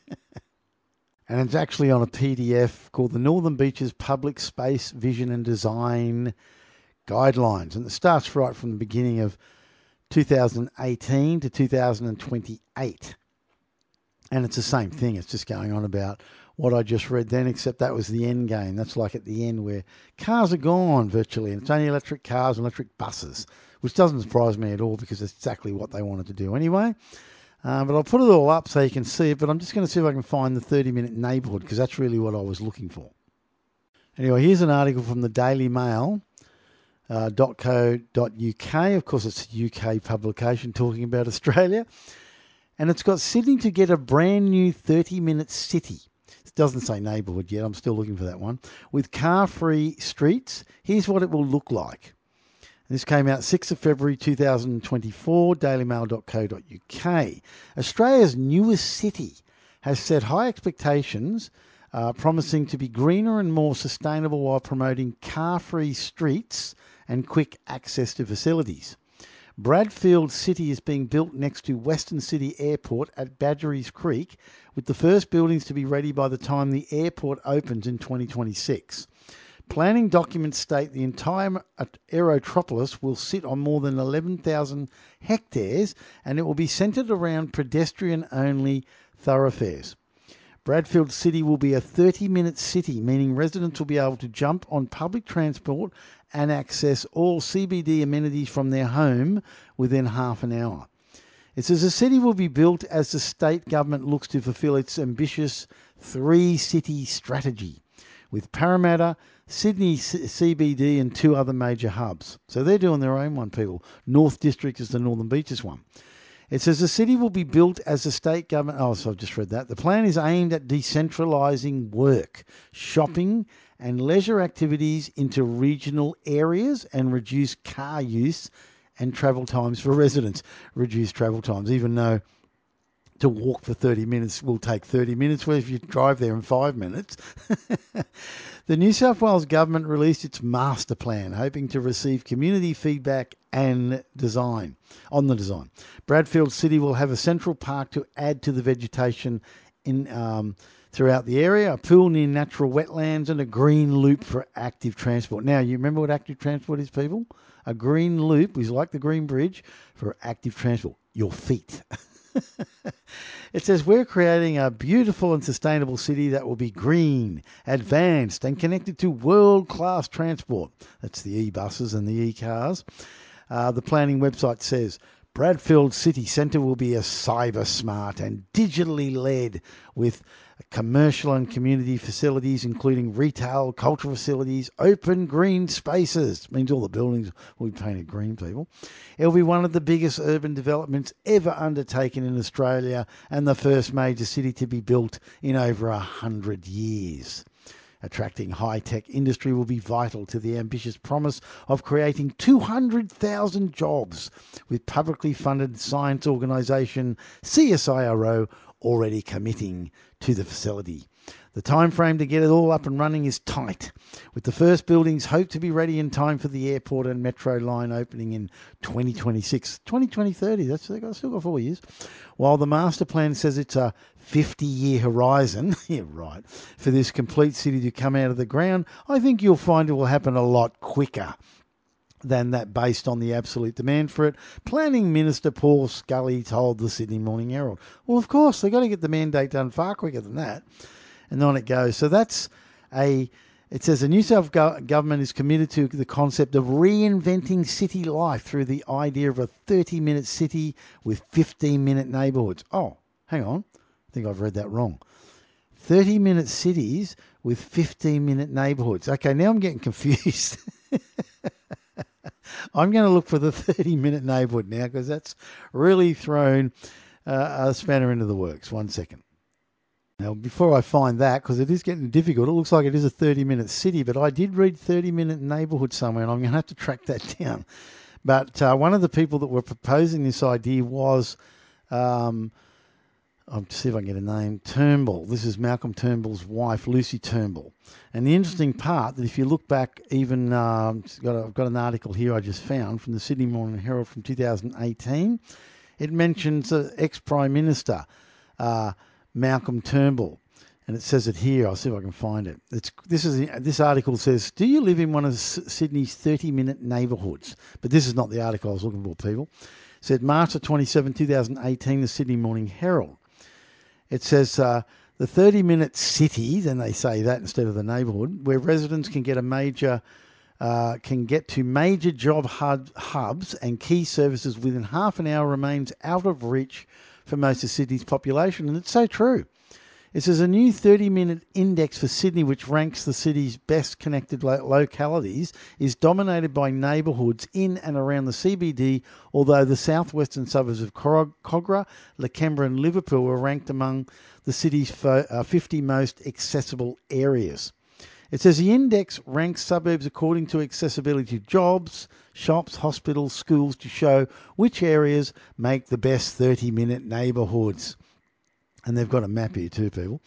And it's actually on a P D F called the Northern Beaches Public Space Vision and Design Guidelines. And it starts right from the beginning of two thousand eighteen to two thousand twenty-eight. And it's the same thing. It's just going on about what I just read then, except that was the end game. That's like at the end where cars are gone virtually, and it's only electric cars and electric buses, which doesn't surprise me at all because it's exactly what they wanted to do anyway. Uh, but I'll put it all up so you can see it, but I'm just going to see if I can find the thirty-minute neighbourhood, because that's really what I was looking for. Anyway, here's an article from the Daily Mail. Uh, .co.uk. Of course, it's a U K publication talking about Australia. And it's got Sydney to get a brand new thirty-minute city. It doesn't say neighbourhood yet. I'm still looking for that one. With car-free streets. Here's what it will look like. This came out sixth of February two thousand twenty-four, dailymail dot co dot uk. Australia's newest city has set high expectations, uh, promising to be greener and more sustainable while promoting car-free streets and quick access to facilities. Bradfield City is being built next to Western City Airport at Badgerys Creek, with the first buildings to be ready by the time the airport opens in twenty twenty-six. Planning documents state the entire aerotropolis will sit on more than eleven thousand hectares, and it will be centred around pedestrian-only thoroughfares. Bradfield City will be a thirty-minute city, meaning residents will be able to jump on public transport and access all C B D amenities from their home within half an hour. It says the city will be built as the state government looks to fulfil its ambitious three-city strategy, with Parramatta, Sydney C B D and two other major hubs. So they're doing their own one, people. North District is the Northern Beaches one. It says the city will be built as the state government... Oh, so I've just read that. The plan is aimed at decentralising work, shopping and leisure activities into regional areas and reduce car use and travel times for residents. Reduce travel times, even though to walk for thirty minutes will take thirty minutes, where if you drive there in five minutes. The New South Wales government released its master plan, hoping to receive community feedback and design on the design. Bradfield City will have a central park to add to the vegetation in um, throughout the area, a pool near natural wetlands, and a green loop for active transport. Now, you remember what active transport is, people? A green loop is like the Green Bridge for active transport, your feet. It says we're creating a beautiful and sustainable city that will be green, advanced and connected to world-class transport. That's the e-buses and the e-cars. Uh, the planning website says Bradfield City Centre will be a cyber smart and digitally led with commercial and community facilities, including retail, cultural facilities, open green spaces. It means all the buildings will be painted green, people. It will be one of the biggest urban developments ever undertaken in Australia and the first major city to be built in over a hundred years. Attracting high-tech industry will be vital to the ambitious promise of creating two hundred thousand jobs, with publicly funded science organisation C S I R O already committing to the facility. The time frame to get it all up and running is tight, with the first buildings hoped to be ready in time for the airport and metro line opening in twenty twenty-six, twenty thirty. That's they've still got four years. While the master plan says it's a fifty-year horizon, yeah, right, for this complete city to come out of the ground, I think you'll find it will happen a lot quicker than that based on the absolute demand for it. Planning Minister Paul Scully told the Sydney Morning Herald. Well, of course, they've got to get the mandate done far quicker than that. And on it goes. So that's a, it says the New South Go- government is committed to the concept of reinventing city life through the idea of a thirty-minute city with fifteen-minute neighbourhoods. Oh, hang on. I think I've read that wrong. thirty-minute cities with fifteen-minute neighbourhoods. Okay, now I'm getting confused. I'm going to look for the thirty-minute neighbourhood now because that's really thrown uh, a spanner into the works. One second. Now, before I find that, because it is getting difficult, it looks like it is a thirty-minute city, but I did read thirty-minute neighbourhood somewhere, and I'm going to have to track that down. But uh, one of the people that were proposing this idea was, um, I'll see if I can get a name, Turnbull. This is Malcolm Turnbull's wife, Lucy Turnbull. And the interesting part, that if you look back, even um, got a, I've got an article here I just found from the Sydney Morning Herald from two thousand eighteen. It mentions uh, ex-Prime Minister uh Malcolm Turnbull, and it says it here. I'll see if I can find it. It's this is this article says, "Do you live in one of S- Sydney's thirty-minute neighbourhoods?" But this is not the article I was looking for, people. It said March the twenty-seventh, twenty eighteen, the Sydney Morning Herald. It says uh, the thirty-minute city, then they say that instead of the neighbourhood, where residents can get a major uh, can get to major job hub, hubs and key services within half an hour, remains out of reach for most of Sydney's population, and it's so true. It says a new thirty-minute index for Sydney, which ranks the city's best connected lo- localities, is dominated by neighbourhoods in and around the C B D, although the southwestern suburbs of Cor- Cogra, Lakembra and Liverpool were ranked among the city's fo- uh, fifty most accessible areas. It says the index ranks suburbs according to accessibility to jobs, shops, hospitals, schools, to show which areas make the best thirty-minute neighbourhoods. And they've got a map here too, people.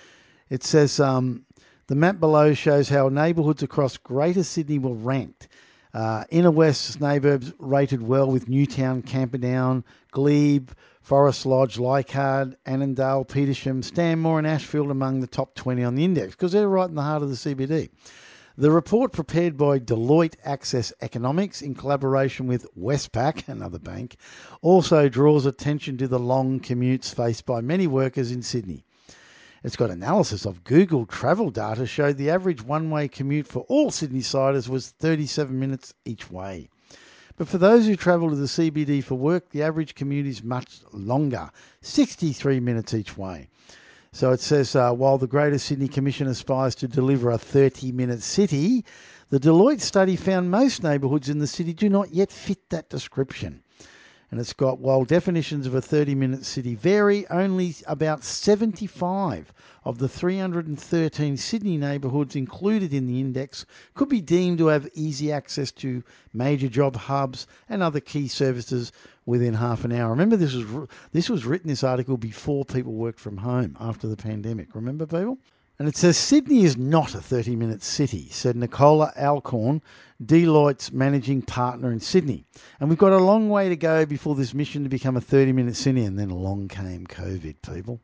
It says um, the map below shows how neighbourhoods across Greater Sydney were ranked. Uh, Inner West's neighbours rated well with Newtown, Camperdown, Glebe, Forest Lodge, Leichhardt, Annandale, Petersham, Stanmore and Ashfield among the top twenty on the index because they're right in the heart of the C B D. The report, prepared by Deloitte Access Economics in collaboration with Westpac, another bank, also draws attention to the long commutes faced by many workers in Sydney. It's got analysis of Google travel data showed the average one-way commute for all Sydney-siders was thirty-seven minutes each way. But for those who travel to the C B D for work, the average commute is much longer, sixty-three minutes each way. So it says, uh, while the Greater Sydney Commission aspires to deliver a thirty-minute city, the Deloitte study found most neighbourhoods in the city do not yet fit that description. And it's got, while definitions of a thirty-minute city vary, only about seventy-five of the three hundred thirteen Sydney neighbourhoods included in the index could be deemed to have easy access to major job hubs and other key services within half an hour. Remember, this was this was written, this article, before people worked from home after the pandemic. Remember, people? And it says, Sydney is not a thirty-minute city, said Nicola Alcorn, Deloitte's managing partner in Sydney. And we've got a long way to go before this mission to become a thirty-minute city. And then along came COVID, people.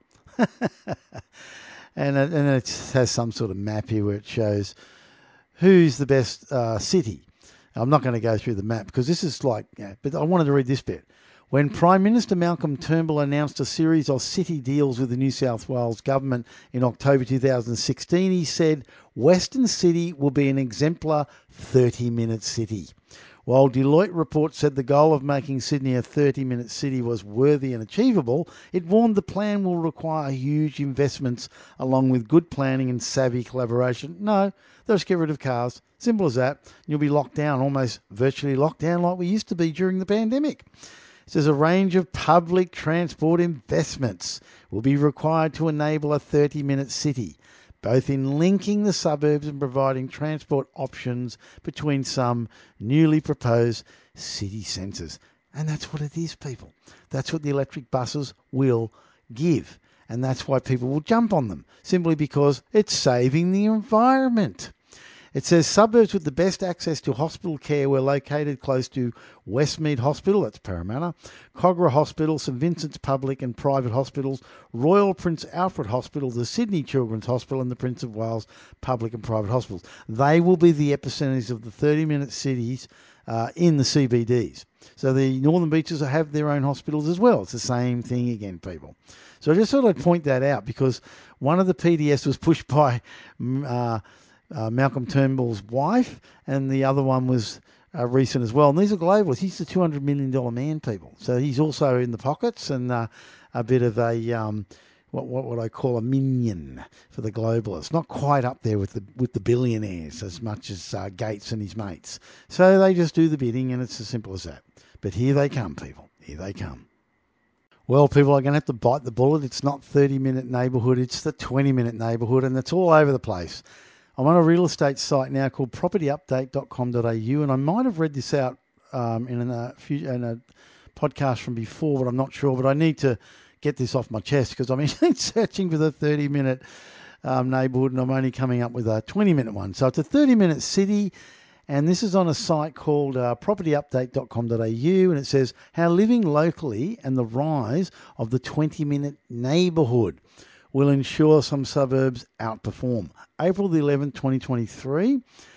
and, it, and it has some sort of map here where it shows who's the best uh, city. I'm not going to go through the map because this is like, yeah, but I wanted to read this bit. When Prime Minister Malcolm Turnbull announced a series of city deals with the New South Wales government in October two thousand sixteen, he said Western Sydney will be an exemplar thirty-minute city. While Deloitte report said the goal of making Sydney a thirty-minute city was worthy and achievable, it warned the plan will require huge investments along with good planning and savvy collaboration. No, they'll just get rid of cars. Simple as that. You'll be locked down, almost virtually locked down like we used to be during the pandemic. It says a range of public transport investments will be required to enable a thirty-minute city, both in linking the suburbs and providing transport options between some newly proposed city centres. And that's what it is, people. That's what the electric buses will give. And that's why people will jump on them, simply because it's saving the environment. It says suburbs with the best access to hospital care were located close to Westmead Hospital, that's Parramatta, Cogra Hospital, St Vincent's Public and Private Hospitals, Royal Prince Alfred Hospital, the Sydney Children's Hospital and the Prince of Wales Public and Private Hospitals. They will be the epicenters of the thirty-minute cities uh, in the C B Ds. So the Northern Beaches have their own hospitals as well. It's the same thing again, people. So I just thought I'd point that out because one of the P D S was pushed by Uh, Uh, Malcolm Turnbull's wife, and the other one was uh, recent as well. And these are globalists. He's the two hundred million dollars man, people. So he's also in the pockets and uh, a bit of a, um, what what would I call a minion for the globalists. Not quite up there with the with the billionaires as much as uh, Gates and his mates. So they just do the bidding, and it's as simple as that. But here they come, people. Here they come. Well, people are going to have to bite the bullet. It's not thirty-minute neighbourhood. It's the twenty-minute neighbourhood, and it's all over the place. I'm on a real estate site now called property update dot com dot a u, and I might have read this out um, in, a few, in a podcast from before, but I'm not sure. But I need to get this off my chest because I'm searching for the thirty-minute um, neighbourhood, and I'm only coming up with a twenty-minute one. So it's a thirty-minute city, and this is on a site called uh, property update dot com dot a u, and it says, how living locally and the rise of the twenty-minute neighbourhood will ensure some suburbs outperform. April the eleventh, twenty twenty-three.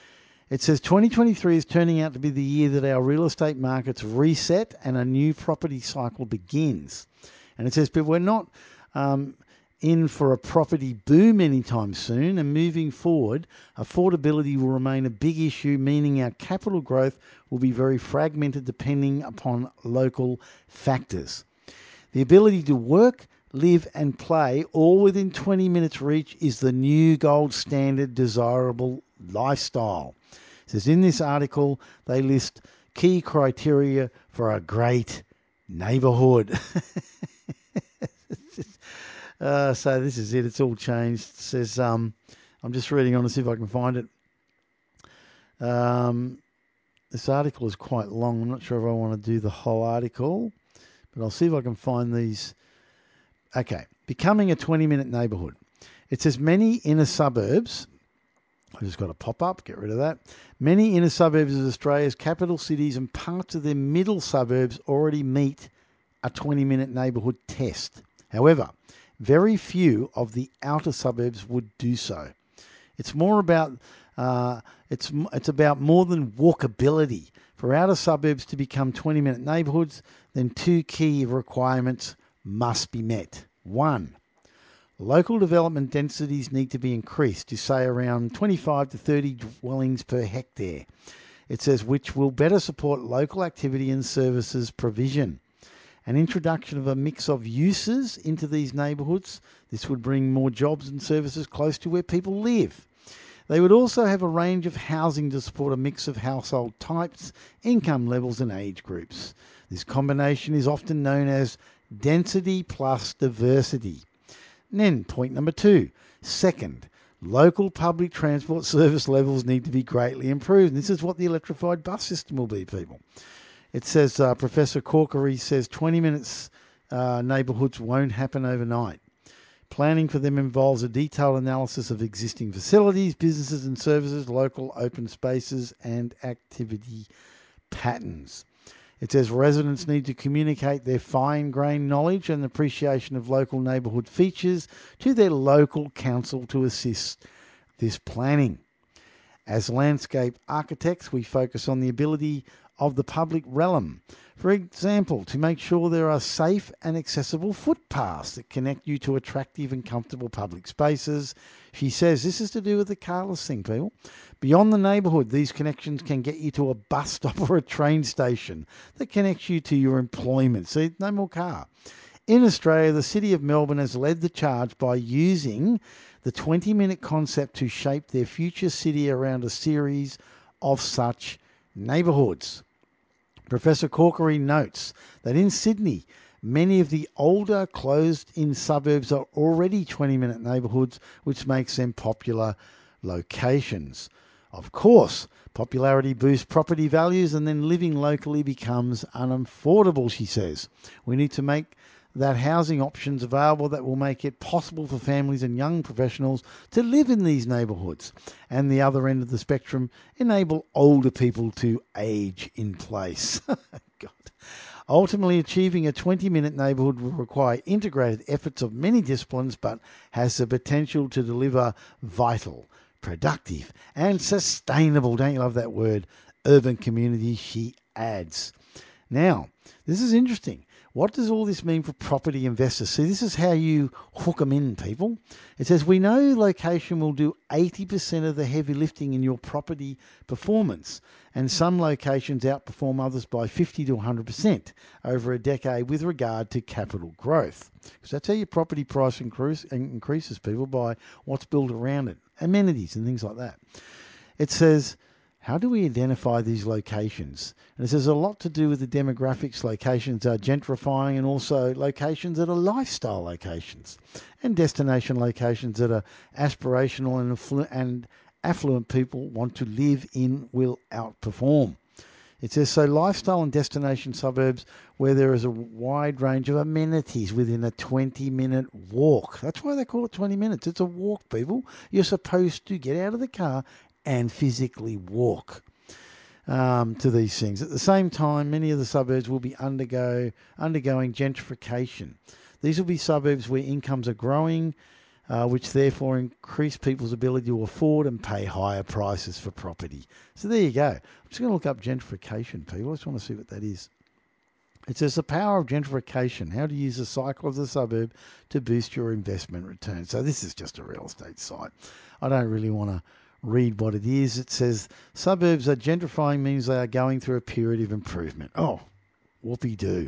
It says twenty twenty-three is turning out to be the year that our real estate markets reset and a new property cycle begins. And it says, but we're not um, in for a property boom anytime soon, and moving forward, affordability will remain a big issue, meaning our capital growth will be very fragmented depending upon local factors. The ability to work, live and play all within twenty minutes reach is the new gold standard desirable lifestyle. It says in this article, they list key criteria for a great neighbourhood. uh, so this is it. It's all changed. It says, um, I'm just reading on to see if I can find it. Um, this article is quite long. I'm not sure if I want to do the whole article, but I'll see if I can find these. Okay, becoming a twenty-minute neighbourhood. It says many inner suburbs, I just got to pop up, get rid of that. Many inner suburbs of Australia's capital cities and parts of their middle suburbs already meet a twenty-minute neighbourhood test. However, very few of the outer suburbs would do so. It's more about uh, it's it's about more than walkability. For outer suburbs to become twenty-minute neighbourhoods, then two key requirements must be met. One, local development densities need to be increased to, say, around twenty-five to thirty dwellings per hectare. It says, which will better support local activity and services provision. An introduction of a mix of uses into these neighbourhoods. This would bring more jobs and services close to where people live. They would also have a range of housing to support a mix of household types, income levels and age groups. This combination is often known as density plus diversity. And then point number two. Second, local public transport service levels need to be greatly improved. And this is what the electrified bus system will be, people. It says, uh, Professor Corkery says twenty minutes uh, neighbourhoods won't happen overnight. Planning for them involves a detailed analysis of existing facilities, businesses and services, local open spaces and activity patterns. It says residents need to communicate their fine-grained knowledge and appreciation of local neighbourhood features to their local council to assist this planning. As landscape architects, we focus on the ability of the public realm. For example, to make sure there are safe and accessible footpaths that connect you to attractive and comfortable public spaces. She says this is to do with the carless thing, people. Beyond the neighbourhood, these connections can get you to a bus stop or a train station that connects you to your employment. See, no more car. In Australia, the City of Melbourne has led the charge by using the twenty-minute concept to shape their future city around a series of such neighbourhoods. Professor Corkery notes that in Sydney, many of the older closed-in suburbs are already twenty-minute neighbourhoods, which makes them popular locations. Of course, popularity boosts property values and then living locally becomes unaffordable, she says. We need to make that housing options available that will make it possible for families and young professionals to live in these neighbourhoods. And the other end of the spectrum, enable older people to age in place. God. Ultimately, achieving a twenty-minute neighbourhood will require integrated efforts of many disciplines, but has the potential to deliver vital, productive and sustainable, don't you love that word, urban communities, she adds. Now, this is interesting. What does all this mean for property investors? See, this is how you hook them in, people. It says, we know location will do eighty percent of the heavy lifting in your property performance, and some locations outperform others by fifty to one hundred percent over a decade with regard to capital growth. Because that's how your property price increase, increases, people, by what's built around it, amenities and things like that. It says, how do we identify these locations? And it says a lot to do with the demographics. Locations are gentrifying, and also locations that are lifestyle locations, and destination locations that are aspirational and, afflu- and affluent people want to live in will outperform. It says, so lifestyle and destination suburbs where there is a wide range of amenities within a twenty-minute walk. That's why they call it twenty minutes. It's a walk, people. You're supposed to get out of the car and physically walk um, to these things. At the same time, many of the suburbs will be undergo undergoing gentrification. These will be suburbs where incomes are growing, uh, which therefore increase people's ability to afford and pay higher prices for property. So there you go. I'm just going to look up gentrification, people. I just want to see what that is. It says the power of gentrification, how to use the cycle of the suburb to boost your investment return. So this is just a real estate site. I don't really want to read what it is. It says suburbs are gentrifying means they are going through a period of improvement. Oh, whoopee-doo.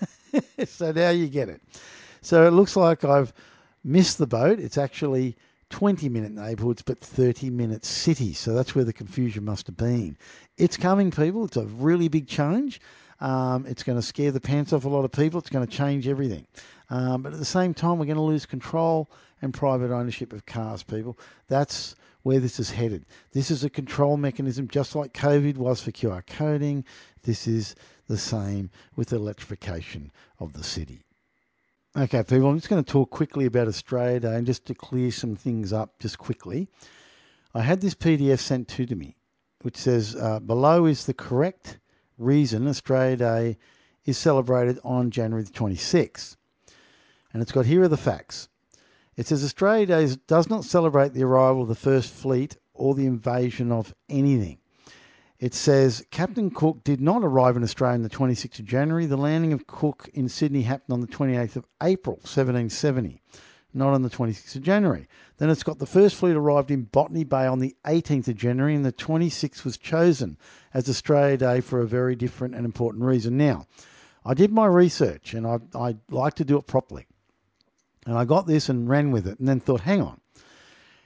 So now you get it. So it looks like I've missed the boat. It's actually twenty-minute neighbourhoods, but thirty-minute cities. So that's where the confusion must have been. It's coming, people. It's a really big change. Um, it's going to scare the pants off a lot of people. It's going to change everything. Um, but at the same time, we're going to lose control and private ownership of cars, people. That's where this is headed. This is a control mechanism, just like COVID was for Q R coding. This is the same with the electrification of the city. Okay, people, I'm just going to talk quickly about Australia Day, and just to clear some things up just quickly. I had this P D F sent to, to me, which says uh, below is the correct reason Australia Day is celebrated on January the twenty-sixth. And it's got, here are the facts. It says Australia Day does not celebrate the arrival of the First Fleet or the invasion of anything. It says Captain Cook did not arrive in Australia on the twenty-sixth of January. The landing of Cook in Sydney happened on the twenty-eighth of April, seventeen seventy, not on the twenty-sixth of January. Then it's got the First Fleet arrived in Botany Bay on the eighteenth of January, and the twenty-sixth was chosen as Australia Day for a very different and important reason. Now, I did my research, and I, I like to do it properly. And I got this and ran with it, and then thought, hang on.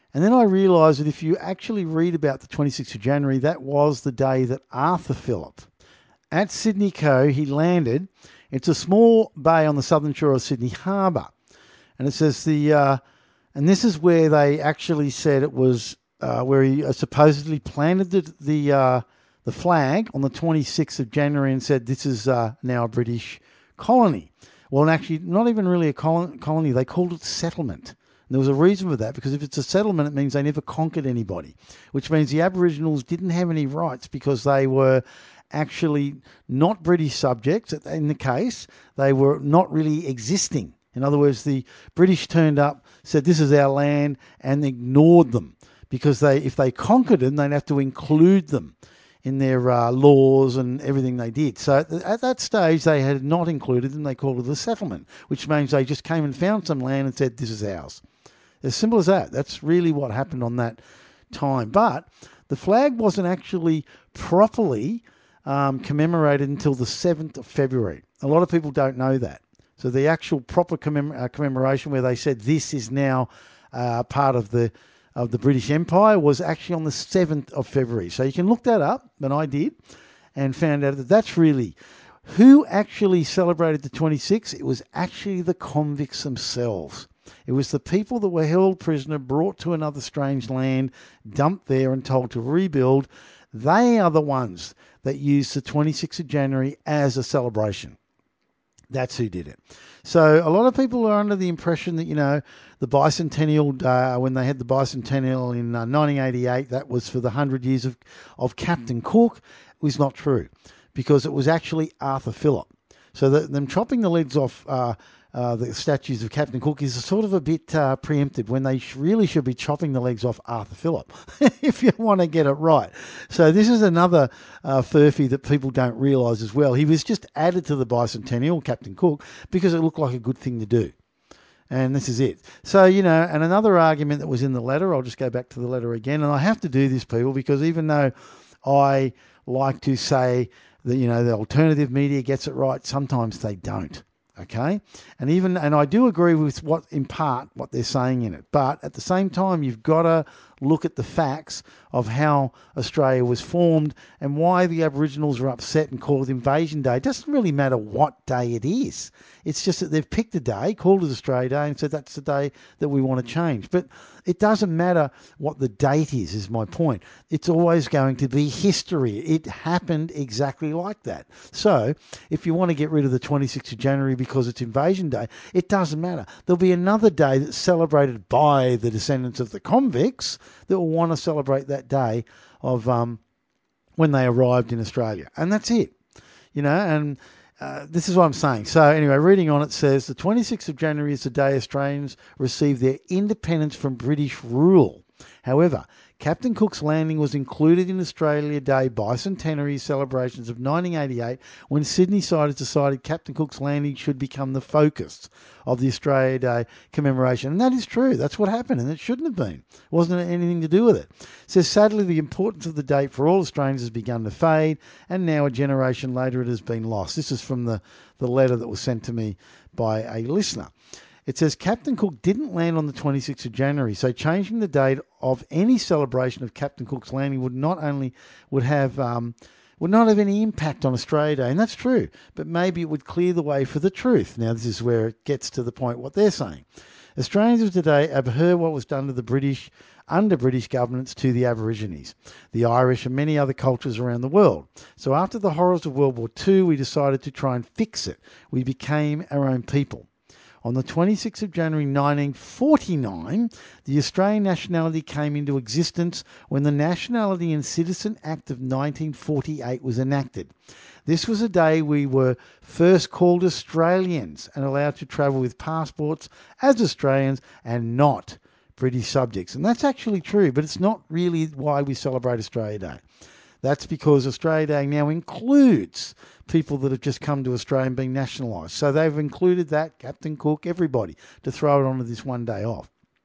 And then I realised that if you actually read about the twenty-sixth of January, that was the day that Arthur Phillip, at Sydney Cove, he landed. It's a small bay on the southern shore of Sydney Harbour. And it says the, uh, and this is where they actually said it was, uh, where he uh, supposedly planted the the, uh, the flag on the twenty-sixth of January and said this is uh, now a British colony. Well, actually, not even really a colony. They called it settlement. And there was a reason for that, because if it's a settlement, it means they never conquered anybody, which means the Aboriginals didn't have any rights because they were actually not British subjects. In the case, they were not really existing. In other words, the British turned up, said this is our land, and ignored them, because they, if they conquered them, they'd have to include them in their uh, laws and everything they did. So at, at that stage, they had not included them. They called it a settlement, which means they just came and found some land and said, this is ours. As simple as that. That's really what happened on that time. But the flag wasn't actually properly um, commemorated until the seventh of February. A lot of people don't know that. So the actual proper commem- uh, commemoration where they said this is now uh, part of the of the British Empire was actually on the seventh of February. So you can look that up, and I did, and found out that that's really who actually celebrated the twenty-sixth. It was actually the convicts themselves. It was the people that were held prisoner, brought to another strange land, dumped there and told to rebuild. They are the ones that used the twenty-sixth of January as a celebration. That's who did it. So a lot of people are under the impression that, you know, the bicentennial, uh, when they had the bicentennial in uh, nineteen eighty-eight, that was for the one hundred years of, of Captain Cook. It was not true, because it was actually Arthur Phillip. So the, them chopping the legs off uh, uh, the statues of Captain Cook is sort of a bit uh, preempted, when they sh- really should be chopping the legs off Arthur Phillip, if you want to get it right. So this is another uh, furphy that people don't realise as well. He was just added to the bicentennial, Captain Cook, because it looked like a good thing to do. And this is it. So, you know, and another argument that was in the letter, I'll just go back to the letter again, and I have to do this, people, because even though I like to say that, you know, the alternative media gets it right, sometimes they don't. Okay, and even and I do agree with what in part what they're saying in it, but at the same time you've got to look at the facts of how Australia was formed and why the Aboriginals are upset and call it Invasion Day. It doesn't really matter what day it is. It's just that they've picked a day, called it Australia Day, and said that's the day that we want to change. But it doesn't matter what the date is, is my point. It's always going to be history. It happened exactly like that. So if you want to get rid of the twenty-sixth of January because it's Invasion Day, it doesn't matter. There'll be another day that's celebrated by the descendants of the convicts that will want to celebrate that day of um, when they arrived in Australia. And that's it. You know, and uh, this is what I'm saying. So anyway, reading on, it says the twenty-sixth of January is the day Australians received their independence from British rule. However, Captain Cook's landing was included in Australia Day bicentenary celebrations of nineteen eighty-eight, when Sydney-siders decided Captain Cook's landing should become the focus of the Australia Day commemoration. And that is true. That's what happened, and it shouldn't have been. It wasn't anything to do with it. It says, sadly, the importance of the date for all Australians has begun to fade, and now a generation later it has been lost. This is from the, the letter that was sent to me by a listener. It says Captain Cook didn't land on the twenty-sixth of January, so changing the date of any celebration of Captain Cook's landing would not only would have um, would not have any impact on Australia Day, and that's true, but maybe it would clear the way for the truth. Now, this is where it gets to the point what they're saying. Australians of today abhor what was done to the British under British governance to the Aborigines, the Irish, and many other cultures around the world. So after the horrors of World War Two, we decided to try and fix it. We became our own people. On the twenty-sixth of January nineteen forty-nine, the Australian nationality came into existence when the Nationality and Citizen Act of nineteen forty-eight was enacted. This was a day we were first called Australians and allowed to travel with passports as Australians and not British subjects. And that's actually true, but it's not really why we celebrate Australia Day. That's because Australia Day now includes people that have just come to Australia and been nationalised. So they've included that, Captain Cook, everybody, to throw it onto this one day off.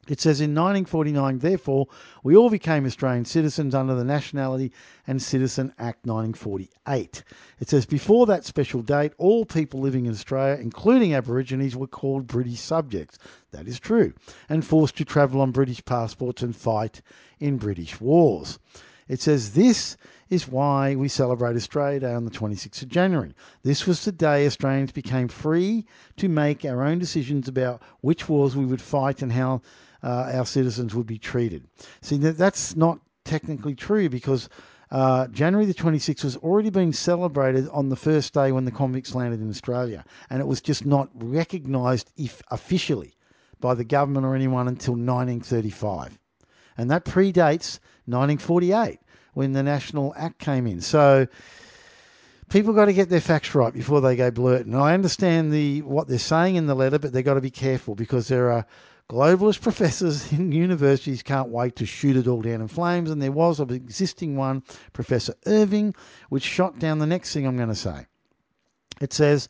It says in nineteen forty-nine, therefore, we all became Australian citizens under the Nationality and Citizen Act nineteen forty-eight. It says before that special date, all people living in Australia, including Aborigines, were called British subjects. That is true. And forced to travel on British passports and fight in British wars. It says this is why we celebrate Australia Day on the twenty-sixth of January. This was the day Australians became free to make our own decisions about which wars we would fight and how Uh, our citizens would be treated. See, that, that's not technically true because uh, January the twenty-sixth was already being celebrated on the first day when the convicts landed in Australia, and it was just not recognised if officially by the government or anyone until nineteen thirty-five. And that predates nineteen forty-eight when the National Act came in. So people got to get their facts right before they go blurting. I understand the what they're saying in the letter, but they've got to be careful because there are globalist professors in universities can't wait to shoot it all down in flames, and there was an existing one, Professor Irving, which shot down the next thing I'm going to say. It says,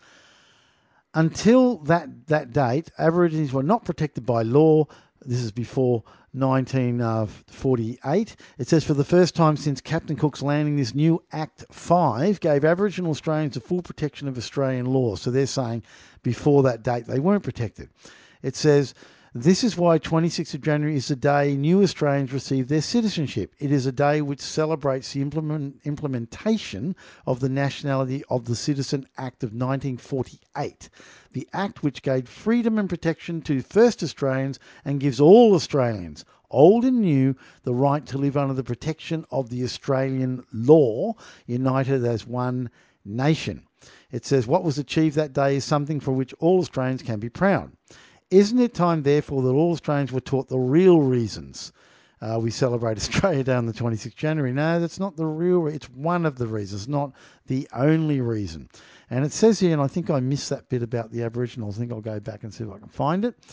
until that, that date, Aborigines were not protected by law. This is before nineteen forty-eight. It says, for the first time since Captain Cook's landing, this new Act five gave Aboriginal Australians the full protection of Australian law. So they're saying before that date they weren't protected. It says, this is why twenty-sixth of January is the day new Australians receive their citizenship. It is a day which celebrates the implement, implementation of the Nationality of the Citizen Act of nineteen forty-eight, the act which gave freedom and protection to first Australians and gives all Australians, old and new, the right to live under the protection of the Australian law, united as one nation. It says what was achieved that day is something for which all Australians can be proud. Isn't it time, therefore, that all Australians were taught the real reasons uh, we celebrate Australia Day on the twenty-sixth of January? No, that's not the real reason. It's one of the reasons, not the only reason. And it says here, and I think I missed that bit about the Aboriginals. I think I'll go back and see if I can find it.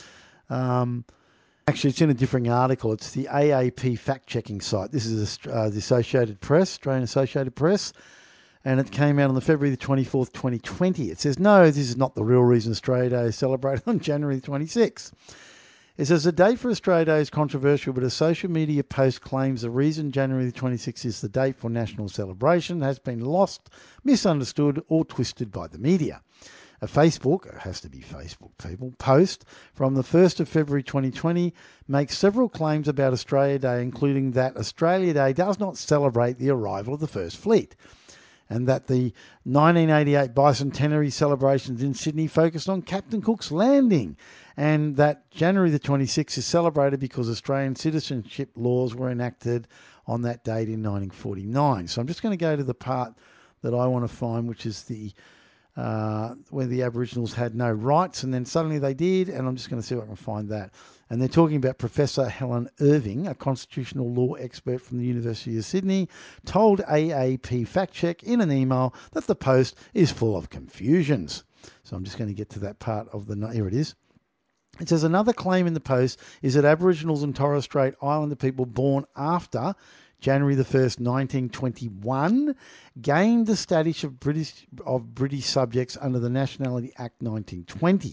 Um, actually, it's in a different article. It's the A A P fact-checking site. This is uh, the Associated Press, Australian Associated Press. And it came out on the February the twenty-fourth, twenty twenty. It says, no, this is not the real reason Australia Day is celebrated on January the twenty-sixth. It says, the date for Australia Day is controversial, but a social media post claims the reason January the twenty-sixth is the date for national celebration has been lost, misunderstood, or twisted by the media. A Facebook, it has to be Facebook people, post from the first of February twenty twenty makes several claims about Australia Day, including that Australia Day does not celebrate the arrival of the First Fleet, and that the nineteen eighty-eight bicentenary celebrations in Sydney focused on Captain Cook's landing, and that January the twenty-sixth is celebrated because Australian citizenship laws were enacted on that date in nineteen forty-nine. So I'm just going to go to the part that I want to find, which is the uh, where the Aboriginals had no rights, and then suddenly they did, and I'm just going to see if I can find that. And they're talking about Professor Helen Irving, a constitutional law expert from the University of Sydney, told A A P Fact Check in an email that the post is full of confusions. So I'm just going to get to that part of the... Here it is. It says, another claim in the post is that Aboriginals and Torres Strait Islander people born after January the first, nineteen twenty-one, gained the status of British, of British subjects under the Nationality Act nineteen twenty.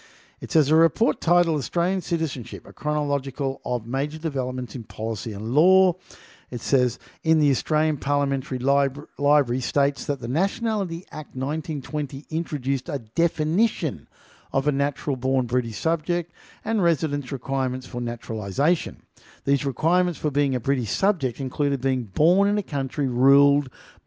It says, a report titled Australian Citizenship, a chronological of major developments in policy and law. It says, in the Australian Parliamentary Libra- Library states that the Nationality Act nineteen twenty introduced a definition of a natural-born British subject and residence requirements for naturalisation. These requirements for being a British subject included being born in a country ruled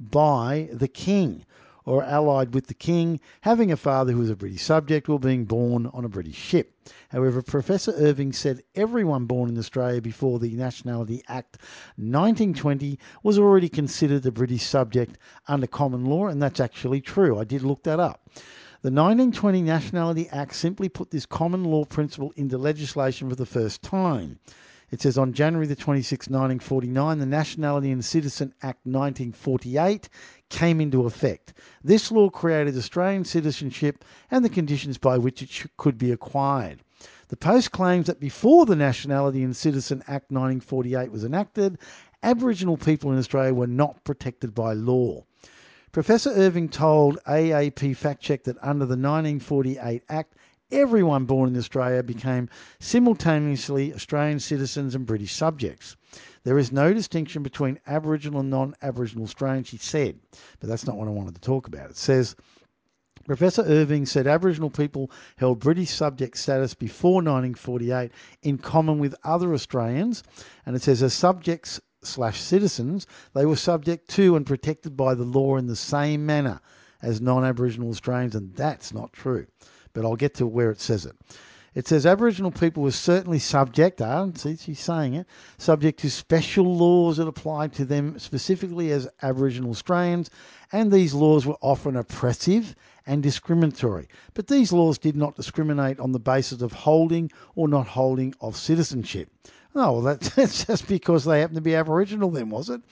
by the King, or allied with the King, having a father who was a British subject, or being born on a British ship. However, Professor Irving said everyone born in Australia before the Nationality Act nineteen twenty was already considered a British subject under common law, and that's actually true. I did look that up. The nineteen twenty Nationality Act simply put this common law principle into legislation for the first time. It says on January the twenty-sixth, nineteen forty-nine, the Nationality and Citizen Act nineteen forty-eight came into effect. This law created Australian citizenship and the conditions by which it sh- could be acquired. The Post claims that before the Nationality and Citizen Act nineteen forty-eight was enacted, Aboriginal people in Australia were not protected by law. Professor Irving told A A P Fact Check that under the nineteen forty-eight Act, everyone born in Australia became simultaneously Australian citizens and British subjects. There is no distinction between Aboriginal and non-Aboriginal Australians, she said. But that's not what I wanted to talk about. It says, Professor Irving said Aboriginal people held British subject status before nineteen forty-eight in common with other Australians. And it says, as subjects slash citizens, they were subject to and protected by the law in the same manner as non-Aboriginal Australians. And that's not true. But I'll get to where it says it. It says Aboriginal people were certainly subject, ah, see, she's saying it, subject to special laws that applied to them specifically as Aboriginal Australians, and these laws were often oppressive and discriminatory. But these laws did not discriminate on the basis of holding or not holding of citizenship. Oh, well, that's just because they happen to be Aboriginal then, was it?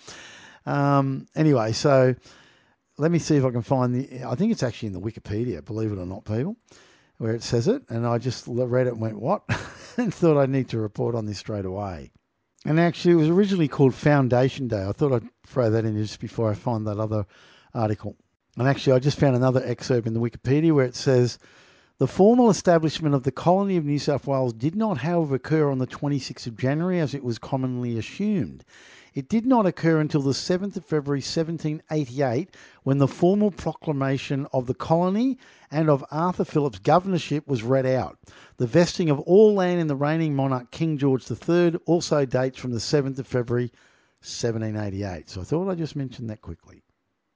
Um, anyway, so let me see if I can find the, I think it's actually in the Wikipedia, believe it or not, people, where it says it, and I just read it and went, what? And thought I need to report on this straight away. And actually, it was originally called Foundation Day. I thought I'd throw that in just before I find that other article. And actually, I just found another excerpt in the Wikipedia where it says, the formal establishment of the colony of New South Wales did not, however, occur on the twenty-sixth of January, as it was commonly assumed. It did not occur until the seventh of February seventeen eighty-eight, when the formal proclamation of the colony and of Arthur Phillip's governorship was read out. The vesting of all land in the reigning monarch King George the Third also dates from the seventh of February seventeen eighty-eight. So I thought I'd just mention that quickly.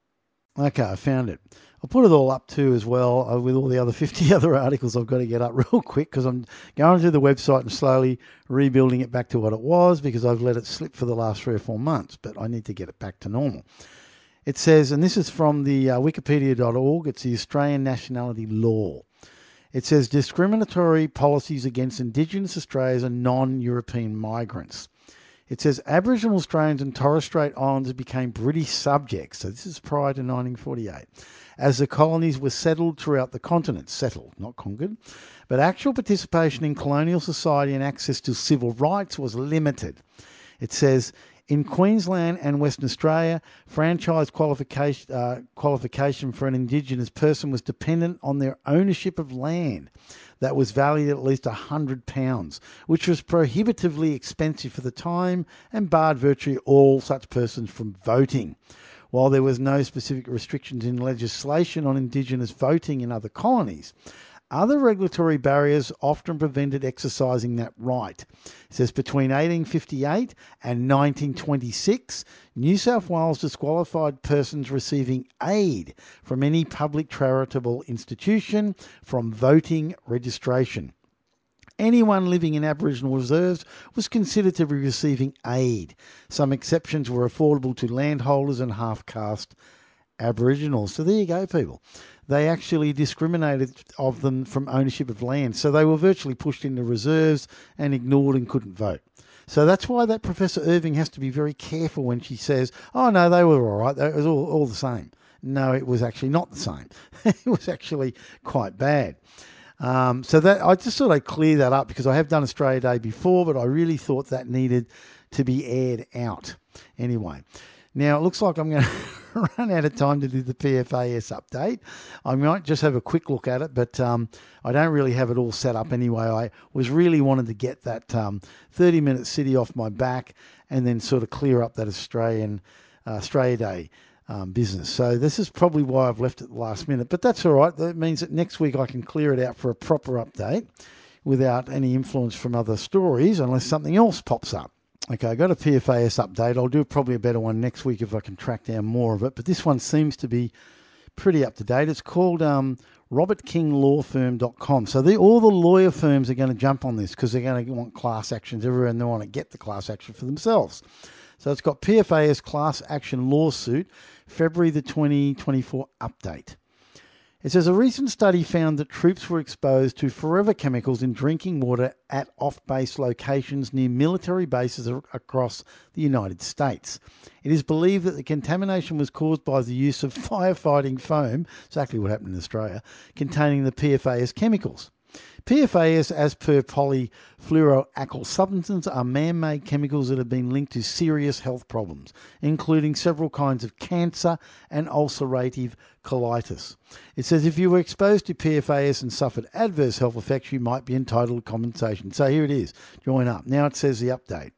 Okay, I found it. I'll put it all up too as well, uh, with all the other fifty other articles I've got to get up real quick, because I'm going through the website and slowly rebuilding it back to what it was, because I've let it slip for the last three or four months, but I need to get it back to normal. It says, and this is from the uh, wikipedia dot org, it's the Australian Nationality Law. It says discriminatory policies against Indigenous Australians and non-European migrants. It says Aboriginal Australians and Torres Strait Islanders became British subjects, so this is prior to nineteen forty-eight, as the colonies were settled throughout the continent, settled, not conquered, but actual participation in colonial society and access to civil rights was limited. It says, in Queensland and Western Australia, franchise qualification, uh, qualification for an Indigenous person was dependent on their ownership of land that was valued at least one hundred pounds, which was prohibitively expensive for the time and barred virtually all such persons from voting. While there was no specific restrictions in legislation on Indigenous voting in other colonies, other regulatory barriers often prevented exercising that right. It says between eighteen fifty-eight and nineteen twenty-six, New South Wales disqualified persons receiving aid from any public charitable institution from voting registration. Anyone living in Aboriginal reserves was considered to be receiving aid. Some exceptions were affordable to landholders and half-caste Aboriginals. So there you go, people. They actually discriminated of them from ownership of land. So they were virtually pushed into reserves and ignored and couldn't vote. So that's why that Professor Irving has to be very careful when she says, oh, no, they were all right. It was all, all the same. No, it was actually not the same. It was actually quite bad. Um, so that I just thought I'd clear that up, because I have done Australia Day before, but I really thought that needed to be aired out. Anyway, now it looks like I'm going to run out of time to do the P F A S update. I might just have a quick look at it, but um, I don't really have it all set up anyway. I was really wanted to get that um, thirty-minute city off my back and then sort of clear up that Australian uh, Australia Day Um, business. So this is probably why I've left it the last minute, but that's all right. That means that next week I can clear it out for a proper update without any influence from other stories, unless something else pops up. Okay, I got a P F A S update. I'll do probably a better one next week if I can track down more of it, but this one seems to be pretty up to date. It's called um, robert king law firm dot com. So the, all the lawyer firms are going to jump on this, because they're going to want class actions everywhere, and they want to get the class action for themselves. So it's got P F A S class action lawsuit, February the twenty twenty-four update. It says a recent study found that troops were exposed to forever chemicals in drinking water at off-base locations near military bases across the United States. It is believed that the contamination was caused by the use of firefighting foam, exactly what happened in Australia, containing the P F A S chemicals. P F A S, as per polyfluoroalkyl substances, are man-made chemicals that have been linked to serious health problems, including several kinds of cancer and ulcerative colitis. It says if you were exposed to P F A S and suffered adverse health effects, you might be entitled to compensation. So here it is. Join up. Now it says the update.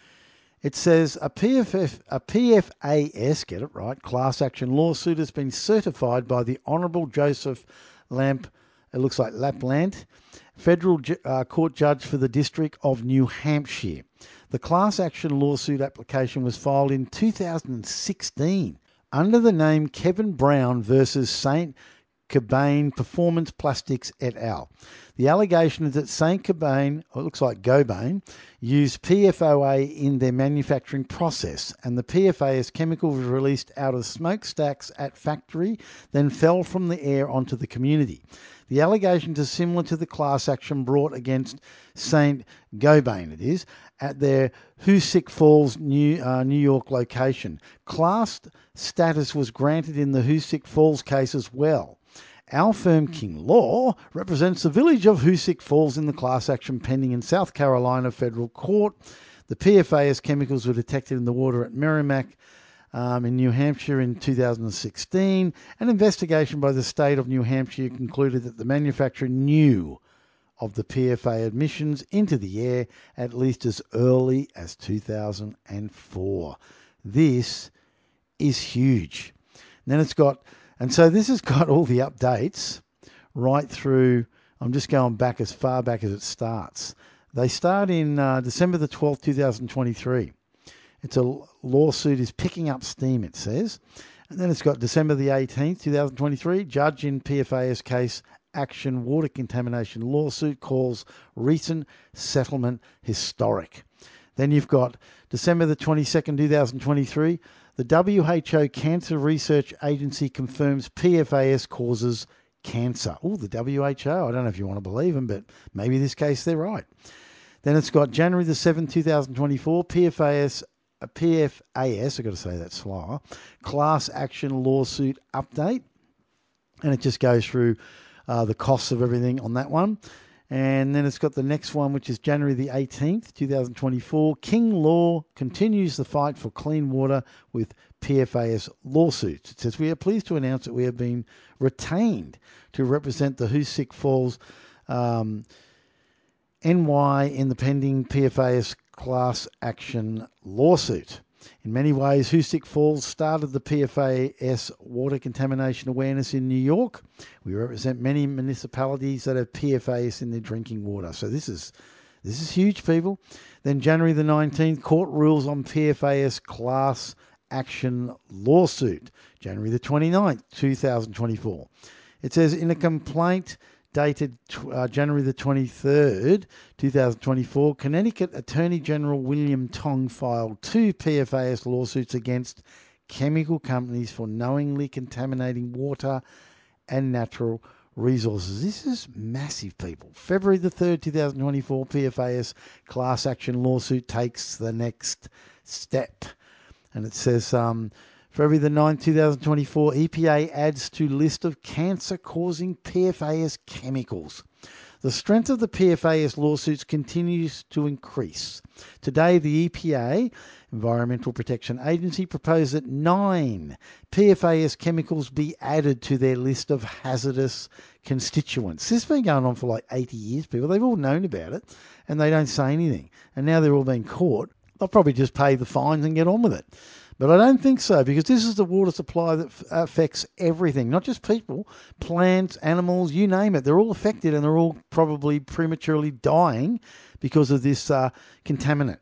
It says a P F F, a P F A S, get it right, class action lawsuit has been certified by the Honourable Joseph Lamp, it looks like Lapland, Federal uh, Court Judge for the District of New Hampshire. The class action lawsuit application was filed in two thousand sixteen under the name Kevin Brown versus Saint Cobain Performance Plastics et al. The allegation is that Saint Cobain, or it looks like Gobain, used P F O A in their manufacturing process, and the P F A S chemical was released out of smokestacks at factory, then fell from the air onto the community. The allegations are similar to the class action brought against Saint Gobain, it is, at their Hoosick Falls, New, uh, New York location. Class status was granted in the Hoosick Falls case as well. Our firm, King Law, represents the village of Hoosick Falls in the class action pending in South Carolina Federal Court. The P F A S chemicals were detected in the water at Merrimack um, in New Hampshire in two thousand sixteen. An investigation by the state of New Hampshire concluded that the manufacturer knew of the P F A emissions into the air at least as early as two thousand four. This is huge. And then it's got... And so this has got all the updates right through, I'm just going back as far back as it starts. They start in uh, December the twelfth, twenty twenty-three. It's a lawsuit is picking up steam, it says. And then it's got December the eighteenth, twenty twenty-three. Judge in P F A S case action water contamination lawsuit calls recent settlement historic. Then you've got December the twenty-second, twenty twenty-three. The W H O Cancer Research Agency confirms P F A S causes cancer. Oh, the W H O. I don't know if you want to believe them, but maybe in this case they're right. Then it's got January the seventh, twenty twenty-four, P F A S, a P F A S, I've got to say that slower, class action lawsuit update. And it just goes through uh, the costs of everything on that one. And then it's got the next one, which is January the eighteenth, twenty twenty-four. King Law continues the fight for clean water with P F A S lawsuits. It says, we are pleased to announce that we have been retained to represent the Hoosick Falls um, N Y in the pending P F A S class action lawsuit. In many ways, Hoosick Falls started the P F A S water contamination awareness in New York. We represent many municipalities that have P F A S in their drinking water. So this is this is huge, people. Then January the nineteenth, court rules on P F A S class action lawsuit. January the twenty-ninth, twenty twenty-four. It says in a complaint dated uh, January the twenty-third, twenty twenty-four, Connecticut Attorney General William Tong filed two P F A S lawsuits against chemical companies for knowingly contaminating water and natural resources. This is massive, people. February the third, twenty twenty-four, P F A S class action lawsuit takes the next step. And it says... Um, February the ninth, twenty twenty-four, E P A adds to list of cancer-causing P F A S chemicals. The strength of the P F A S lawsuits continues to increase. Today, the E P A, Environmental Protection Agency, proposed that nine P F A S chemicals be added to their list of hazardous constituents. This has been going on for like eighty years, people. They've all known about it, and they don't say anything. And now they're all being caught. They'll probably just pay the fines and get on with it. But I don't think so, because this is the water supply that f- affects everything, not just people, plants, animals, you name it. They're all affected, and they're all probably prematurely dying because of this uh, contaminant.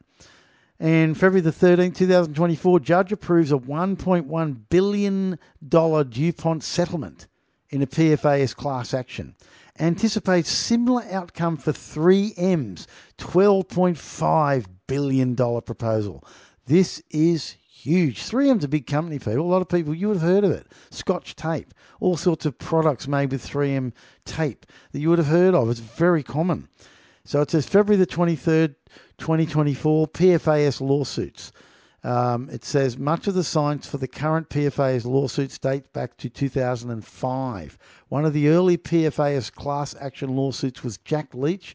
And February the thirteenth, twenty twenty-four, judge approves a one point one billion dollars DuPont settlement in a P F A S class action. Anticipates similar outcome for three M's twelve point five billion dollars proposal. This is huge. three M's a big company, people. A lot of people, you would have heard of it. Scotch tape. All sorts of products made with three M tape that you would have heard of. It's very common. So it says February the twenty-third, twenty twenty-four, P F A S lawsuits. Um, it says much of the science for the current P F A S lawsuits dates back to two thousand five. One of the early P F A S class action lawsuits was Jack Leach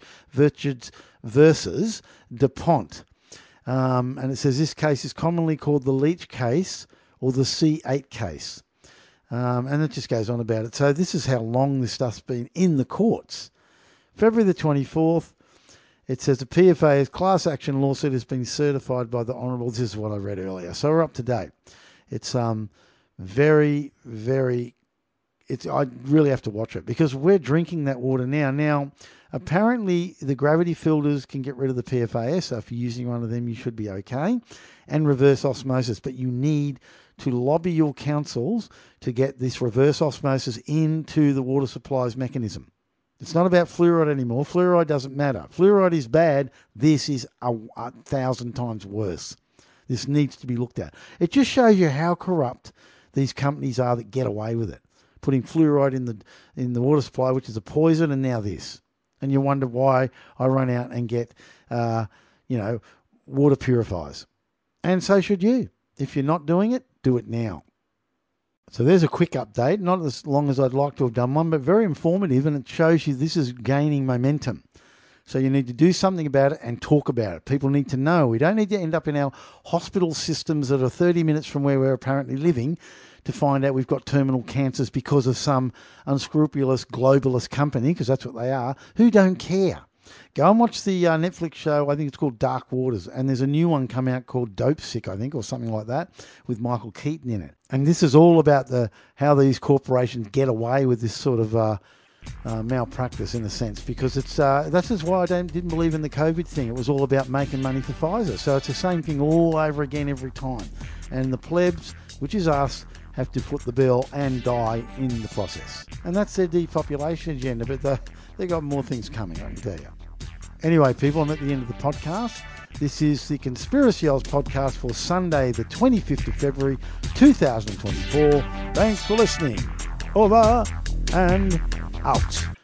versus DuPont. Um, and it says this case is commonly called the Leach case or the C eight case. Um, and it just goes on about it. So this is how long this stuff's been in the courts. February the twenty-fourth, it says the P F A S class action lawsuit has been certified by the Honourable. This is what I read earlier. So we're up to date. It's um very, very, it's I really have to watch it because we're drinking that water now. Now, apparently the gravity filters can get rid of the P F A S. So if you're using one of them, you should be okay. And reverse osmosis. But you need to lobby your councils to get this reverse osmosis into the water supplies mechanism. It's not about fluoride anymore. Fluoride doesn't matter. Fluoride is bad. This is a, a thousand times worse. This needs to be looked at. It just shows you how corrupt these companies are that get away with it. Putting fluoride in the in the water supply, which is a poison, and now this. And you wonder why I run out and get, uh, you know, water purifiers. And so should you. If you're not doing it, do it now. So there's a quick update, not as long as I'd like to have done one, but very informative, and it shows you this is gaining momentum. So you need to do something about it and talk about it. People need to know. We don't need to end up in our hospital systems that are thirty minutes from where we're apparently living to find out we've got terminal cancers because of some unscrupulous globalist company, because that's what they are, who don't care. Go and watch the uh, Netflix show, I think it's called Dark Waters, and there's a new one come out called Dope Sick, I think, or something like that, with Michael Keaton in it. And this is all about the how these corporations get away with this sort of uh, uh, malpractice in a sense, because it's uh, that's just why I don't, didn't believe in the COVID thing. It was all about making money for Pfizer. So it's the same thing all over again every time. And the plebs, which is us, have to foot the bill and die in the process. And that's their depopulation agenda, but the, they've got more things coming, I can tell you. Anyway, people, I'm at the end of the podcast. This is the Conspiracy Oz podcast for Sunday, the twenty-fifth of February, two thousand twenty-four. Thanks for listening. Over and out.